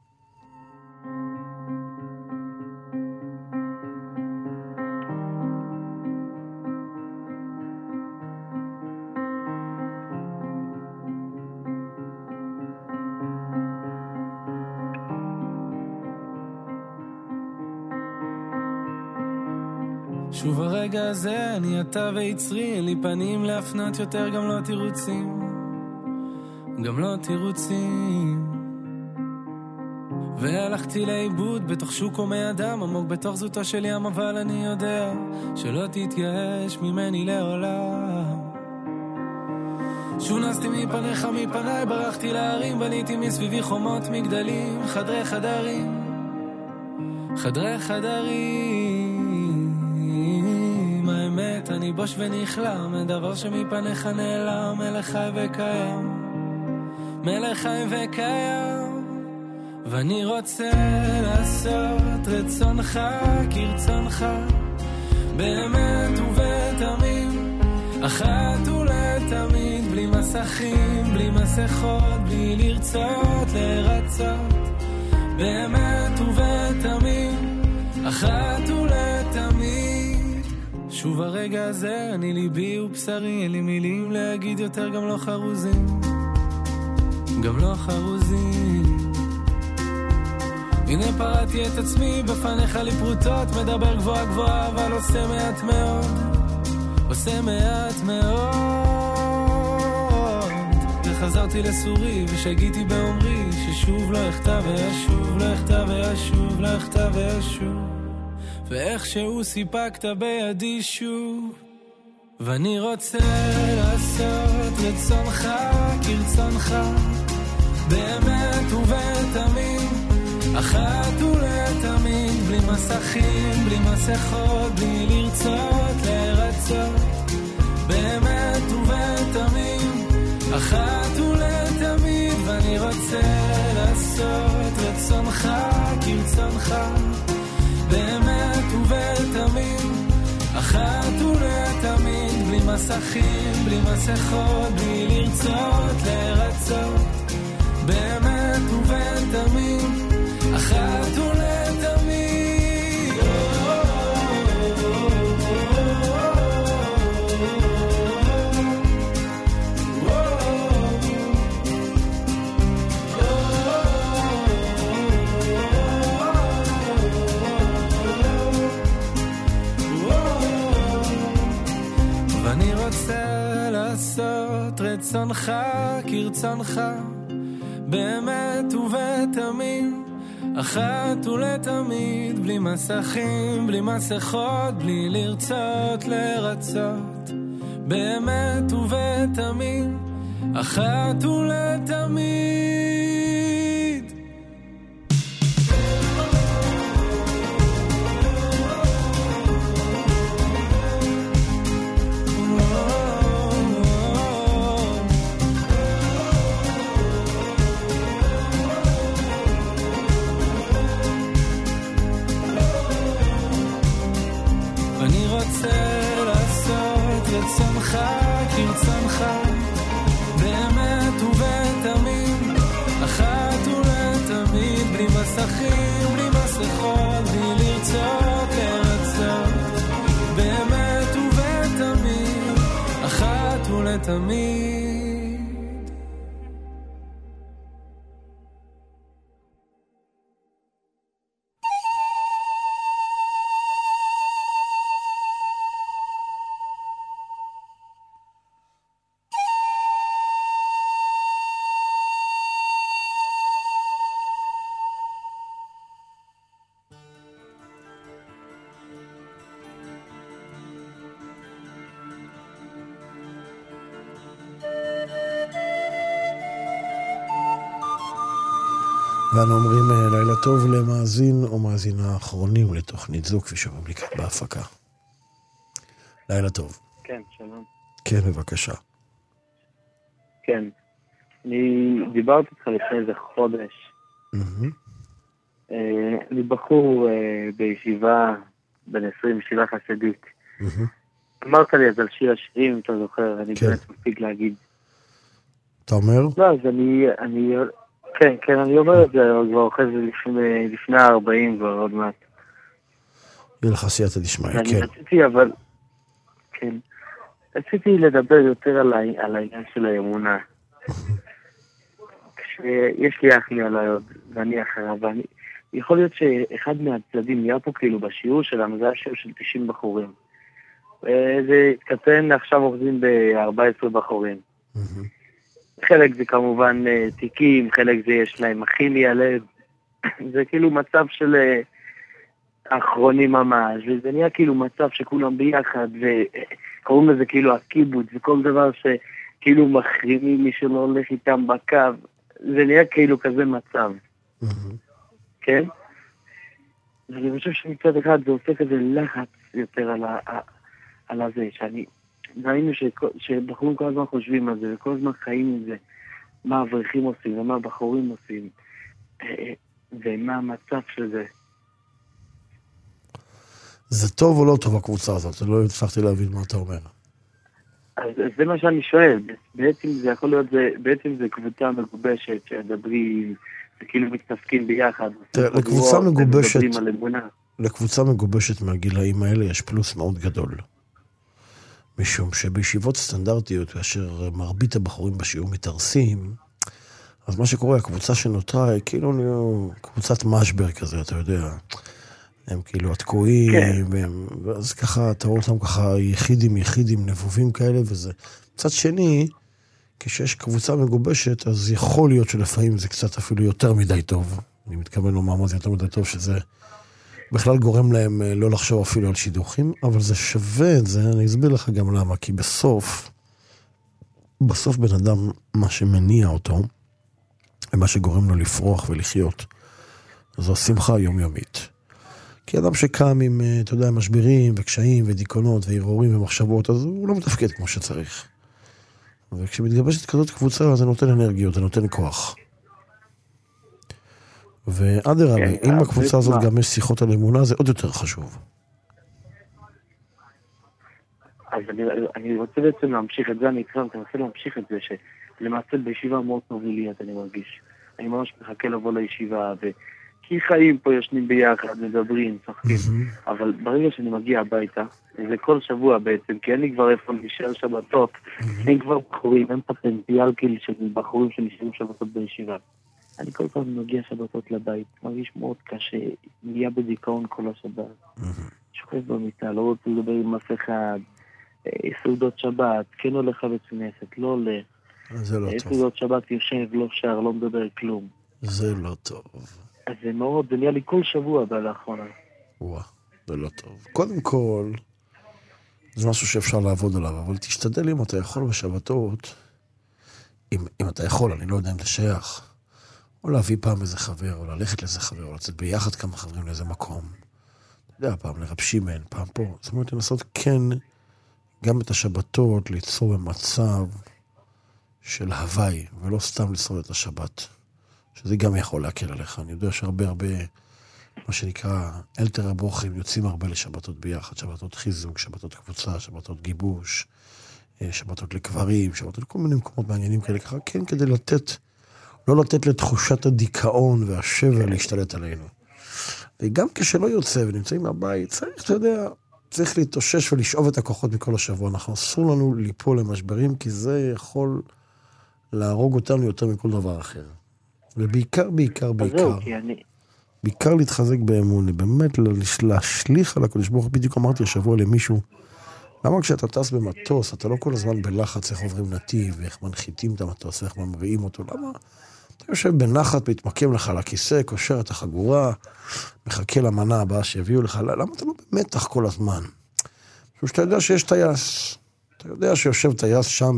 Speaker 17: שוב הרגע הזה, אני אתה ויצרי, אין לי פנים להפנות יותר, גם לא תירוצים, גם לא תירוצים. והלכתי לאיבוד בתוך שוק הומי אדם, עמוק בתוך זוטו של ים, אבל אני יודע שלא תתייאש ממני לעולם. שונסתי מפניך מפניי, ברחתי להרים, בניתי מסביבי חומות מגדלים, חדרי חדרים, חדרי חדרים. האמת אני בוש ונכלם, הדבר שמפניך נעלם, מלך חי וקיים, מלך חי וקיים. ואני רוצה לעשות רצונך כרצונך, באמת ובתמים, אחת ולתמיד, בלי מסכים, בלי מסכות, בלי לרצות לרצות, באמת ובתמים, אחת ולתמיד. שוב הרגע הזה, אני ליבי ובשרי, אין לי מילים להגיד יותר, גם לא חרוזים, גם לא חרוזים. הנה פרעתי את עצמי בפניך לפרוטות, מדבר גבוהה גבוהה אבל עושה מעט מאוד, עושה מעט מאוד. וחזרתי לסורי ושגיתי באומרי, ששוב לא אכתב וישוב, לא אכתב וישוב, לא אכתב וישוב. ואיכשהו סיפקת בידי שוב, ואני רוצה לעשות רצונך כרצונך, באמת ובתמים, אחת ולתמיד, בלי מסכים, בלי מסכות, בלי לרצות לרצות, באמת ובתמים, אחת ולתמיד. ואני רוצה לעשות רצונך כרצונך, באמת ובתמים, אחת ולתמיד, בלי מסכים, בלי מסכות, בלי לרצות לרצות, באמת ובתמים, אחת ולתמיד. ואני רוצה לעשות רצונך כרצונך, באמת ובתמים, אחת ולתמיד, בלי מסכים, בלי מסכות, בלי לרצות לרצות, באמת ובתמים, אחת ולתמיד. כרצונך, באמת ובתמים, אחת ולתמיד, בלי מסכים, בלי מסכות, בלי לרצות לרצות, באמת ובתמים, אחת ולתמיד.
Speaker 3: ואנו אומרים לילה טוב למאזין או מאזינה האחרונים לתוכנית זו, כפי שאומרים לי כאן בהפקה. לילה טוב.
Speaker 18: כן, שלום.
Speaker 3: כן, בבקשה.
Speaker 18: כן. אני דיברתי איתך לפני איזה חודש. אני בחור בישיבה בין עשרים, ישיבה חסידית. אמרת לי אז על שיר השירים, אתה זוכר, אני באמת מספיק להגיד.
Speaker 3: אתה אומר?
Speaker 18: לא, אז אני... כן, כן, אני אומר את זה, כבר אוכל זה לפני ה-ארבעים כבר עוד מעט.
Speaker 3: יהיה לך סייעתא דשמיא, כן.
Speaker 18: אני רציתי, אבל... כן. רציתי לדבר יותר על העניין של האמונה. כשיש לי אח לי על היוד, ואני אחריו, ואני... יכול להיות שאחד מהצדדים נהיה פה כאילו בשיעור שלנו, זה היה שיעור של תשעים בחורים. זה התקטן, עכשיו עובדים ב-ארבע עשרה בחורים. חלק זה כמובן תיקים, חלק זה יש להם הכימיה לב, זה כאילו מצב של האחרונים ממש, וזה נהיה כאילו מצב שכולם ביחד, וקוראים לזה כאילו הקיבוץ, וכל דבר שכאילו מחרימים מי שלא הולך איתם בקו, זה נהיה כאילו כזה מצב, כן? ואני חושב שמצד אחד זה עושה כזה לחץ יותר על, ה- על הזה, שאני... ראינו שבחורים כל הזמן חושבים על זה, וכל הזמן חיים עם זה, מה האברכים עושים, ומה הבחורים עושים, ומה המצב של זה.
Speaker 3: זה טוב או לא טוב הקבוצה הזאת? לא הצלחתי להבין מה אתה אומר.
Speaker 18: אז זה מה שאני שואל, בעצם זה יכול להיות, זה, בעצם זה קבוצה מגובשת, שדברים, וכאילו מתעסקים ביחד.
Speaker 3: לקבוצה מגובשת, לקבוצה מגובשת מהגילאים האלה יש פלוס מאוד גדול. משום שבישיבות סטנדרטיות, כאשר מרבית הבחורים בשיעור מתארסים, אז מה שקורה, הקבוצה שנותרה היא כאילו קבוצת משבר כזה, אתה יודע. הם כאילו התקועים, כן. והם, ואז ככה, אתה רואה אותם ככה יחידים, יחידים, נבובים כאלה, וזה. מצד שני, כשיש קבוצה מגובשת, אז יכול להיות שלפעמים זה קצת אפילו יותר מדי טוב. אני מתכוון לומר מה זה יותר מדי טוב, שזה בכלל גורם להם לא לחשוב אפילו על שידוכים, אבל זה שווה את זה, אני אסביר לך גם למה, כי בסוף, בסוף בן אדם, מה שמניע אותו, ומה שגורם לו לפרוח ולחיות, זו השמחה היומיומית. כי אדם שקם עם, אתה יודע, משברים וקשיים ודיכאונות והרהורים ומחשבות, אז הוא לא מתפקד כמו שצריך. וכשמתגבשת כזאת קבוצה, זה נותן אנרגיות, זה נותן כוח. ועד הרבי, אם הקבוצה הזאת גם יש שיחות על אמונה, זה עוד יותר חשוב.
Speaker 18: אז אני, אני רוצה בעצם להמשיך את זה, אני אקרא, אני רוצה להמשיך את זה, שלמעשה בישיבה מאוד טוב לי, אני מרגיש. אני ממש מחכה לבוא לישיבה, ו... כי חיים פה ישנים ביחד, מדברים, צוחקים, mm-hmm. אבל ברגע שאני מגיע הביתה, זה כל שבוע בעצם, כי אין לי כבר איפה נשאר שבתות, mm-hmm. אין כבר בחורים, אין פוטנציאל כאילו של בחורים שנשארים שבתות בישיבה. אני כל פעם מגיע שבתות לבית, מרגיש מאוד קשה, נהיה בדיכאון כל השבת, mm-hmm. שוכב במיטה, לא רוצה לדבר עם אף אחד, סעודות שבת, כן הולך לבית כנסת, לא הולך.
Speaker 3: זה לא טוב.
Speaker 18: סעודות שבת יושב, לא שר, לא מדבר כלום.
Speaker 3: זה לא טוב.
Speaker 18: אז זה מאוד, זה נהיה לי כל שבוע באחרונה.
Speaker 3: וואה, זה לא טוב. קודם כל, זה משהו שאפשר לעבוד עליו, אבל תשתדל אם אתה יכול בשבתות, אם, אם אתה יכול, אני לא יודע אם זה שייך, או להביא פעם איזה חבר, או ללכת לאיזה חבר, או לצאת ביחד כמה חברים לאיזה מקום. אתה יודע, פעם לרב שמעון, פעם פה. זאת אומרת, לנסות כן, גם את השבתות, ליצור במצב של הוואי, ולא סתם לשרוד את השבת. שזה גם יכול להקל עליך. אני יודע שהרבה הרבה, מה שנקרא, אלתר הברוכים יוצאים הרבה לשבתות ביחד, שבתות חיזוק, שבתות קבוצה, שבתות גיבוש, שבתות לקברים, שבתות לכל מיני מקומות מעניינים כאלה, ככה, כן, כדי לתת, לא לתת לתחושת הדיכאון והשבר להשתלט עלינו. וגם כשלא יוצא ונמצאים מהבית, צריך, אתה יודע, צריך להתאושש ולשאוב את הכוחות מכל השבוע. אנחנו אסור לנו ליפול למשברים, כי זה יכול להרוג אותנו יותר מכל דבר אחר. ובעיקר, בעיקר, בעיקר, בעיקר להתחזק באמון, באמת להשליך על הקדוש ברוך הוא. בדיוק אמרתי השבוע למישהו, למה כשאתה טס במטוס, אתה לא כל הזמן בלחץ איך עוברים נתיב, ואיך מנחיתים את המטוס, ואיך ממריאים אותו, למה? אתה יושב בנחת, מתמקם לך לכיסא, קושר את החגורה, מחכה למנה הבאה שיביאו לך, למה אתה לא במתח כל הזמן? משום שאתה יודע שיש טייס, אתה יודע שיושב טייס שם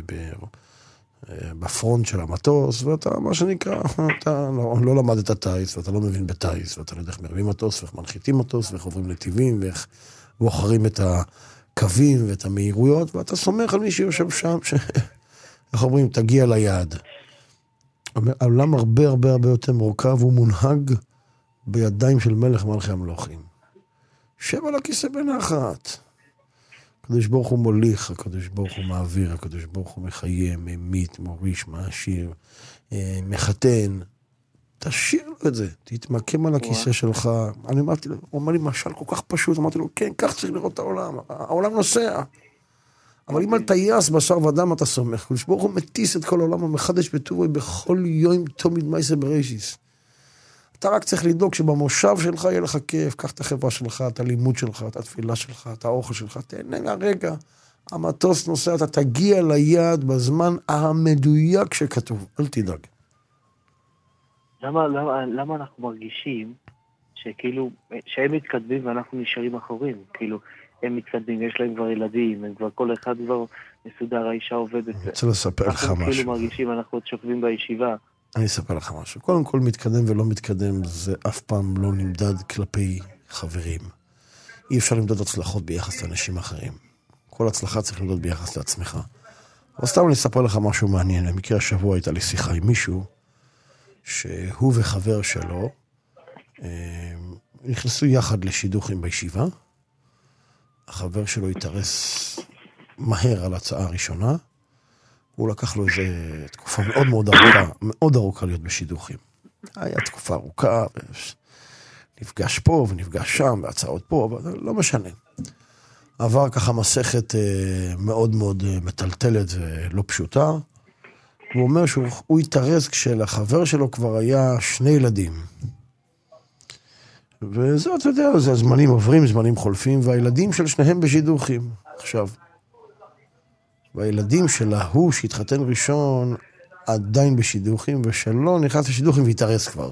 Speaker 3: בפרונט של המטוס, ואתה, מה שנקרא, אתה לא, לא למד את הטייס, ואתה לא מבין בטייס, ואתה לא יודע איך מרבים מטוס, ואיך מנחיתים מטוס, ואיך עוברים נתיבים, ואיך בוחרים את הקווים ואת המהירויות, ואתה סומך על מי שיושב שם, ש... איך אומרים, תגיע ליעד. העולם הרבה הרבה הרבה יותר מורכב, הוא מונהג בידיים של מלך מלכי המלוכים. שב על הכיסא בנחת. הקדוש ברוך הוא מוליך, הקדוש ברוך הוא מעביר, הקדוש ברוך הוא מחיים, ממית, מוריש, מעשיר, מחתן. תשאיר לו את זה, תתמקם על הכיסא שלך. אני אמרתי לו, הוא אמר לי משל כל כך פשוט, אמרתי לו, כן, כך צריך לראות את העולם, העולם נוסע. אבל אם על טייס בשר ודם אתה סומך, הקדוש ברוך הוא מטיס את כל העולם המחדש בטובו בכל יום תמיד מייסה בראשיס. אתה רק צריך לדאוג שבמושב שלך יהיה לך כיף, קח את החברה שלך, את הלימוד שלך, את התפילה שלך, את האוכל שלך, תהנה מהרגע, המטוס נוסע, אתה תגיע ליעד בזמן המדויק שכתוב, אל תדאג.
Speaker 18: למה, למה, למה אנחנו מרגישים שכאילו, שהם מתקדמים ואנחנו נשארים אחורים? כאילו, הם מתקדמים, יש להם כבר ילדים, הם כבר כל אחד כבר מסודר, האישה עובדת.
Speaker 3: אני רוצה לספר לך משהו.
Speaker 18: אנחנו כאילו מרגישים, אנחנו עוד שוכבים בישיבה.
Speaker 3: אני אספר לך משהו. קודם כל, מתקדם ולא מתקדם, זה אף פעם לא נמדד כלפי חברים. אי אפשר למדוד הצלחות ביחס לאנשים אחרים. כל הצלחה צריך למדוד ביחס לעצמך. אבל סתם אני אספר לך משהו מעניין. במקרה השבוע הייתה לי שיחה עם מישהו, שהוא וחבר שלו נכנסו יחד לשידוכים בישיבה. החבר שלו התארס מהר על הצעה הראשונה, הוא לקח לו איזו תקופה מאוד מאוד ארוכה, מאוד ארוכה להיות בשידוכים. היה תקופה ארוכה, נפגש פה ונפגש שם, והצעות פה, אבל לא משנה. עבר ככה מסכת מאוד מאוד מטלטלת ולא פשוטה, הוא אומר שהוא התארס כשלחבר שלו כבר היה שני ילדים. וזה, אתה יודע, זה זמנים עוברים, זמנים חולפים, והילדים של שניהם בשידוכים. עכשיו, והילדים של ההוא שהתחתן ראשון עדיין בשידוכים, ושלא נכנס לשידוכים והתארס כבר.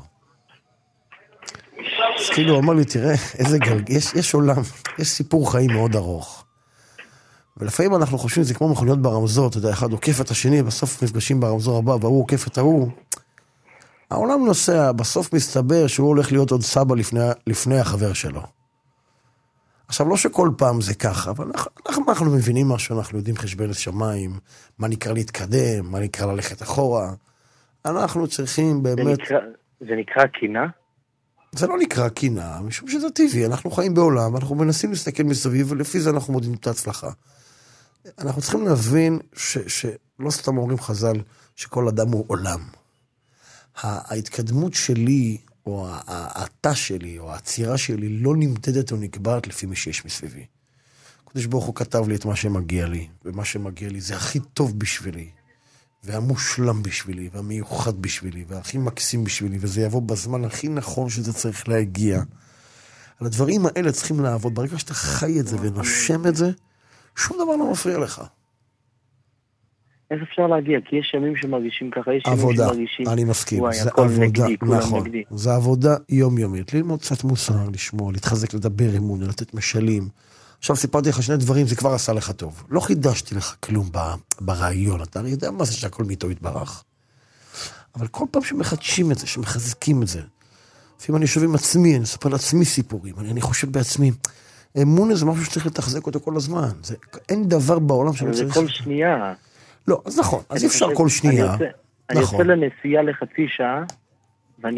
Speaker 3: אז כאילו הוא אמר לי, תראה, איזה גלג, יש, יש עולם, יש סיפור חיים מאוד ארוך. ולפעמים אנחנו חושבים, זה כמו מכוניות ברמזור, אתה יודע, אחד עוקף את השני, בסוף נפגשים ברמזור הבא, והוא עוקף את ההוא. העולם נוסע, בסוף מסתבר שהוא הולך להיות עוד סבא לפני, לפני החבר שלו. עכשיו, לא שכל פעם זה ככה, אבל אנחנו, אנחנו, אנחנו מבינים משהו, אנחנו יודעים חשבונת שמיים, מה נקרא להתקדם, מה נקרא ללכת אחורה. אנחנו צריכים באמת...
Speaker 18: זה נקרא, זה נקרא קינה?
Speaker 3: זה לא נקרא קינה, משום שזה טבעי. אנחנו חיים בעולם, אנחנו מנסים להסתכל מסביב, ולפי זה אנחנו מודיעים את ההצלחה. אנחנו צריכים להבין ש, שלא סתם אומרים חז"ל, שכל אדם הוא עולם. ההתקדמות שלי, או העתה שלי, או העצירה שלי, לא נמדדת או נקבעת לפי מי שיש מסביבי. הקדוש ברוך הוא כתב לי את מה שמגיע לי, ומה שמגיע לי זה הכי טוב בשבילי, והמושלם בשבילי, והמיוחד בשבילי, והכי מקסים בשבילי, וזה יבוא בזמן הכי נכון שזה צריך להגיע. על הדברים האלה צריכים לעבוד. ברגע שאתה חי את זה ונושם את זה, שום דבר לא מפריע לך.
Speaker 18: איך אפשר להגיע? כי יש ימים שמרגישים ככה, יש ימים
Speaker 3: עבודה,
Speaker 18: שמרגישים...
Speaker 3: אני מסכים, זה עבודה, נכון, זה עבודה יומיומית, ללמוד קצת מוסר, לשמוע, להתחזק, לדבר אמון, לתת משלים. עכשיו סיפרתי לך שני דברים, זה כבר עשה לך טוב. לא חידשתי לך כלום ברעיון, אתה יודע מה זה שהכל מאיתו יתברך. אבל כל פעם שמחדשים את זה, שמחזקים את זה, לפעמים אני יושב עם עצמי, אני אספר לעצמי סיפורים, אני, אני חושב בעצמי, אמון זה משהו שצריך לתחזק אותו כל הזמן, זה, אין דבר בעולם שאני צריך...
Speaker 18: זה כל שנייה.
Speaker 3: לא, אז נכון, אז אי אפשר כל שנייה.
Speaker 18: אני יוצא לנסיעה לחצי שעה, ואני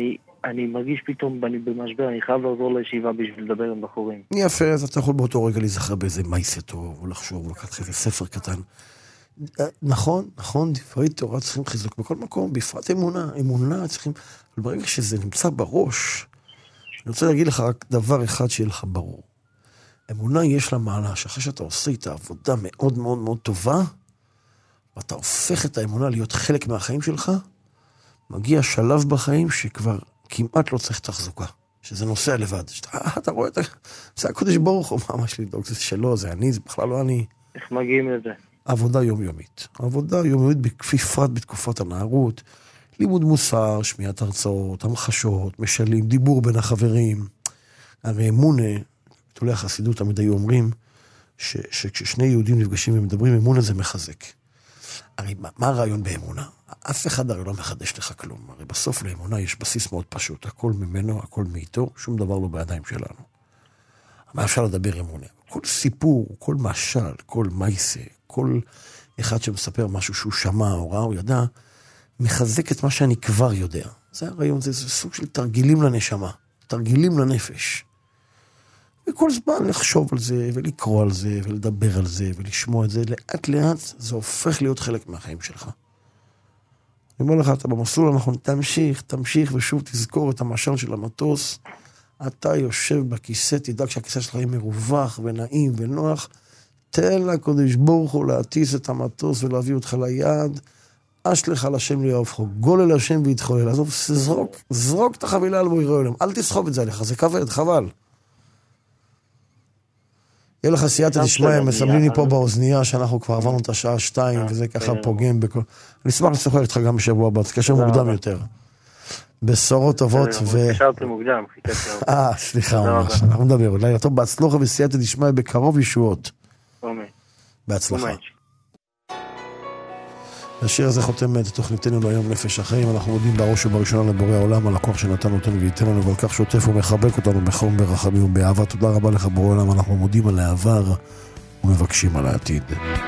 Speaker 18: אני מרגיש פתאום, אני במשבר, אני חייב לעזור לישיבה בשביל לדבר עם בחורים.
Speaker 3: יפה, אז אתה יכול באותו רגע להיזכר באיזה מייסה טוב, או לחשוב, או לקחת איזה ספר קטן. נכון, נכון, דברי תורה צריכים חיזוק בכל מקום, בפרט אמונה, אמונה צריכים, אבל ברגע שזה נמצא בראש, אני רוצה להגיד לך רק דבר אחד שיהיה לך ברור. אמונה יש לה מעלה, שאחרי שאתה עושה איתה עבודה מאוד מאוד מאוד טובה, ואתה הופך את האמונה להיות חלק מהחיים שלך, מגיע שלב בחיים שכבר כמעט לא צריך תחזוקה, שזה נוסע לבד. שאתה, אתה רואה את זה, זה הקודש ברוך הוא, מה ממש לדאוג, זה שלו, זה אני, זה בכלל לא אני.
Speaker 18: איך מגיעים לזה?
Speaker 3: עבודה יומיומית. עבודה יומיומית בפרט בתקופת הנערות, לימוד מוסר, שמיעת הרצאות, המחשות, משלים, דיבור בין החברים. הרי אמונה, גדולי החסידות תמיד היו אומרים, ש, שכששני יהודים נפגשים ומדברים, אמונה זה מחזק. הרי מה, מה הרעיון באמונה? אף אחד הרי לא מחדש לך כלום. הרי בסוף לאמונה יש בסיס מאוד פשוט. הכל ממנו, הכל מאיתו, שום דבר לא בידיים שלנו. מה אפשר לדבר אמונה? כל סיפור, כל משל, כל מייסה, כל אחד שמספר משהו שהוא שמע או ראה או ידע, מחזק את מה שאני כבר יודע. זה הרעיון, זה, זה סוג של תרגילים לנשמה, תרגילים לנפש. וכל זמן לחשוב על זה, ולקרוא על זה, ולדבר על זה, ולשמוע את זה, לאט לאט זה הופך להיות חלק מהחיים שלך. אני אומר לך, אתה במסלול הנכון, תמשיך, תמשיך, ושוב תזכור את המשל של המטוס, אתה יושב בכיסא, תדאג שהכיסא שלך יהיה מרווח ונעים ונוח, תן לקודש ברוך הוא להטיס את המטוס ולהביא אותך ליעד, אשלך לשם ליאהבך, גולל השם ויתחולל. עזוב, זרוק, זרוק את החבילה על בורא עולם, אל תסחוב את זה עליך, זה כבד, חבל. יהיה לך סייעתא דשמיא, מסמלים לי פה באוזנייה שאנחנו כבר עברנו את השעה שתיים, וזה ככה פוגם בכל... אני אשמח לשוחח איתך גם בשבוע הבא, תקשר מוקדם יותר. בשורות טובות ו...
Speaker 18: קשרתי מוקדם, חיכתי.
Speaker 3: אה, סליחה ממש, אנחנו נדבר. לילה טוב, בהצלחה וסייעתא דשמיא, בקרוב ישועות. בהצלחה. השיר הזה חותם את תוכניתנו להיום נפש החיים. אנחנו מודים בראש ובראשונה לבורא העולם על הכוח שנתן אותנו וייתן לנו, ועל כך שוטף ומחבק אותנו בחום, ברחמים ובאהבה. תודה רבה לך בורא העולם, אנחנו מודים על העבר ומבקשים על העתיד.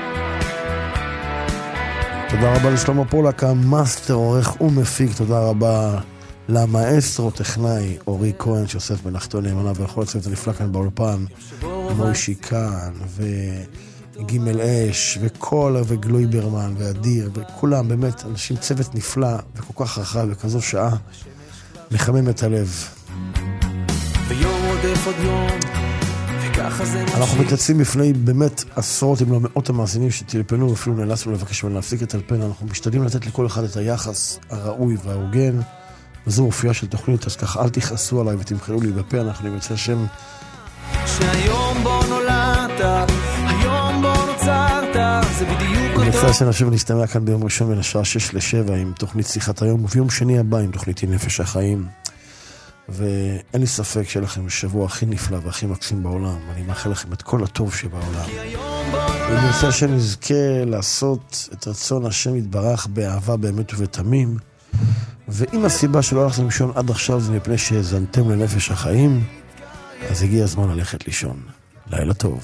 Speaker 3: תודה רבה לשלמה פולק, המאסטר, עורך ומפיק. תודה רבה למאסטרו טכנאי אורי כהן שעושה את מלאכתו נאמנה, ולכל הצוות הנפלא כאן באולפן, מוישי כאן ו... גימל אש, וכל, וגלוי ברמן, ואדיר, וכולם, באמת, אנשים, צוות נפלא, וכל כך רחב, וכזו שעה, מחמם את הלב.
Speaker 14: ויום עודף עוד יום, וככה זה ממשיך.
Speaker 3: אנחנו מתנצלים בפני באמת עשרות, אם לא מאות המאזינים שטלפנו, אפילו נאלצנו לבקש ולהפסיק את טלפן. אנחנו משתדלים לתת לכל אחד את היחס הראוי וההוגן, וזו אופייה של תוכנית, אז ככה אל תכעסו עליי ותמחלו לי בפה, אנחנו נמצא שם.
Speaker 14: שהיום בו נולדת, היום בו נוצרת, זה בדיוק אותו.
Speaker 3: נמצא שנשב ונשתמע כאן ביום ראשון בין השעה שש לשבע עם תוכנית שיחת היום, וביום שני הבא עם תוכנית נפש החיים. ואין לי ספק שיהיה לכם שבוע הכי נפלא והכי מקסים בעולם. אני מאחל לכם את כל הטוב שבעולם. ונמצא שנזכה לעשות את רצון השם יתברך באהבה באמת ובתמים. ואם הסיבה שלא הלכתם לישון עד עכשיו זה מפני שהזנתם לנפש החיים, אז הגיע הזמן ללכת לישון. לילה טוב.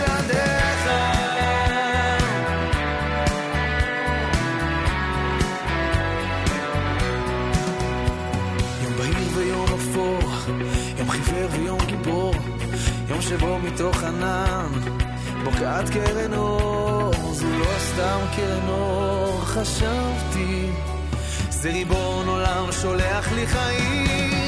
Speaker 14: יום בהיר ויום אפור, יום חיוור ויום גיבור, יום שבו מתוך ענן בוקעת קרן אור. זו לא סתם קרן אור, חשבתי זה ריבון עולם שולח לי חיים.